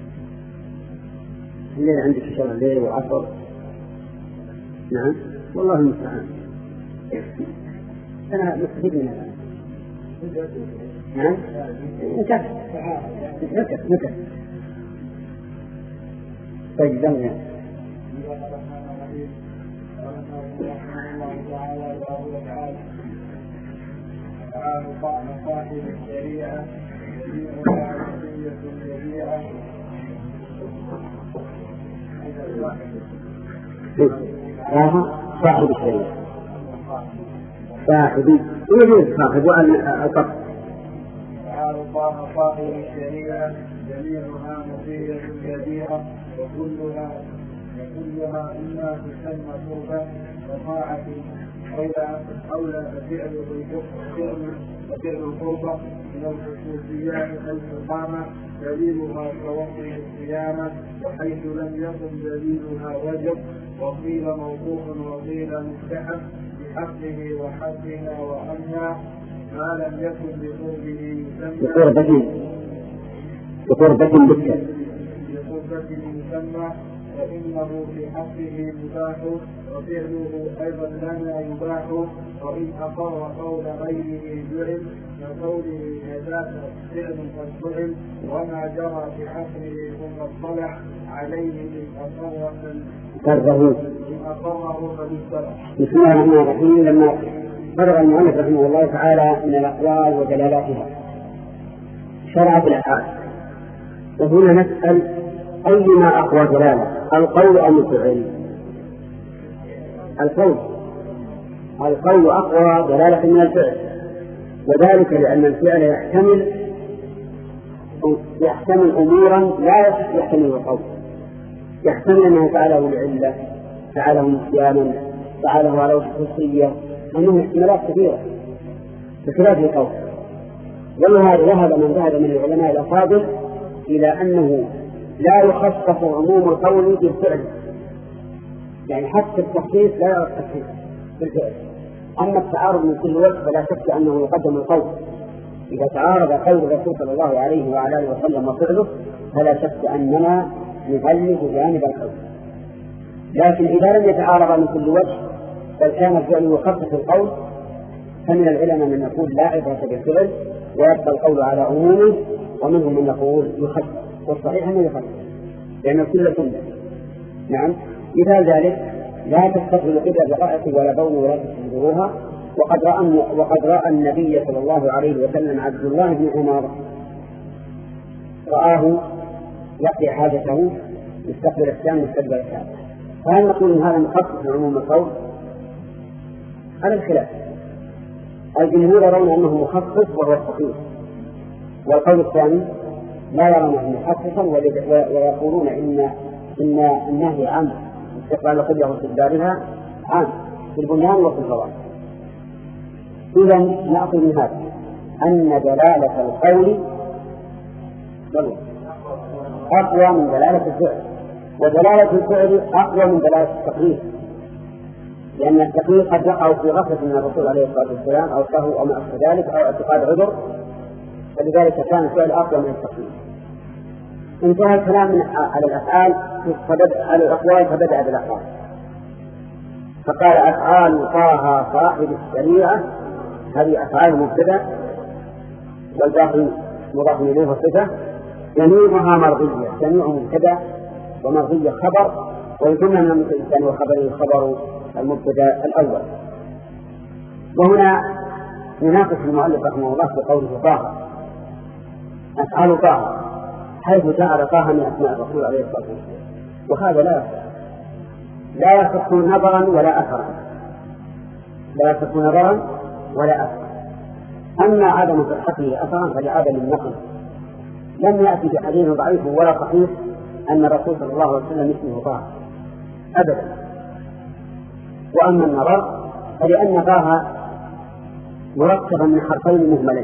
الليل عندك شغل الليل والعصر نعم والله المستعان أنا مستفيد من هذا نعم مكث مكث مكث طيب دمنا تعالى صاحب الشريعة جميعها وصية الشريعة صاحب الشريعة صاحب ويجوز صاحب وأن القصد تعالى صاحب الشريعة جميعها وصية الشريعة وكلها وكلها إما تسمى توبة وطاعة أولى أولى فعل فعل القربة من الخصوصيات كالإقامة دليلها توقي الصيامة وحيث لم يكن دليلها وجب وقيل موقوف وقيل مستحب بحقه وحقها وأما ما لم يكن بقربه يسمى بقربة بالكسر بقربة يسمى فإنه في حقه مباح وفعله أيضا لنا يباح وإن أقر قول غيره جعل كقوله هذاك فعل قد فعل وما جرى في حقه ثم اطلع عليه إن أقره فليسترع. بسم الله الرحمن الرحيم. لما فرغ المؤلف رحمه الله تعالى من الأقوال ودلالاتها شرع في الأفعال وهنا نسأل أيما أقوى دلالة القول أم الفعل؟ القول القول أقوى دلالة من الفعل وذلك لأن الفعل يحتمل يحتمل أمورا لا يحتمل القول. يحتمل أنه فعله لعلة فعله نسيانا فعله على خصوصية أنه احتمالات كثيرة بخلاف القول. ولهذا ذهب من ذهب من العلماء الأفاضل إلى أنه لا يخصص عموم القول بالفعل يعني حتى التخصيص لا يرى التخصيص بالفعل. أما التعارض من كل وجه فلا شك أنه يقدم القول. إذا تعارض قول الرسول صلى الله عليه وعلى آله وسلم وفعله فلا شك أننا نغلب جانب القول. لكن إذا لم يتعارض من كل وجه بل كان الفعل يخصص القول فمن العلماء من يقول لا عبرة بالفعل ويبقى القول على عمومه ومنهم من يقول يخصص والصحيح أنه يخصص لأن كل سنة. نعم مثال ذلك لا تستقبل قبل دقائق ولا بول ولا تستحضروها وقد رأى, وقد رأى النبي صلى الله عليه وسلم عبد الله بن عمر رآه يقضي حاجته يستقبل الشام يستقبل الشام. فهل نقول إن هذا مخصص عموم القول؟ على الخلاف الجمهور يرون أنه مخصص وهو الصحيح والقول الثاني لا يرونه محققا ويقولون إن إن النهي عن استقبال القبلة واستدبارها عام في البنيان وفي الفضائل. إذا نأخذ من هذا أن دلالة القول أقوى من دلالة الفعل، ودلالة الفعل أقوى من دلالة التقرير، لأن التقرير قد يقع في غفلة من الرسول عليه الصلاة والسلام أو سهو أو ما أشبه ذلك أو اعتقاد عذر، فلذلك كان الفعل أقوى من التقرير. انتهى الكلام على الأفعال على الأقوال فبدأ بالأقوال، فقال أفعال طه صاحب الشريعة هذه أفعال مبتدأ والباقي مضاف إليه وصفة، جميعها مرضية، جميع مبتدأ ومرضية خبر، ويكون من المبتدأ وخبره خبر المبتدأ الأول. وهنا يناقش المؤلف رحمه الله في قوله طه أفعال طه حيث جعل طه من أسماء الرسول عليه الصلاة والسلام، وهذا لا لا يصح نظرا ولا أثرا، لا يصح نظرا ولا أثرا. أما عدم صحته أثرا فلعدم النقل، لم يأتي بحديث ضعيف ولا صحيح أن الرسول صلى الله عليه وسلم اسمه طه أبدا. وأما النظر فلأن طه مركبا من حرفين مهملين،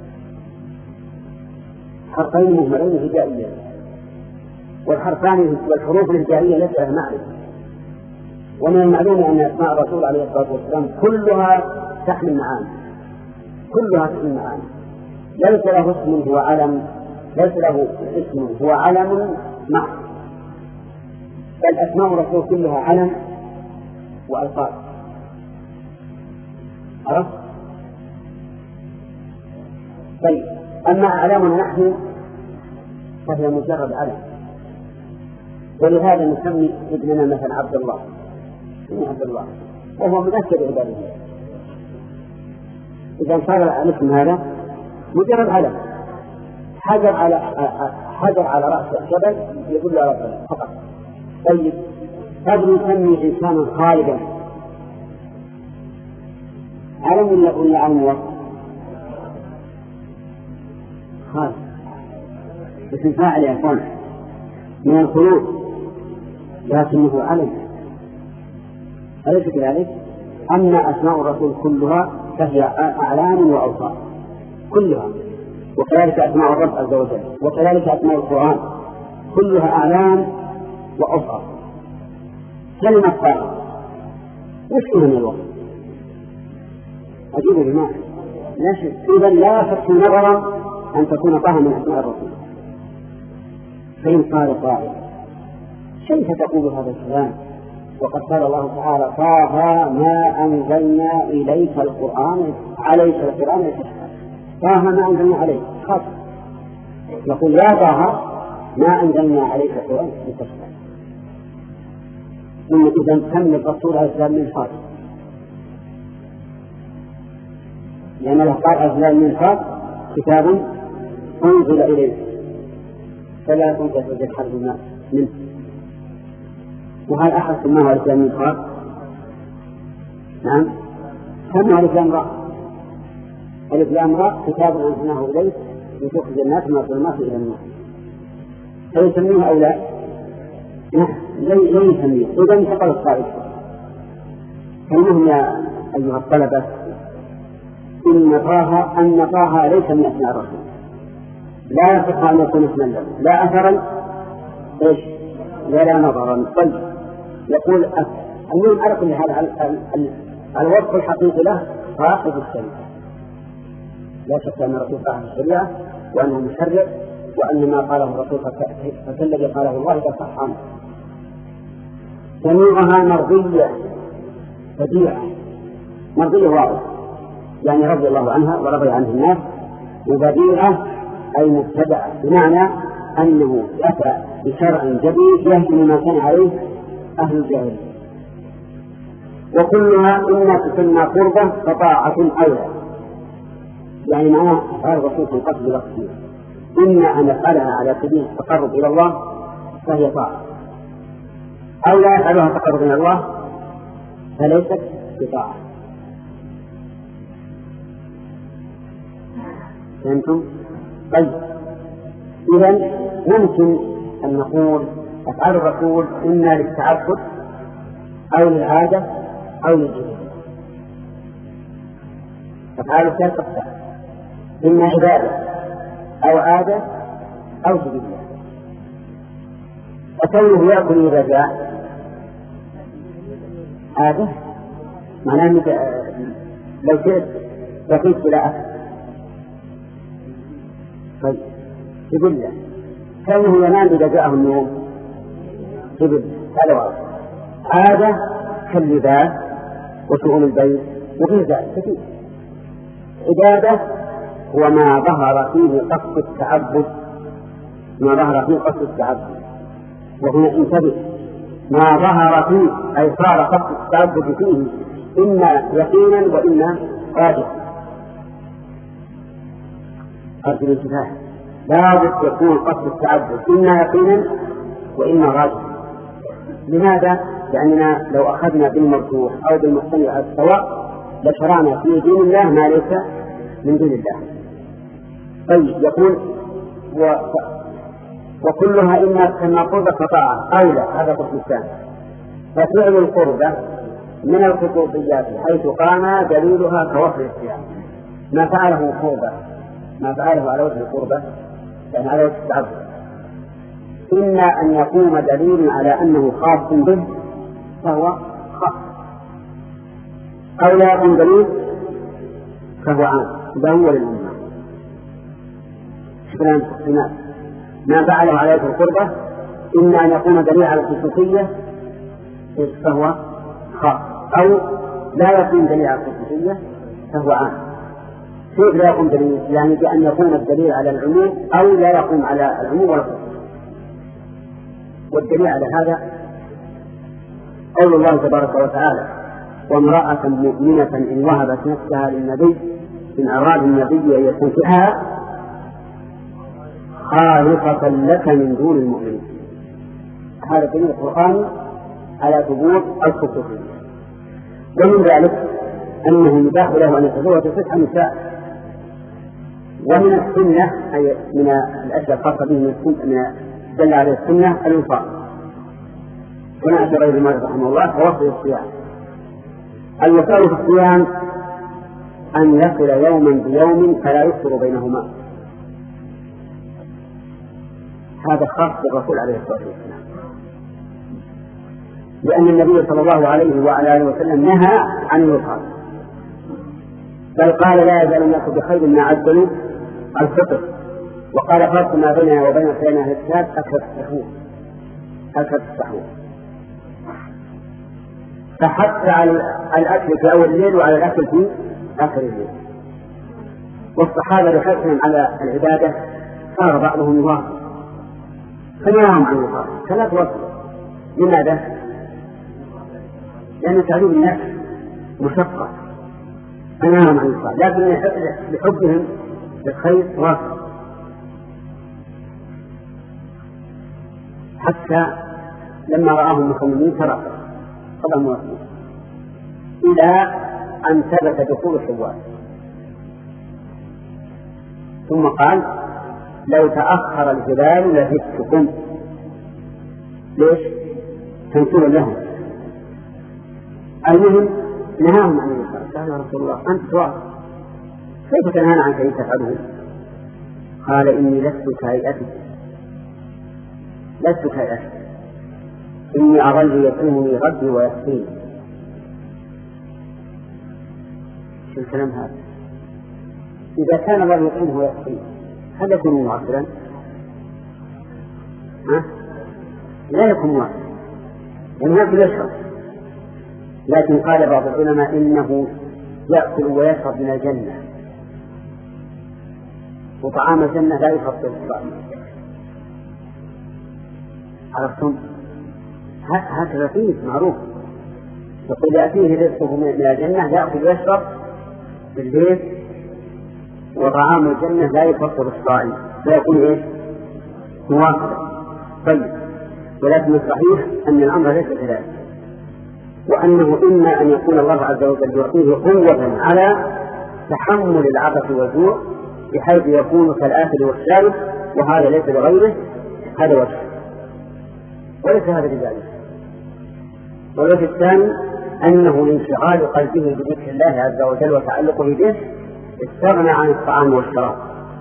حرفين مهملين هجائيين، والحرفان والحروف الهجائية ليس لها معنى. ومن المعلوم أن أسماء الرسول عليه الصلاة والسلام كلها تحمل معاني، كلها تحمل معاني، ليس له اسم هو علم، ليس له اسم هو علم محض، بل أسماء الرسول كلها علم وألقاب. عرفت؟ طيب، أما أعلامنا نحن فهي مجرد علم، ولهذا نسمي ابننا مثلا عبد الله، اسمه عبد الله وهو من أكثر عباد الله. إذا صار الاسم هذا مجرد علم، حجر على حجر على رأس الجبل يدل على الجبل فقط. طيب، قد نسمي إنسانا خالدا علم ولا ولا علم وصف؟ خالد اسم فاعل يكون من الخلود، لكنه علم، أليس كذلك؟ أما أسماء الرسول كلها فهي أعلام وأوصاف كلها، وكذلك أسماء الرب عز وجل، وكذلك أسماء القرآن كلها أعلام وأوصاف. كلمة طه وش من الوصف؟ أجيب بمعنى لا شيء. إذا لا يصح نظرا أن تكون طه من أسماء الرسول. فإن قال قائل كيف تقول هذا الكلام وقد قال الله تعالى طه ما أنزلنا إليك القرآن عليك القرآن لتشقى، طه ما أنزلنا عليك خاص، يقول يا طه ما أنزلنا عليك القرآن لتشقى. ثم إذا كم الرسول عليه السلام من خاص، لأن له قال أنزل من خاص كتاب أنزل إليك فلا تنسى وجد حرف الناس منه. وهل أحد سماه الإسلام من خاص؟ نعم، سماه الإسلام رأى، الإسلام رأى كتاب أنزلناه إليك لتخرج الناس من الظلمات إلى النور. فيسميه أو لا؟ نعم، لا يسميه. إذا انتقل الصائد. فالمهم يا أيها الطلبة إن طه أن طه ليس من أسماء الرسول، لا يصح أن يكون اسما له لا أثرا إيش ولا نظرا. طيب، يقول المهم على كل هذا الوصف الحقيقي له صاحب الشريعة، لا شك أن الرسول صاحب الشريعة وأنه مشرع، وأن ما قاله الرسول فكالذي قاله الله فصح عنه. جميعها مرضية بديعة، مرضية واضحة يعني رضي الله عنها ورضي عنه الناس، وبديعة أي مبتدعة، بمعنى أنه أتى بشرع جديد يهدم ما كان عليه أهل الجاهلية. وكلها إما تسمى قربة فطاعة أولى، يعني معناه أفعال الرسول في القصد بلفظه، إما أن نفعلها على سبيل التقرب إلى الله فهي طاعة، أو لا يفعلها تقرب إلى الله فليست بطاعة. فهمتم؟ طيب، إذن ممكن أن نقول أفعال الرسول إما للتعبد أو للعادة أو للجبلة. أفعال ثلاث أقسام، إما عبادة أو عادة أو جبلة. وكونه يأكل إذا جاء عادة معناه لو شئت لقيت بلا أكل. طيب جبلة كونه ينام إذا جاءه النوم جبلة، هذا واضح. عادة كاللباس وشؤون البيت وغير ذلك كثير. عبادة هو ما ظهر فيه قصد التعبد، ما ظهر فيه قصد التعبد. وهنا انتبه، ما ظهر فيه أي صار قصد التعبد فيه إما يقينا وإما راجعا. أرجو الانتباه، لابد يكون قصد التعبد إما يقينا وإما راجعا. لماذا؟ لأننا لو أخذنا بالمرجوح أو بالمحتمل على السواء لشرعنا في دين الله ما ليس من دين الله. طيب يقول و... وكلها إما كما قرب فطاعة أو لا، هذا قسم الثاني. ففعل القربة من الخطوبيات حيث قام دليلها كوفر الصيام. ما فعله قربة، ما فعله على وجه القربة يعني على وجه التعبد، إما أن يقوم دليل على أنه خاص به فهو خاص، أو لا يقوم دليل فهو عام. ده هو للأمة. شكرا لنا. ما فعله على وجه القربة إما أن يقوم دليل على الخصوصية فهو خاص، أو لا يقوم دليل على الخصوصية فهو عام. كيف لا يقوم دليل؟ يعني بأن يقوم الدليل على العموم أو لا يقوم على العموم ولا الخصوصية. والدليل على هذا قول الله تبارك وتعالى: وامرأة مؤمنة إن وهبت نفسها للنبي إن أراد النبي أن يستنكحها خالصة لك من دون المؤمنين. هذا دليل القرآن على ثبوت الخصوصية. ومن ذلك أنه يباح له أن يتزوج تسع نساء. ومن السنة أي من الأشياء الخاصة به من السنة دل عليه السنة الوفاء. هنا أتى غير مالك رحمه الله فوصل الصيام. الوفاء في الصيام أن يصل يوما بيوم فلا يفطر بينهما. هذا خاص بالرسول عليه الصلاة والسلام، لأن النبي صلى الله عليه وعلى آله وسلم نهى عن الوفاء، بل قال: لا يزال الناس بخير ما عدلوا الفطر. وقال: فرق ما بيننا وبين خيرنا أهل الكتاب أكثر السحور، أكثر السحور. فحتى على الأكل في أول الليل وعلى الأكل في آخر الليل. والصحابة بحثهم على العبادة صار بعضهم يواصل فنهاهم عن الوفاء فلا توصل. لماذا؟ لأن تعذيب النفس مشقة فنهاهم عن الوفاء، لكن بحبهم للخير واصل. حتى لما رآهم مصممين ترك قضى مواسم إلى أن ثبت دخول شوال، ثم قال: لو تأخر الهلال لزدتكم. ليش؟ تنكيرا لهم. المهم نهاهم عن الوفاء. قال: يا رسول الله أنت سواء كيف تنهانا عن شيء تفعله؟ قال: إني لست كهيئتك، لست كهيئتك، إني أظل يكرمني ربي ويسقيني. شو الكلام هذا؟ إذا كان الله يكرمه ويسقيني هل يكون معصرا؟ ها؟ لا يكون معصرا، يعني يأكل ويشرب. لكن قال بعض العلماء إنه يأكل ويشرب من الجنة، وطعام الجنة لا يفطر الصائم. عرفتم؟ هكذا فيه معروف، يقول: يأتيه رزقه من الجنة يأكل ويشرب في البيت، وطعام الجنة لا يفطر الصائم، فيكون إيش؟ مواصلة. طيب، ولكن الصحيح أن الأمر ليس كذلك، وأنه إما أن يكون الله عز وجل يعطيه قوة على تحمل العطش والجوع بحيث يكون كالآكل والشارب، وهذا ليس لغيره، هذا وجه، وليس هذا بذلك. والوجه الثاني أنه لانشغال قلبه بذكر الله عز وجل وتعلقه به استغنى عن الطعام والشراب،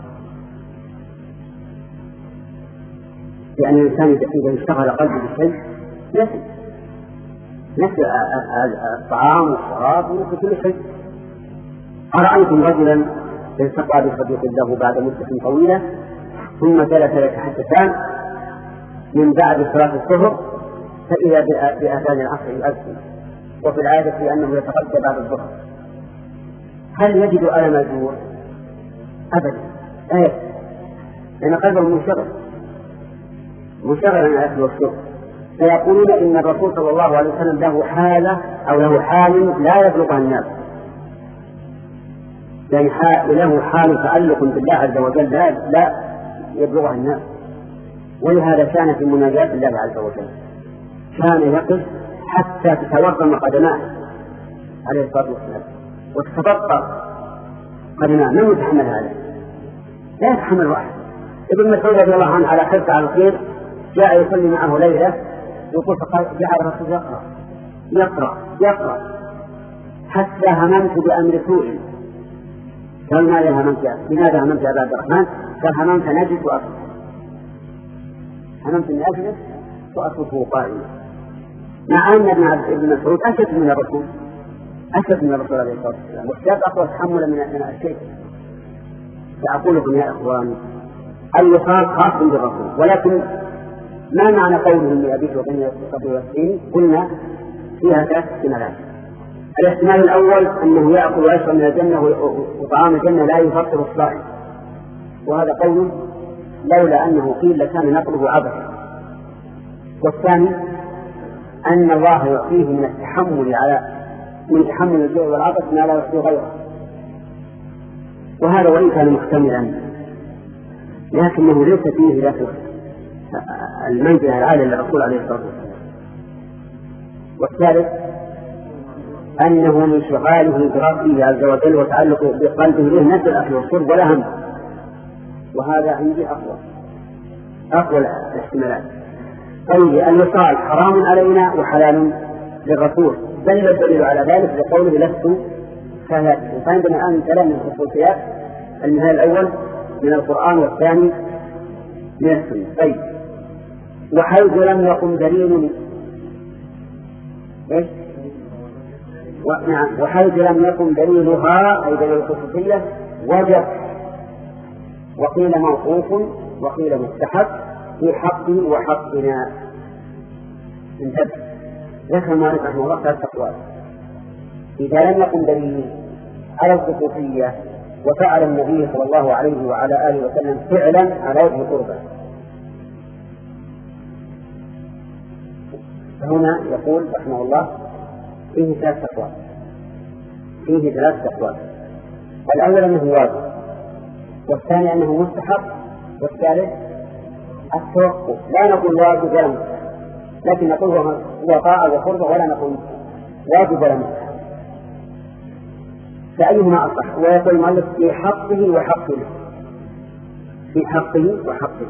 لأن الإنسان إذا اشتغل قلبه بشيء نسي نسي الطعام والشراب ونسي كل شيء. أرأيتم رجلا التقى بصديق له بعد مدة طويلة ثم جلس يتحدثان من بعد صلاة الظهر فإذا بأذان العصر يؤذن، وفي العادة أنه يتغدى بعد الظهر، هل يجد ألم الجوع؟ أبدا، لا يجد، لأن قلبه منشغل منشغل عن الأكل والشرب. فيقولون إن الرسول صلى الله عليه وسلم له حالة أو له حال لا يبلغها الناس، يعني له حال تعلق بالله عز وجل لا, لا يبلغها الناس. ولهذا كان في مناجاة الله عز وجل كان يقف حتى تتورم قدماه عليه الصلاة والسلام وتتبطر قدماه. من يتحمل هذا؟ لا يتحمل واحد. ابن مسعود رضي الله عنه على حرص على الخير جاء يصلي معه ليلة، يقول فقال جعل الرسول يقرأ يقرأ يقرأ حتى هممت بأمر سوء. قال ماذا هممت؟ لماذا هممت يا عبد الرحمن؟ قال هممت نجد وأصرف، هممت أن أجلس وأصرفه قائما، مع أن ابن عبد ابن مسعود أشد من الرسول أشد من الرسول عليه الصلاة والسلام، والشاب أقوى تحملا من الشيء. فأقول لكم يا إخوان الوصال خاص بالرسول، ولكن ما معنى قوله لأبيك وبني قبل وسطين؟ قلنا فيها ثلاث احتمالات. الاحتمال الأول أنه يأكل ويشرب من الجنة وطعام الجنة لا يفطر الصائم، وهذا قول لولا أنه قيل لكان نقله عبثا. والثاني أن الله يعطيه من التحمل على من تحمل الجوع والعطش ما لا يعطيه غيره، وهذا وإن كان محتملا لكنه ليس فيه له المنزلة العالية للرسول عليه الصلاة والسلام. والثالث أنه من شغاله بربه عز وجل وتعلقه بقلبه به نفس الأكل والشرب ولا هم، وهذا عندي أقوى أقوى الاحتمالات. طيب الوصال حرام علينا وحلال للرسول، دل الدليل على ذلك بقوله لست كهذا. فعندنا الآن ثلاث من الخصوصيات، المثال الأول من القرآن والثاني من السنة. طيب وحيث لم يقم دليل إيش؟ نعم وحيث لم يقم دليلها أي دليل الخصوصية وجب، وقيل موقوف وقيل مستحب في حقه وحقنا. انتبه، ذكر مالك رحمه الله ثلاث أقوال. إذا لم يقم دليل على الخصوصية وفعل النبي صلى الله عليه وعلى آله وسلم فعلا على وجه قربه، فهنا يقول رحمه الله فيه ثلاث أقوال فيه ثلاث أقوال الأول أنه واجب، والثاني أنه مستحب، والثالث التوقف. لا نقول واجب ولا مستحب، لكن نقول هو طاعة وقربة، ولا نقول واجب ولا مستحب. فأيهما أصح؟ ويقول المؤلف في حقه وحقنا، في حقه وحقه.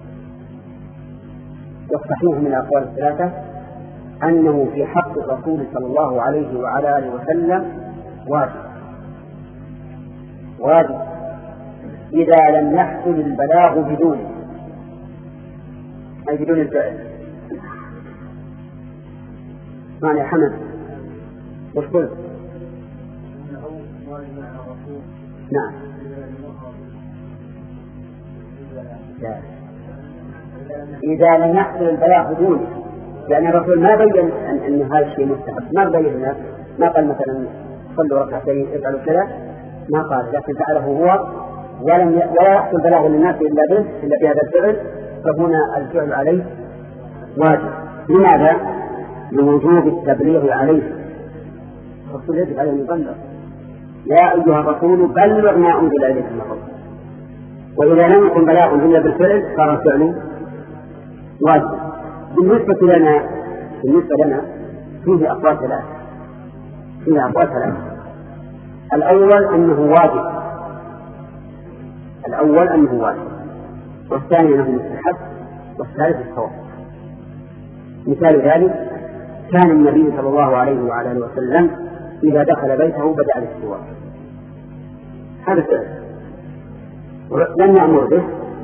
والصحيح من الأقوال الثلاثة أنه في حق الرسول صلى الله عليه وعلى آله وسلم واجب واجب إذا لم يحصل البلاغ بدونه، أي بدون الفعل. معنى حمد وش قلت؟ نعم إذا لم يحصل البلاغ بدونه، لأن الرسول ما بين أن, أن هذا الشيء مستحب، ما بين الناس، ما قال مثلا صلوا ركعتين افعلوا كذا، ما قال، لكن فعله هو ولم ي... ولا يحصل بلاغ للناس إلا به إلا بهذا الفعل، فهنا الفعل عليه واجب. لماذا؟ لوجوب التبليغ عليه، الرسول يجب عليه أن يبلغ، يا أيها الرسول بلغ ما أنزل إليك من ربك. وإذا لم يكن بلاغ إلا بالفعل صار الفعل واجب. بالنسبة لنا بالنسبة لنا فيه أقوال ثلاثة فيه أقوال ثلاثة الأول أنه واجب الأول أنه واجب والثاني أنه مستحب، والثالث الصواب. مثال ذلك كان النبي صلى الله عليه وعلى آله وسلم إذا دخل بيته بدأ بالسواك، هذا فعل لم يأمر به،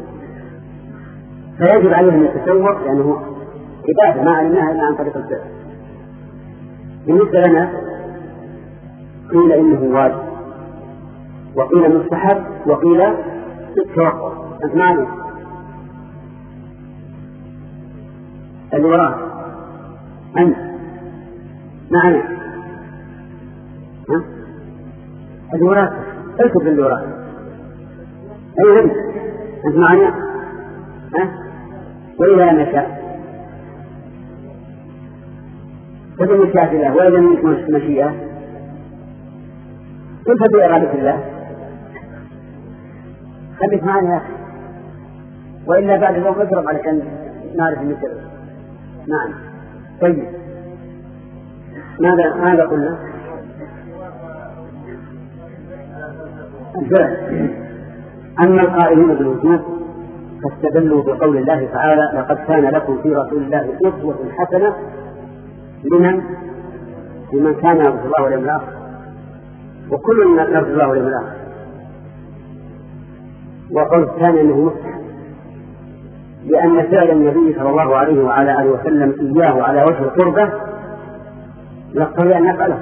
فيجب عليه أن يتسوق لأنه عبادة ما علمناها إلا عن طريق الفعل. بالنسبة لنا قيل إنه واجب، وقيل مستحب، وقيل التوقف. أنت معي اللي وراه أنت معنا ها اللي وراه اكتب اللي وراه أي أنت أنت معنا ها وإذا لم يشاء فإن مشيئة الله وإذا لم يكن مشيئة كيف بإرادة الله؟ خليك معنا يا أخي، وإلا بعد اليوم اضرب علشان نعرف المثل. نعم طيب ماذا ماذا قلنا؟ الفعل. أما القائلين بالوجوب فاستدلوا بقول الله تعالى: لقد كان لكم في رسول الله أسوة حسنة لمن لمن كان يرجو الله واليوم الآخر، وكل يرجو الله واليوم الآخر. وقول الثاني أنه مستحب، لأن فعل النبي صلى الله عليه وعلى آله وسلم إياه على وجه القربة يقتضي أن نفعله،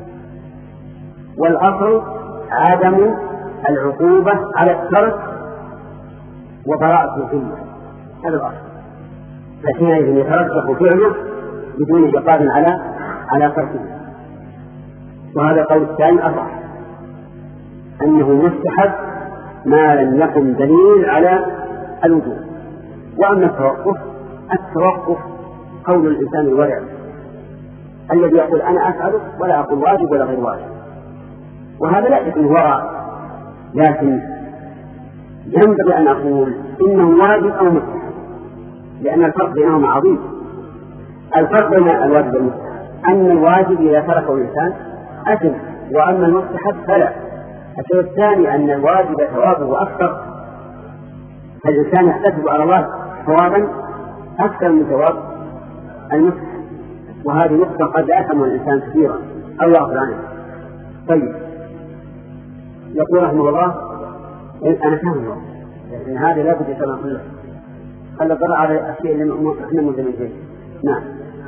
والأصل عدم العقوبة على الترك وبراءة الذمة، هذا الأصل. فحينئذ يترجح فعله بدون عقاب على على تركه. وهذا قول الثاني أصح، أنه مستحب ما لم يكن دليل على الوجوب. وأما التوقف التوقف قول الإنسان الورع الذي يقول أنا أفعله ولا أقول واجب ولا غير واجب، وهذا لا يكون ورع، لكن ينبغي أن أقول إنه واجب أو مستحب، لأن الفرق بينهما عظيم. الفرق بين الواجب والمستحب أن الواجب إذا تركه الإنسان أثم، وأما المستحب فلا. الشيء الثاني أن الواجب ثوابه أكثر، فالإنسان يحتسب على الله ثوابا أكثر من ثواب المستحب، وهذه نقطة قد أثم الإنسان كثيرا أو يغفر عنه. طيب يقول رحمه الله أنا فاهم لأن هذا لا بد يسمع كله، خلى الضرع على الشيء اللي احنا ملزمين فيه. نعم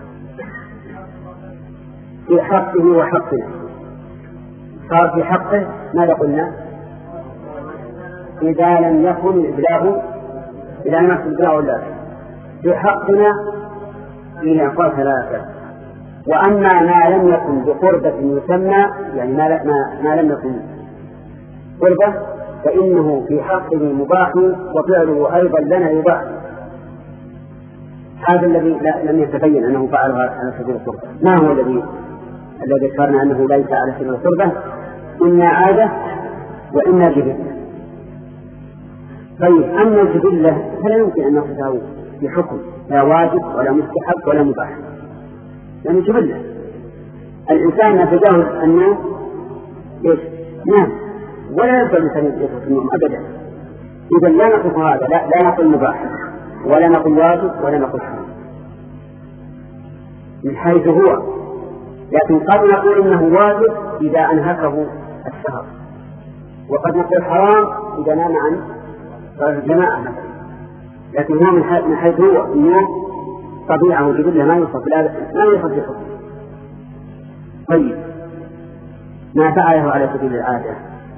في حقه وحقنا، صار في حقه ماذا قلنا؟ إذا لم يكن الإبلاغ إذا لم يكن الإبلاغ ولا في حقنا إلى أقوال ثلاثة. وأما ما لم يكن بقربة يسمى يعني ما, ما, ما لم يكن قربة فإنه في حقه مباح، وفعله أيضا لنا يباح. هذا الذي لم يتبين أنه فعله على سبيل القربة. ما هو الذي الذي ذكرنا أنه ليس على سبيل القربة؟ إما عادة وإما جبلة. طيب أما الجبلة فلا يمكن أن نقصده بحكم لا واجب ولا مستحب ولا مباح، يعني جبلة الإنسان يتجاوز أنه إيش نعم ولا يبقى الإنسان يترك النوم أبدا. إذا لا نقول هذا، لا, لا نقول مباح ولا نقول واجب ولا نقول حرام من حيث هو، لكن قد نقول إنه واجب إذا أنهكه السهر، وقد نقول حرام إذا نام عن الجماعة مثلا. لكن هو من حيث هو إنه طبيعة وجبلة ما يصف لا يصدقه. طيب ما فعله على سبيل العادة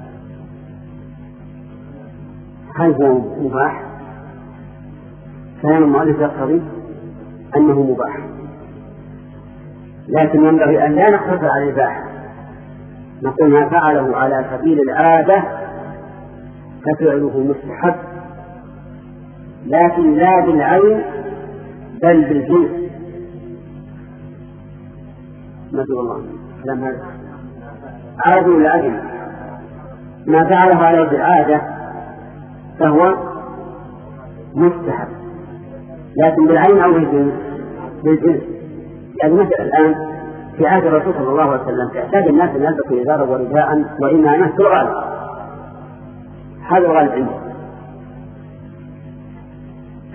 هل هو مباح؟ كلام المؤلف يقتضي أنه مباح، لكن ينبغي أن لا نقتصر على الإباحة، نقول ما فعله على سبيل العادة ففعله مستحب، لكن لا بالعين بل بالجنس. ما شاء الله كلام هذا عادي ولا عدل؟ ما فعله على العادة فهو مستحب، لكن بالعين أو بالجنس؟ بالجنس. يعني مثلا الآن في عهد الرسول صلى الله عليه وسلم احتاج الناس أن يلبسوا إزارا ورداء وإمامة في الغالب، هذا الغالب عنده.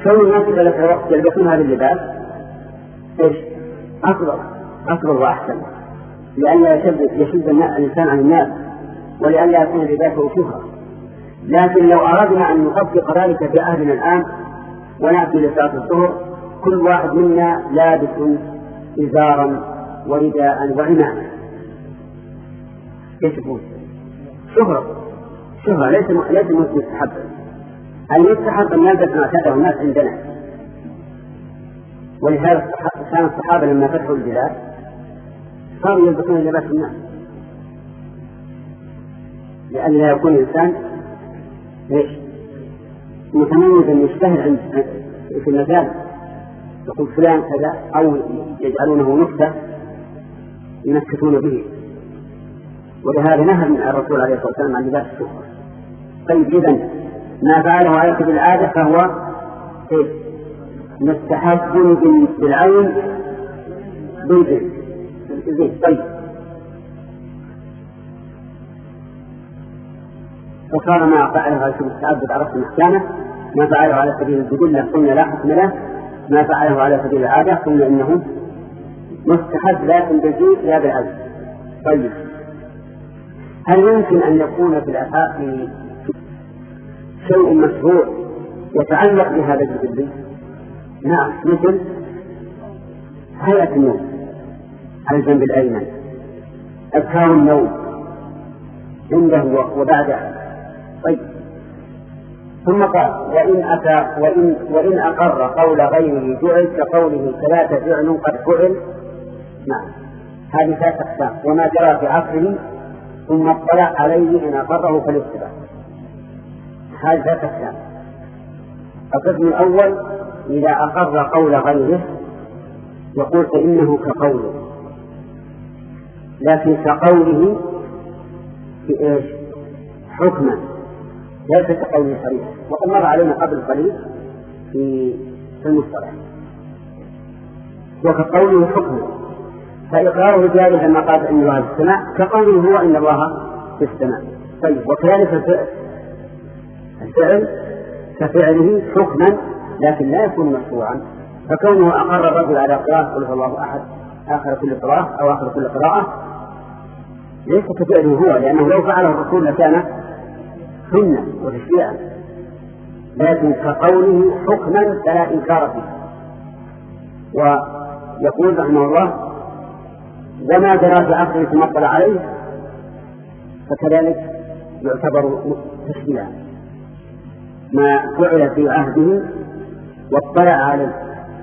كون الناس في ذلك الوقت يلبسون هذا اللباس ايش؟ أفضل أفضل وأحسن، لئلا يشد يشد الإنسان عن الناس، ولئلا يكون لباسه شهرة. لكن لو أردنا أن نطبق ذلك في عهدنا الآن ونأتي لصلاة الظهر كل واحد منا لابس إزارا ورداء وعمامة، ايش يكون؟ شهرة شهرة ليس ليس مستحب. المستحب أن نلبس ما اعتاده الناس عندنا. ولهذا كان الصحابة لما فتحوا البلاد صاروا يلبسون لباس الناس، لأن لا يكون الإنسان ايش؟ متميزا يشتهر عند في المجال، يقول فلان كذا، أو يجعلونه نكتة ينكتون به. ولهذا نهى من الرسول عليه الصلاة والسلام عن لباس الشهرة. طيب إذن ما فعله على سبيل العادة فهو إيه؟ مستحب بالعين بالجن. طيب فصار ما فعله على سبيل التعبد عرفت محكامه، ما فعله على سبيل الجبلة قلنا لا حكم له، ما فعله على سبيل العادة قلنا إنه مستحب لكن بالجن لا بالعين. طيب هل يمكن أن يكون في الأفعال شيء مشروع يتعلق بهذا الجبل؟ نعم، مثل هيئة النوم على الجنب الأيمن، أذكار النوم عنده وبعده. طيب ثم قال وإن أتى وإن, وإن أقر قول غيره جعل كقوله ثلاثة فعل قد فعل. نعم، هذه ثلاثة أقسام. وما جرى في عصره ثم اطلع عليه إن أقره فليتبع. هذه ثلاثة أقسام. القسم الأول إذا أقر قول غيره يقول فإنه كقوله، لكن كقوله في إيش؟ حكما، ليس كقوله صريح. وقد مر علينا قبل قليل في المصطلح. وكقوله حكما، فإقراره جائز لما قال إن الله في السماء، كقوله هو إن الله في السماء. طيب وكذلك الفعل الفعل كفعله حكما لكن لا يكون مشروعا، فكونه أقر الرجل على قراءة قل هو الله أحد آخر كل قراءة أو آخر كل قراءة ليس كفعله هو، لأنه لو فعله الرسول لكان سنة وتشريعا، لكن كقوله حكما فلا إنكار فيه. ويقول رحمه الله وما جرى في عصره ثم اطلع عليه فكذلك يعتبر تشريعا، ما فعل في عهده واطلع عليه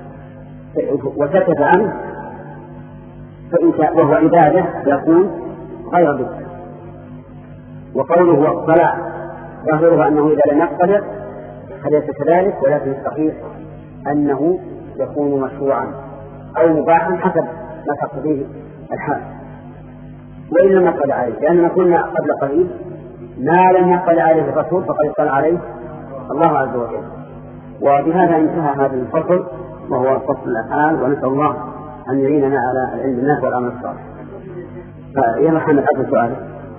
وسكت عنه فإن وهو عبادة يكون غير ذلك. وقوله واطلع ظاهره أنه إذا لم يطلع فليس كذلك، ولكن الصحيح أنه يكون مشروعا أو مباحا حسب ما تقتضيه الحال. وإن لم يطلع عليه، لأننا قلنا قبل قليل ما لم يطلع عليه الرسول فقد اطلع عليه الله عز وجل. وبهذا انتهى هذا الفصل وهو فصل الأفعال، ونسأل الله أن يعيننا على العلم الناس والعمل الصالح. فيا محمد أبو سؤال.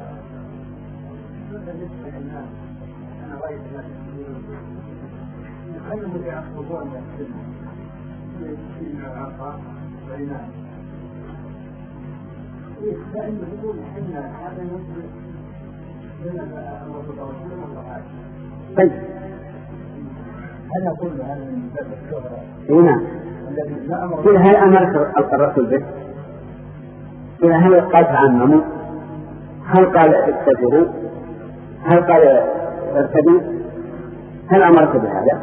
طيب هل أقول هذا من باب الشهرة؟ هنا قل هل أمرت الرسول به؟ قل هل قال تعمموا؟ هل قال اتجهوا؟ هل قال ارتدوا؟ هل أمرت بهذا؟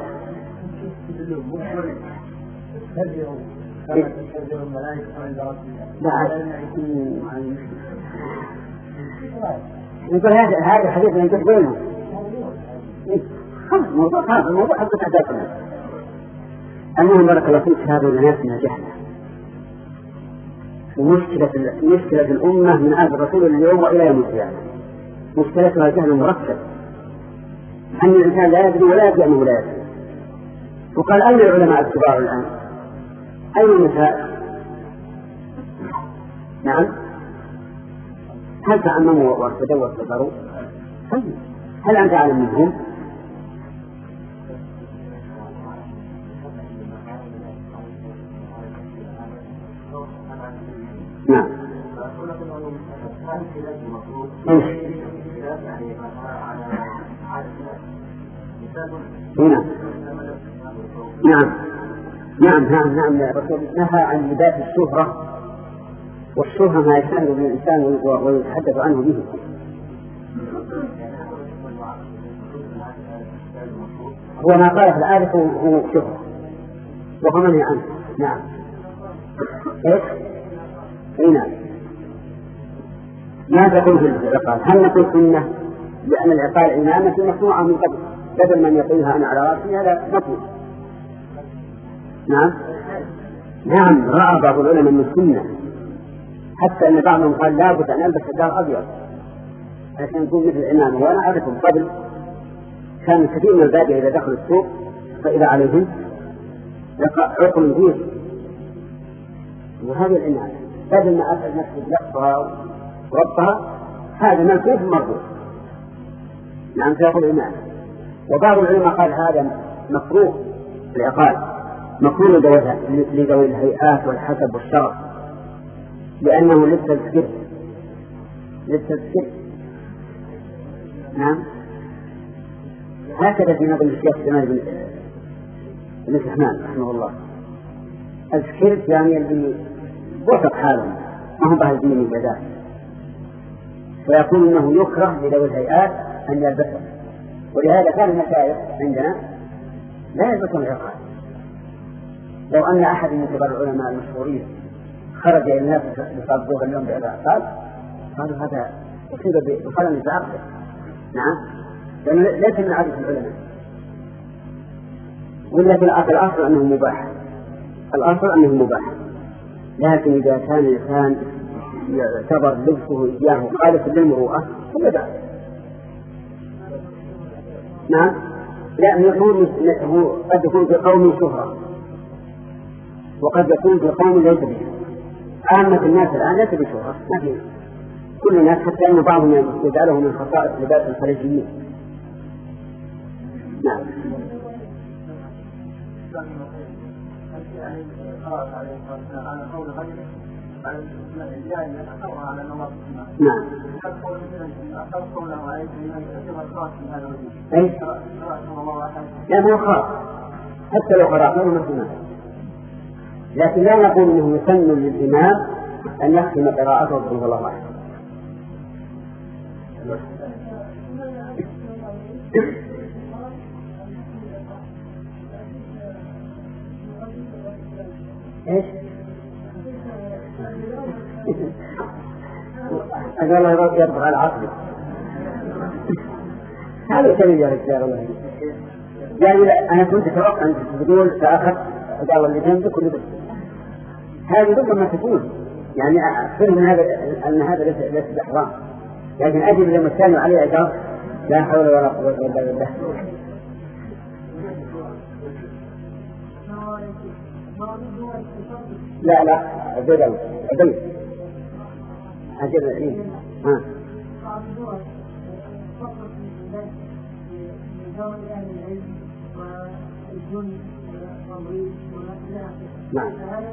يقول هذا هذا الحديث اللي ينتج بينهم خلاص موضوع هذا الموضوع حتى تحدثنا. المهم بارك الله فيك هذا الناس نجحنا. ومشكلة مشكلة الأمة من عهد الرسول اليوم وإلى يوم القيامة مشكلتها جهل مركب، أن الإنسان لا يدري ولا يدري أنه لا يدري. وقال أين العلماء الكبار الآن؟ أين النساء؟ نعم، هل تعمموا وارتدوا واستكبروا؟ هل أنت أعلم منهم؟ نعم. ايش؟ هنا. نعم نعم نعم نعم الرسول نهى عن لباس الشهرة، والشهرة ما يشهد به الإنسان ويتحدث عنه به. هو ما قال في الآية هو شهرة وهو منهي عنه. نعم. ايش؟ اي نعم. ما تقول في العقال؟ هل نقول سنة لأن العقال إمامة مصنوعة من قبل بدل من يقولها أنا على رأسي؟ هذا مطلوب. نعم نعم. رأى بعض العلماء من السنة حتى أن بعضهم قال لا بد أن ألبس شجار أبيض عشان يكون مثل الإمام. وأنا أعرفهم قبل كان كثير من البادية إذا دخلوا السوق فإذا عليهم عقل كبير، وهذه الإمامة بدل ما أسأل نفسي بلقها وربطها هذا ملكوف مرضوع. نعم سيقول الإمام. وبعض العلماء قال هذا مكروه في العقال، مكروه لذوي الهيئات والحسب والشرف لأنه للتذكير للتذكير. نعم. هكذا في نظم الشيخ جمال بن بن سحمان رحمه الله. الذكر يعني اللي وصف حاله ما هو بهذه من الجزاء، فيقول انه يكره لذوي الهيئات ان يلبسه. ولهذا كان المشايخ عندنا لا يلبسون العقال. لو ان احد من كبار العلماء المشهورين خرج الى الناس يصادقوه اليوم بالعقال قالوا هذا يصيب بخلل في عقله. نعم لأنه ليس من عادة العلماء. ولا في الأصل أنه مباح، الأصل أنه مباح، لكن إذا كان الإنسان يعتبر لبسه إياه خالص للمروءة فلا بأس. نعم. لا يقول هو قد يكون في قوم شهرة وقد يكون في قوم ليس به. عامة الناس الآن ليس بشهرة، ما في كل الناس، حتى أن بعضهم يجعله من خصائص لباس الخليجيين. نعم. نعم. أي؟ لا هو خاص حتى لو قرأ من الإمام، لكن لا نقول إنه يسن للإمام أن يختم قراءته بسم الله الرحمن ايش؟ أجل الله يرضى على عقلك. هذا كلمة يا رجال الله. يعني أنا كنت أتوقع أن تقول سأخذ قال اللي جنبك ولبس، هذه ربما تكون يعني أفهم من هذا أن هذا ليس ليس بحرام، لكن أجل لما كانوا عليه أجر لا حول ولا قوة إلا بالله. لا لا أجل أجل أجل إيه ها نعم.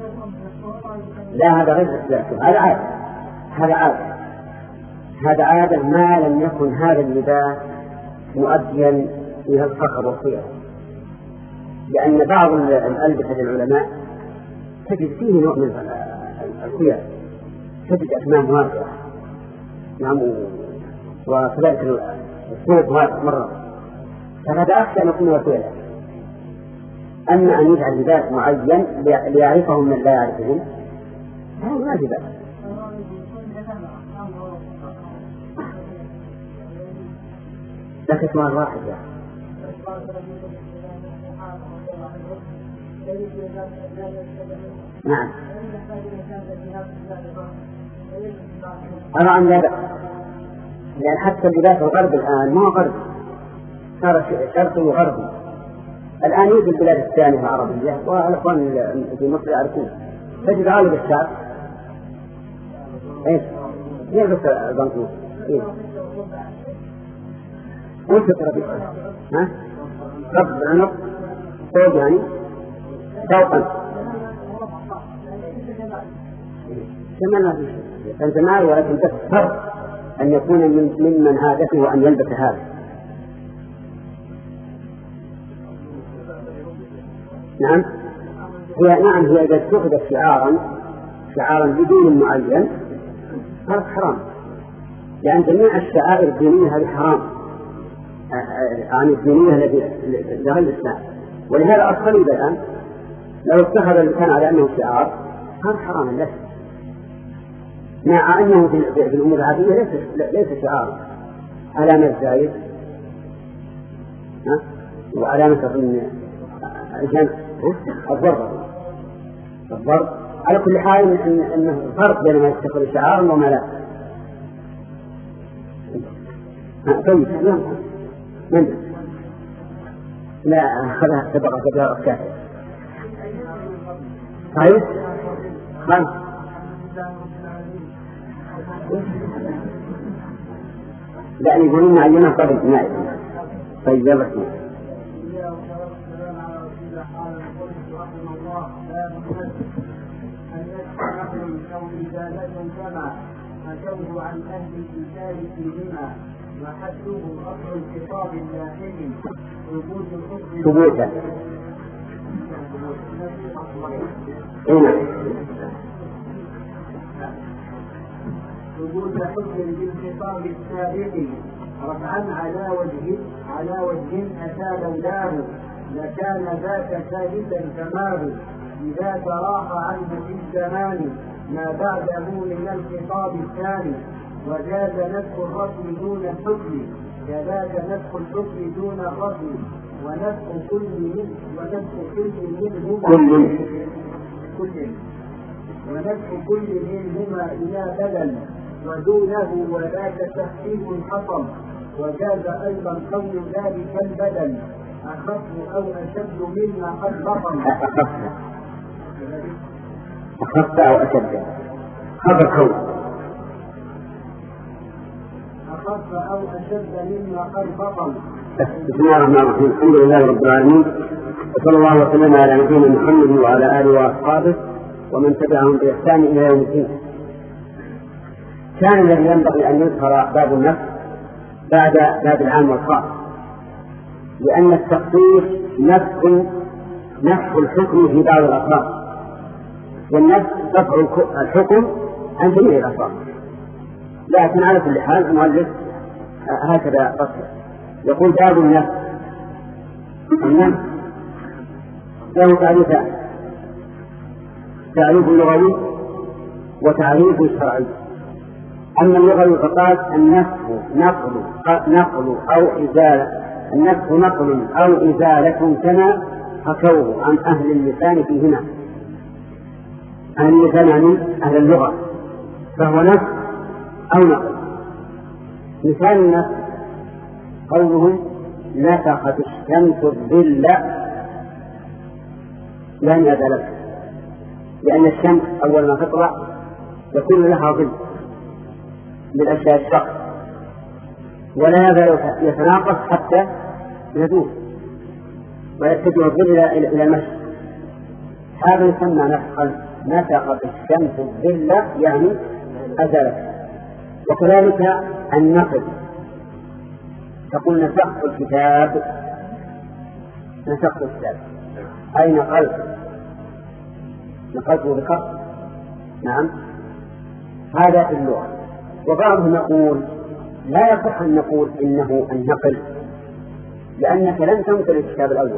لا هذا غير الاختلاف، هذا عادة، هذا عادة، هذا عادة ما لم يكن هذا اللباس مؤديا إلى الفخر والخير، لأن بعض الألبسة للعلماء تجد فيه نوع من الخير، تجد أكمام واسعة نعم، وكذلك الصوت واسع مرة، فهذا أخشى أن يكون وسيلة. أما أن يجعل لباس معين ليعرفهم من لا يعرفهم هذا ما في بأس. لكن سؤال واحد يا نعم. أرى أن لا بأس، لأن حتى اللباس الغرب الآن ما هو غرب، صار شرقي وغربي. الآن يوجد البلاد الثانية العربية والأخوان في مصر يعرفون، تجد غالب الشعب إيش يلبس البنطلون إيه وش ترى ها رب العنق فوق يعني فوقا الجمال ما في شيء، الجمال ولكن تفسر أن يكون من ممن عادته أن يلبس هذا. نعم هي نعم هي إذا اتخذت شعارا شعارا بدين معين صارت حرام، لأن جميع الشعائر الدينية هذه حرام عن الدينية التي لغير الإسلام. ولهذا الصليب الآن لو اتخذ الإنسان على أنه شعار صار حراما له، مع أنه في الأمور العادية ليس ليس شعارا. علامة زايد وعلامة الجمع الضرب الضرب على كل حال أنه فرق بين ما يتخذ شعارا وما لا. طيب من لا أخذها سبقة كبيرة أفكار. طيب خلاص لا يقولون معينة قبل نائب. طيب يلا اسمع. أتوه عن أهل الكتاب فيهما وحده أصل الخطاب اللاحم وجود الحكم ثبوتا. وجود حكم بالخطاب السابق رفعا على وجه على وجه أتى لولاه لكان ذاك ثابتا كماه إذا تراخى عنه في الزمان ما بعده من الخطاب الثاني وجاز نسخ الرسم دون الحكم كذاك نسخ الحكم دون الرسم ونسخ كل منه ونسخ كل منهما كل كل ونسخ كل منهما إلى بدل ودونه وذاك تخفيف حصل وجاز أيضا قول ذلك البدل أخف أو أشد مما قد بطل أخف أو أشد خبر كون أخف أو أشد مما قد بطل. بسم الله الرحمن الرحيم. الحمد لله رب العالمين وصلى الله وسلم على نبينا محمد وعلى آله وأصحابه ومن تبعهم بإحسان إلى يوم الدين. كان الذي ينبغي أن يذكر باب النفس بعد باب العام والخاص، لأن التخصيص نفس نفس الحكم في بعض الأفراد، والنفس دفع الحكم عن جميع الأفراد. لكن على كل حال المؤلف هكذا قصر يقول باب النفس. النفس له تعريفان: تعريف لغوي وتعريف شرعي. أما اللغوي فقال النفس نقل نقل أو إزالة النفس نقل أو إزالة كما حكوه عن أهل اللسان فيهما. أهل اللسان يعني أهل اللغة، فهو نفس أو نقل. مثال النفس قولهم نفخت الشمس الظل يعني أزالته، لأن الشمس أول ما تطلع يكون لها ظل بالأشياء الشخص ولا يزال يتناقص حتى يدور ويتجه الظل إلى المشي. هذا يسمى نفخا، نفخت الشمس الظل يعني أزالته. وكذلك النقل، تقول نسخت الكتاب نسخت الكتاب أي نقلت نقلته بخط. نعم هذا في اللغة. وبعضهم يقول لا يصح أن نقول إنه النقل لأنك لن تنقل الكتاب الأول،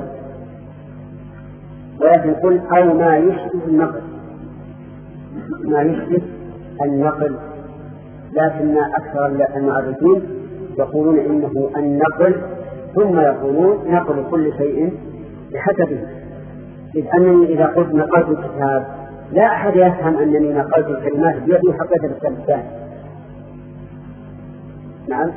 ولكن قل أو ما يشبه النقل ما يشبه النقل. لكن أكثر المعرفين يقولون إنه النقل، ثم يقولون نقل كل شيء بحسبه، إذ أنني إذا قلت نقلت الكتاب لا أحد يفهم أنني نقلت الكلمات بيدي حقيقة الكتاب الثاني. نعم